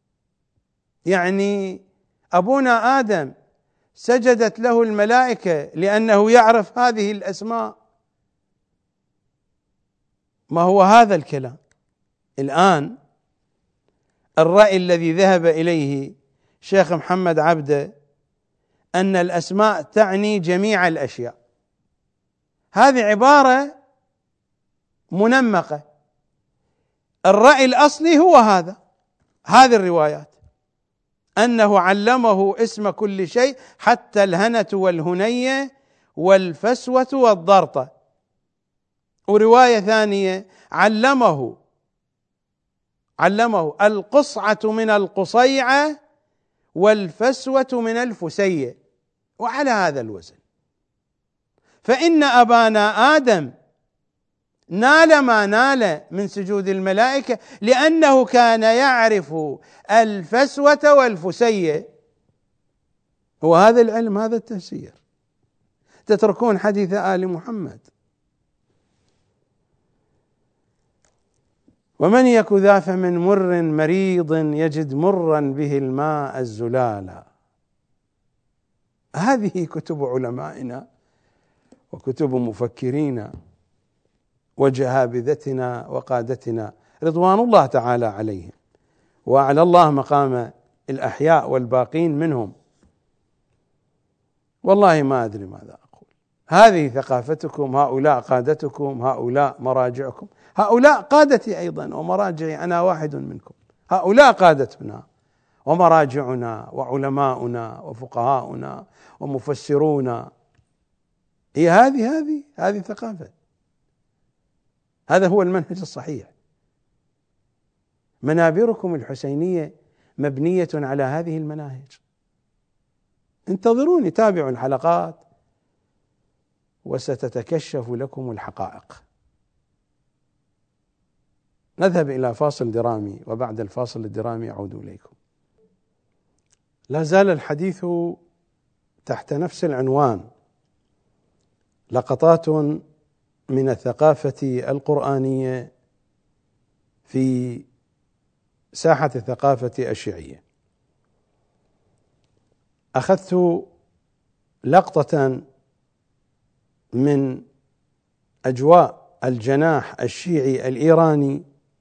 يعني أبونا آدم سجدت له الملائكة لأنه يعرف هذه الأسماء. ما هو هذا الكلام؟ الآن الرأي الذي ذهب إليه شيخ محمد عبده أن الأسماء تعني جميع الأشياء، هذه عبارة منمقة. الرأي الأصلي هو هذا، هذه الروايات، أنه علمه اسم كل شيء حتى الهنة والهنية والفسوة والضرطة. ورواية ثانية: علمه علمه القصعة من القصيعة والفسوة من الفسية، وعلى هذا الوزن. فإن أبانا آدم نال ما نال من سجود الملائكة لأنه كان يعرف الفسوة والفسية. وهذا العلم، هذا التفسير. تتركون حديث آل محمد. ومن يك ذا فمن مر مريض يجد مرا به الماء الزلالا. هذه كتب علمائنا وكتب مفكرين وجهابذتنا وقادتنا رضوان الله تعالى عليهم، وأعلى الله مقام الأحياء والباقين منهم. والله ما أدري ماذا أقول. هذه ثقافتكم، هؤلاء قادتكم، هؤلاء مراجعكم، هؤلاء قادتي أيضا ومراجعي، أنا واحد منكم. هؤلاء قادتنا ومراجعنا وعلماؤنا وفقهاؤنا ومفسرونا. هي هذه هذه هذه ثقافة. هذا هو المنهج الصحيح. منابركم الحسينية مبنية على هذه المناهج. انتظروني، تابعوا الحلقات وستتكشف لكم الحقائق. نذهب إلى فاصل درامي، وبعد الفاصل الدرامي أعود إليكم. لا زال الحديث تحت نفس العنوان: لقطات من الثقافة القرآنية في ساحة الثقافة الشيعية. أخذت لقطة من أجواء الجناح الشيعي الإيراني،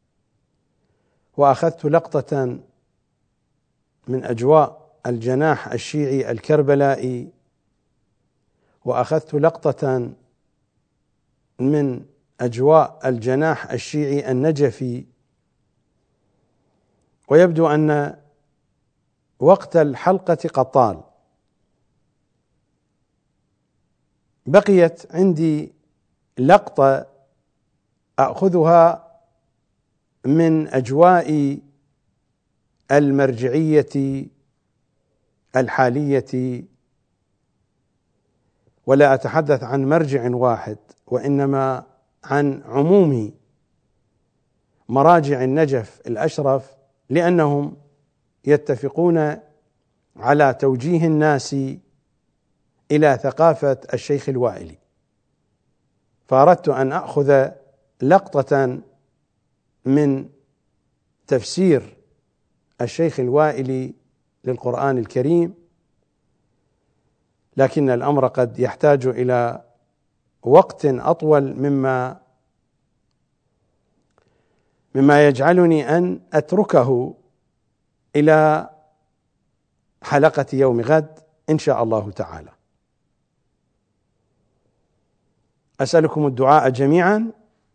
وأخذت لقطة من أجواء الجناح الشيعي الكربلائي، وأخذت لقطة من أجواء الجناح الشيعي النجفي. ويبدو أن وقت الحلقة قد طال. بقيت عندي لقطة أخذها من أجواء المرجعية الحالية، ولا أتحدث عن مرجع واحد، وإنما عن عموم مراجع النجف الأشرف، لأنهم يتفقون على توجيه الناس إلى ثقافة الشيخ الوائلي. فأردت أن أخذ لقطة من تفسير الشيخ الوائلي للقرآن الكريم، لكن الأمر قد يحتاج إلى وقت أطول مما مما يجعلني أن أتركه إلى حلقة يوم غد إن شاء الله تعالى. أسألكم الدعاء جميعا.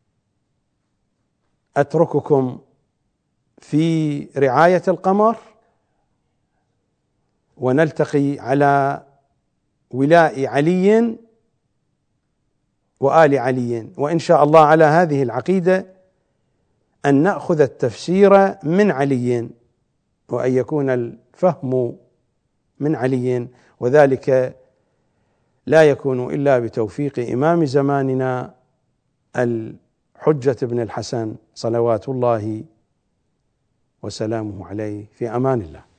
أترككم في رعاية القمر، ونلتقي على ولاء علي وآل علي، وإن شاء الله على هذه العقيدة أن نأخذ التفسير من علي، وأن يكون الفهم من علي، وذلك لا يكون إلا بتوفيق إمام زماننا الحجة بن الحسن صلوات الله وسلامه عليه. في أمان الله.